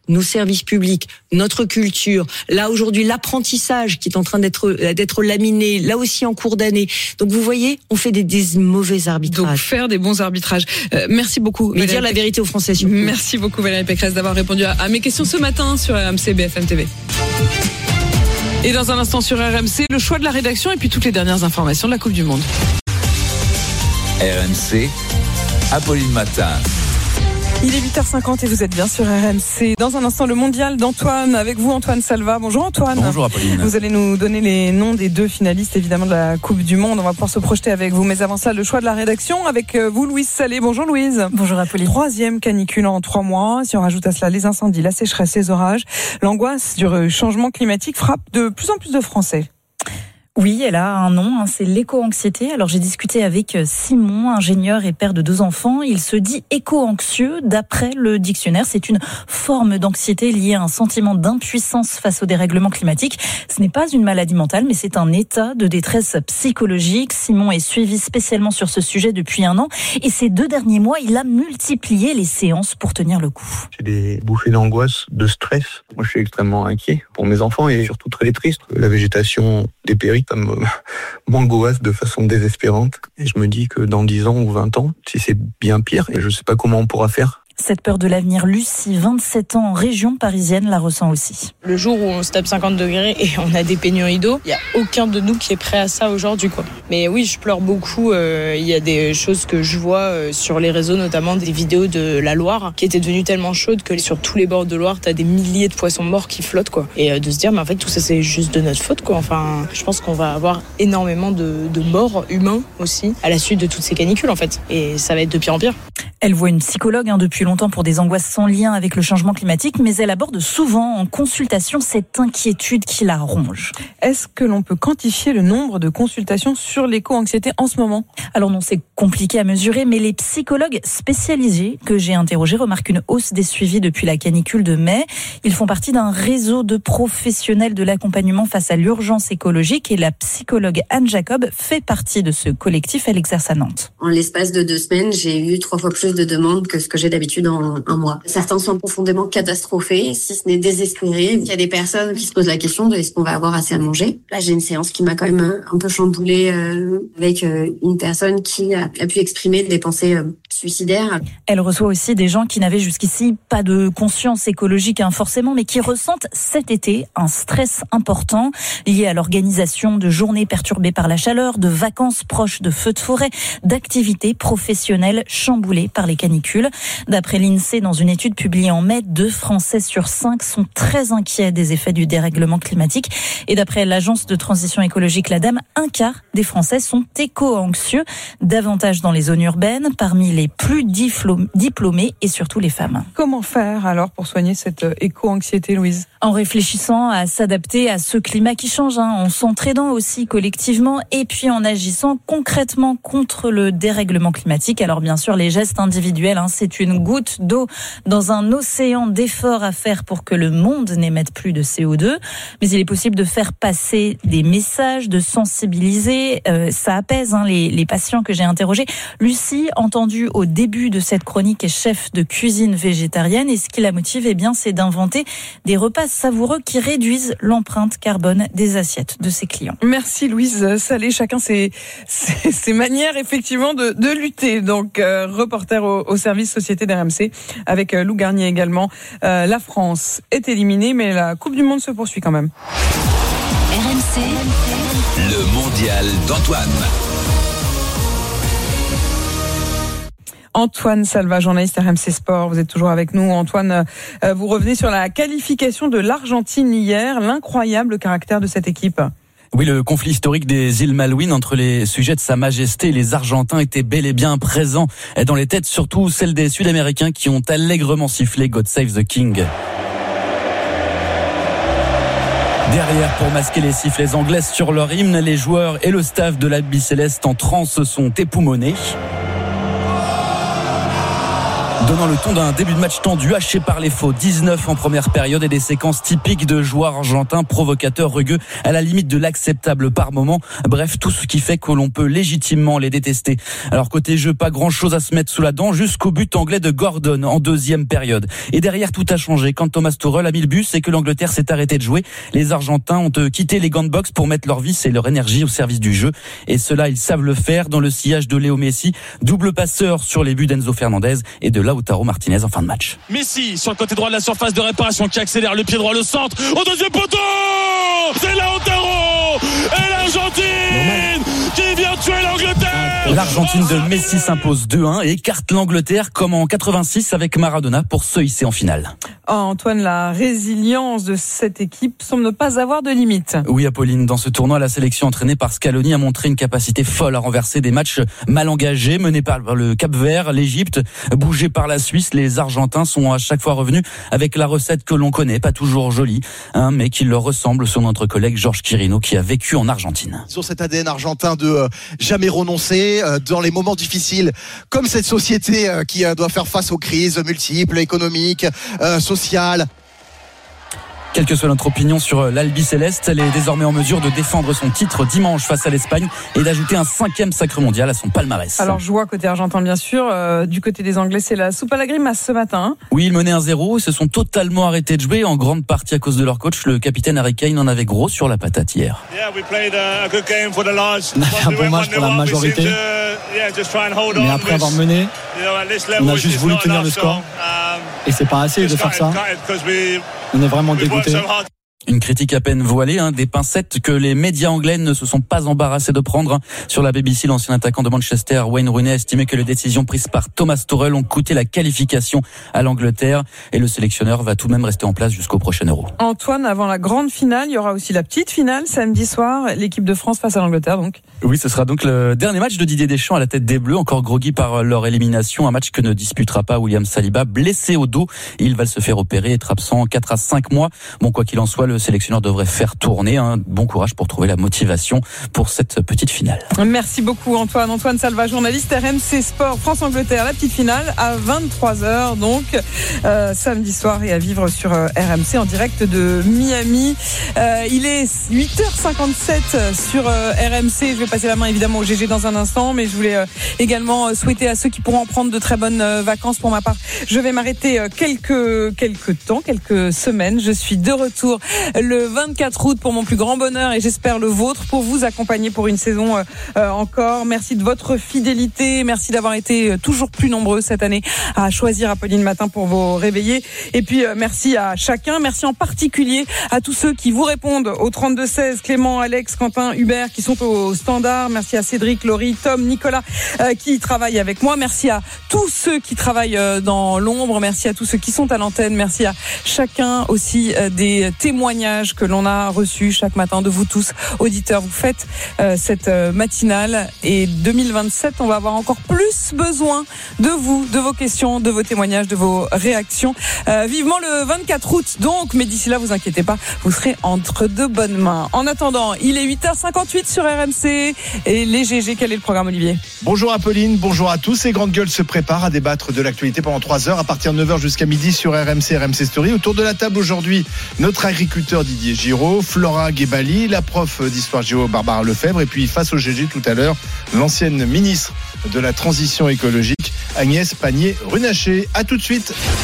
nos services publics, notre culture, là aujourd'hui l'apprentissage qui est en train d'être d'être laminé, là aussi en cours d'année. Donc vous voyez, on fait des, des mauvais arbitrages. Donc faire des bons arbitrages. Euh, merci beaucoup. Mais dire la vérité aux Français. Surtout. Merci beaucoup Valérie Pécresse d'avoir répondu à, à mes questions ce matin sur R M C B F M T V. Et dans un instant sur R M C, le choix de la rédaction et puis toutes les dernières informations de la Coupe du Monde. R M C, Apolline Matin. Il est huit heures cinquante et vous êtes bien sur R M C. Dans un instant, le mondial d'Antoine. Avec vous, Antoine Salva. Bonjour Antoine. Bonjour Apolline. Vous allez nous donner les noms des deux finalistes, évidemment, de la Coupe du Monde. On va pouvoir se projeter avec vous. Mais avant ça, le choix de la rédaction avec vous, Louise Salé. Bonjour Louise. Bonjour Apolline. Troisième canicule en trois mois. Si on rajoute à cela les incendies, la sécheresse, les orages, l'angoisse du changement climatique frappe de plus en plus de Français. Oui, elle a un nom, hein, c'est l'éco-anxiété. Alors j'ai discuté avec Simon, ingénieur et père de deux enfants. Il se dit éco-anxieux. D'après le dictionnaire, c'est une forme d'anxiété liée à un sentiment d'impuissance face au dérèglement climatique. Ce n'est pas une maladie mentale, mais c'est un état de détresse psychologique. Simon est suivi spécialement sur ce sujet depuis un an. Et ces deux derniers mois, il a multiplié les séances pour tenir le coup. J'ai des bouffées d'angoisse, de stress. Moi, je suis extrêmement inquiet pour mes enfants et surtout très triste. La végétation dépérit. Ça m'angoisse de façon désespérante. Et je me dis que dans dix ans ou vingt ans, si c'est bien pire, et je ne sais pas comment on pourra faire. Cette peur de l'avenir, Lucie, vingt-sept ans, en région parisienne, la ressent aussi. Le jour où on se tape cinquante degrés et on a des pénuries d'eau, il n'y a aucun de nous qui est prêt à ça aujourd'hui, quoi. Mais oui, je pleure beaucoup. Il euh, y a des choses que je vois euh, sur les réseaux, notamment des vidéos de la Loire, qui étaient devenues tellement chaudes que sur tous les bords de Loire, tu as des milliers de poissons morts qui flottent, quoi. Et euh, de se dire, mais en fait, tout ça, c'est juste de notre faute, quoi. Enfin, je pense qu'on va avoir énormément de, de morts humains aussi à la suite de toutes ces canicules, en fait. Et ça va être de pire en pire. Elle voit une psychologue hein, depuis longtemps pour des angoisses sans lien avec le changement climatique, mais elle aborde souvent en consultation cette inquiétude qui la ronge. Est-ce que l'on peut quantifier le nombre de consultations sur l'éco-anxiété en ce moment ? Alors non, c'est compliqué à mesurer, mais les psychologues spécialisés que j'ai interrogés remarquent une hausse des suivis depuis la canicule de mai. Ils font partie d'un réseau de professionnels de l'accompagnement face à l'urgence écologique et la psychologue Anne Jacob fait partie de ce collectif. Elle exerce à Nantes. En l'espace de deux semaines, j'ai eu trois fois plus de demandes que ce que j'ai d'habitude en un mois. Certains sont profondément catastrophés, si ce n'est désespérés. Il y a des personnes qui se posent la question de est-ce qu'on va avoir assez à manger. Là, j'ai une séance qui m'a quand même un peu chamboulée euh, avec euh, une personne qui a, a pu exprimer des pensées euh, suicidaires. Elle reçoit aussi des gens qui n'avaient jusqu'ici pas de conscience écologique hein, forcément, mais qui ressentent cet été un stress important lié à l'organisation de journées perturbées par la chaleur, de vacances proches de feux de forêt, d'activités professionnelles chamboulées par les canicules. D'après l'INSEE, dans une étude publiée en mai, deux Français sur cinq sont très inquiets des effets du dérèglement climatique. Et d'après l'agence de transition écologique l'ADEME, un quart des Français sont éco-anxieux, davantage dans les zones urbaines, parmi les plus diplômés et surtout les femmes. Comment faire alors pour soigner cette éco-anxiété, Louise ? En réfléchissant à s'adapter à ce climat qui change, hein, en s'entraidant aussi collectivement et puis en agissant concrètement contre le dérèglement climatique. Alors bien sûr, les gestes individuels, hein, c'est une goutte d'eau dans un océan d'efforts à faire pour que le monde n'émette plus de C O deux. Mais il est possible de faire passer des messages, de sensibiliser. Euh, ça apaise hein, les, les patients que j'ai interrogés. Lucie, entendue au début de cette chronique, est chef de cuisine végétarienne. Et ce qui la motive, eh bien, c'est d'inventer des repas savoureux qui réduisent l'empreinte carbone des assiettes de ses clients. Merci Louise Salé. Chacun ses, ses, ses manières effectivement de, de lutter. Donc euh, reporter au, au service société d'R M C avec euh, Lou Garnier également. Euh, la France est éliminée, mais la Coupe du Monde se poursuit quand même. R M C, le mondial d'Antoine. Antoine Salva, journaliste R M C Sport, vous êtes toujours avec nous. Antoine, euh, vous revenez sur la qualification de l'Argentine hier, l'incroyable caractère de cette équipe. Oui, le conflit historique des îles Malouines entre les sujets de Sa Majesté et les Argentins était bel et bien présent dans les têtes, surtout celles des Sud-Américains qui ont allègrement sifflé God Save the King. Derrière, pour masquer les sifflets anglaises sur leur hymne, les joueurs et le staff de l'Albi Céleste en transe sont époumonés. Donnant le ton d'un début de match tendu, haché par les faux. dix-neuf en première période et des séquences typiques de joueurs argentins, provocateurs, rugueux, à la limite de l'acceptable par moment. Bref, tout ce qui fait que l'on peut légitimement les détester. Alors côté jeu, pas grand chose à se mettre sous la dent jusqu'au but anglais de Gordon en deuxième période. Et derrière, tout a changé. Quand Thomas Tuchel a mis le but, c'est que l'Angleterre s'est arrêtée de jouer. Les Argentins ont quitté les gants de boxe pour mettre leur vice et leur énergie au service du jeu. Et cela, ils savent le faire dans le sillage de Léo Messi, double passeur sur les buts d'Enzo Fernandez et de Lautaro Martinez en fin de match. Messi sur le côté droit de la surface de réparation qui accélère, le pied droit, le centre, au deuxième poteau, c'est Lautaro et l'Argentine qui vient tuer l'Angleterre. L'Argentine de Messi s'impose deux un et écarte l'Angleterre comme en quatre-vingt-six avec Maradona pour se hisser en finale. Oh, Antoine, la résilience de cette équipe semble ne pas avoir de limite. Oui, Apolline, dans ce tournoi, la sélection entraînée par Scaloni a montré une capacité folle à renverser des matchs mal engagés, menés par le Cap-Vert, l'Égypte, bougés par la Suisse. Les Argentins sont à chaque fois revenus avec la recette que l'on connaît, pas toujours jolie, hein, mais qui leur ressemble, selon notre collègue Georges Quirino, qui a vécu en Argentine. Ils ont cet A D N argentin de euh, jamais renoncer euh, dans les moments difficiles, comme cette société euh, qui euh, doit faire face aux crises multiples, économiques, euh, sociales. Quelle que soit notre opinion sur l'Albi Céleste, elle est désormais en mesure de défendre son titre dimanche face à l'Espagne et d'ajouter un cinquième sacre mondial à son palmarès. Alors joie côté argentin bien sûr, euh, du côté des Anglais c'est la soupe à la grimace ce matin. Oui, ils menaient un zéro et se sont totalement arrêtés de jouer en grande partie à cause de leur coach. Le capitaine Harry Kane en avait gros sur la patate hier. On a fait un bon match pour la majorité, mais après avoir mené, on a juste voulu tenir le score et c'est pas assez de faire ça. On est vraiment dégoûté. Une critique à peine voilée, hein, des pincettes que les médias anglais ne se sont pas embarrassés de prendre. Hein. Sur la B B C, l'ancien attaquant de Manchester, Wayne Rooney, a estimé que les décisions prises par Thomas Tuchel ont coûté la qualification à l'Angleterre et le sélectionneur va tout de même rester en place jusqu'au prochain Euro. Antoine, avant la grande finale, il y aura aussi la petite finale samedi soir, l'équipe de France face à l'Angleterre donc. Oui, ce sera donc le dernier match de Didier Deschamps à la tête des Bleus, encore groggy par leur élimination, un match que ne disputera pas William Saliba, blessé au dos. Il va se faire opérer, être absent quatre à cinq mois. Bon, quoi qu'il en soit, le sélectionneur devrait faire tourner. Hein. Bon courage pour trouver la motivation pour cette petite finale. Merci beaucoup Antoine. Antoine Salva, journaliste R M C Sport France-Angleterre, la petite finale à vingt-trois heures donc euh, samedi soir et à vivre sur euh, R M C en direct de Miami. Euh, il est huit heures cinquante-sept sur euh, R M C. Je vais passer la main évidemment au G G dans un instant, mais je voulais euh, également euh, souhaiter à ceux qui pourront prendre de très bonnes euh, vacances. Pour ma part, je vais m'arrêter euh, quelques quelques temps, quelques semaines. Je suis de retour le vingt-quatre août pour mon plus grand bonheur et j'espère le vôtre pour vous accompagner pour une saison euh, encore. Merci de votre fidélité, merci d'avoir été toujours plus nombreux cette année à choisir Apolline Matin pour vous réveiller. Et puis euh, merci à chacun, merci en particulier à tous ceux qui vous répondent au trente-deux seize, Clément, Alex, Quentin, Hubert qui sont au standard. Merci à Cédric, Laurie, Tom, Nicolas euh, qui travaillent avec moi. Merci à tous ceux qui travaillent euh, dans l'ombre. Merci à tous ceux qui sont à l'antenne. Merci à chacun aussi euh, des témoignages que l'on a reçus chaque matin de vous tous, auditeurs. Vous faites euh, cette euh, matinale et deux mille vingt-sept, on va avoir encore plus besoin de vous, de vos questions, de vos témoignages, de vos réactions. Euh, vivement le vingt-quatre août donc, mais d'ici là, vous inquiétez pas, vous serez entre de bonnes mains. En attendant, il est huit heures cinquante-huit sur R M C et les G G, quel est le programme, Olivier ? Bonjour Apolline, bonjour à tous. Et Grande Gueule se prépare à débattre de l'actualité pendant trois heures à partir de neuf heures jusqu'à midi sur R M C, R M C Story. Autour de la table aujourd'hui, notre agriculteur Didier Giraud, Flora Guébali, la prof d'histoire géo Barbara Lefebvre et puis face au G G tout à l'heure, l'ancienne ministre de la Transition écologique Agnès Pannier-Runacher. À tout de suite.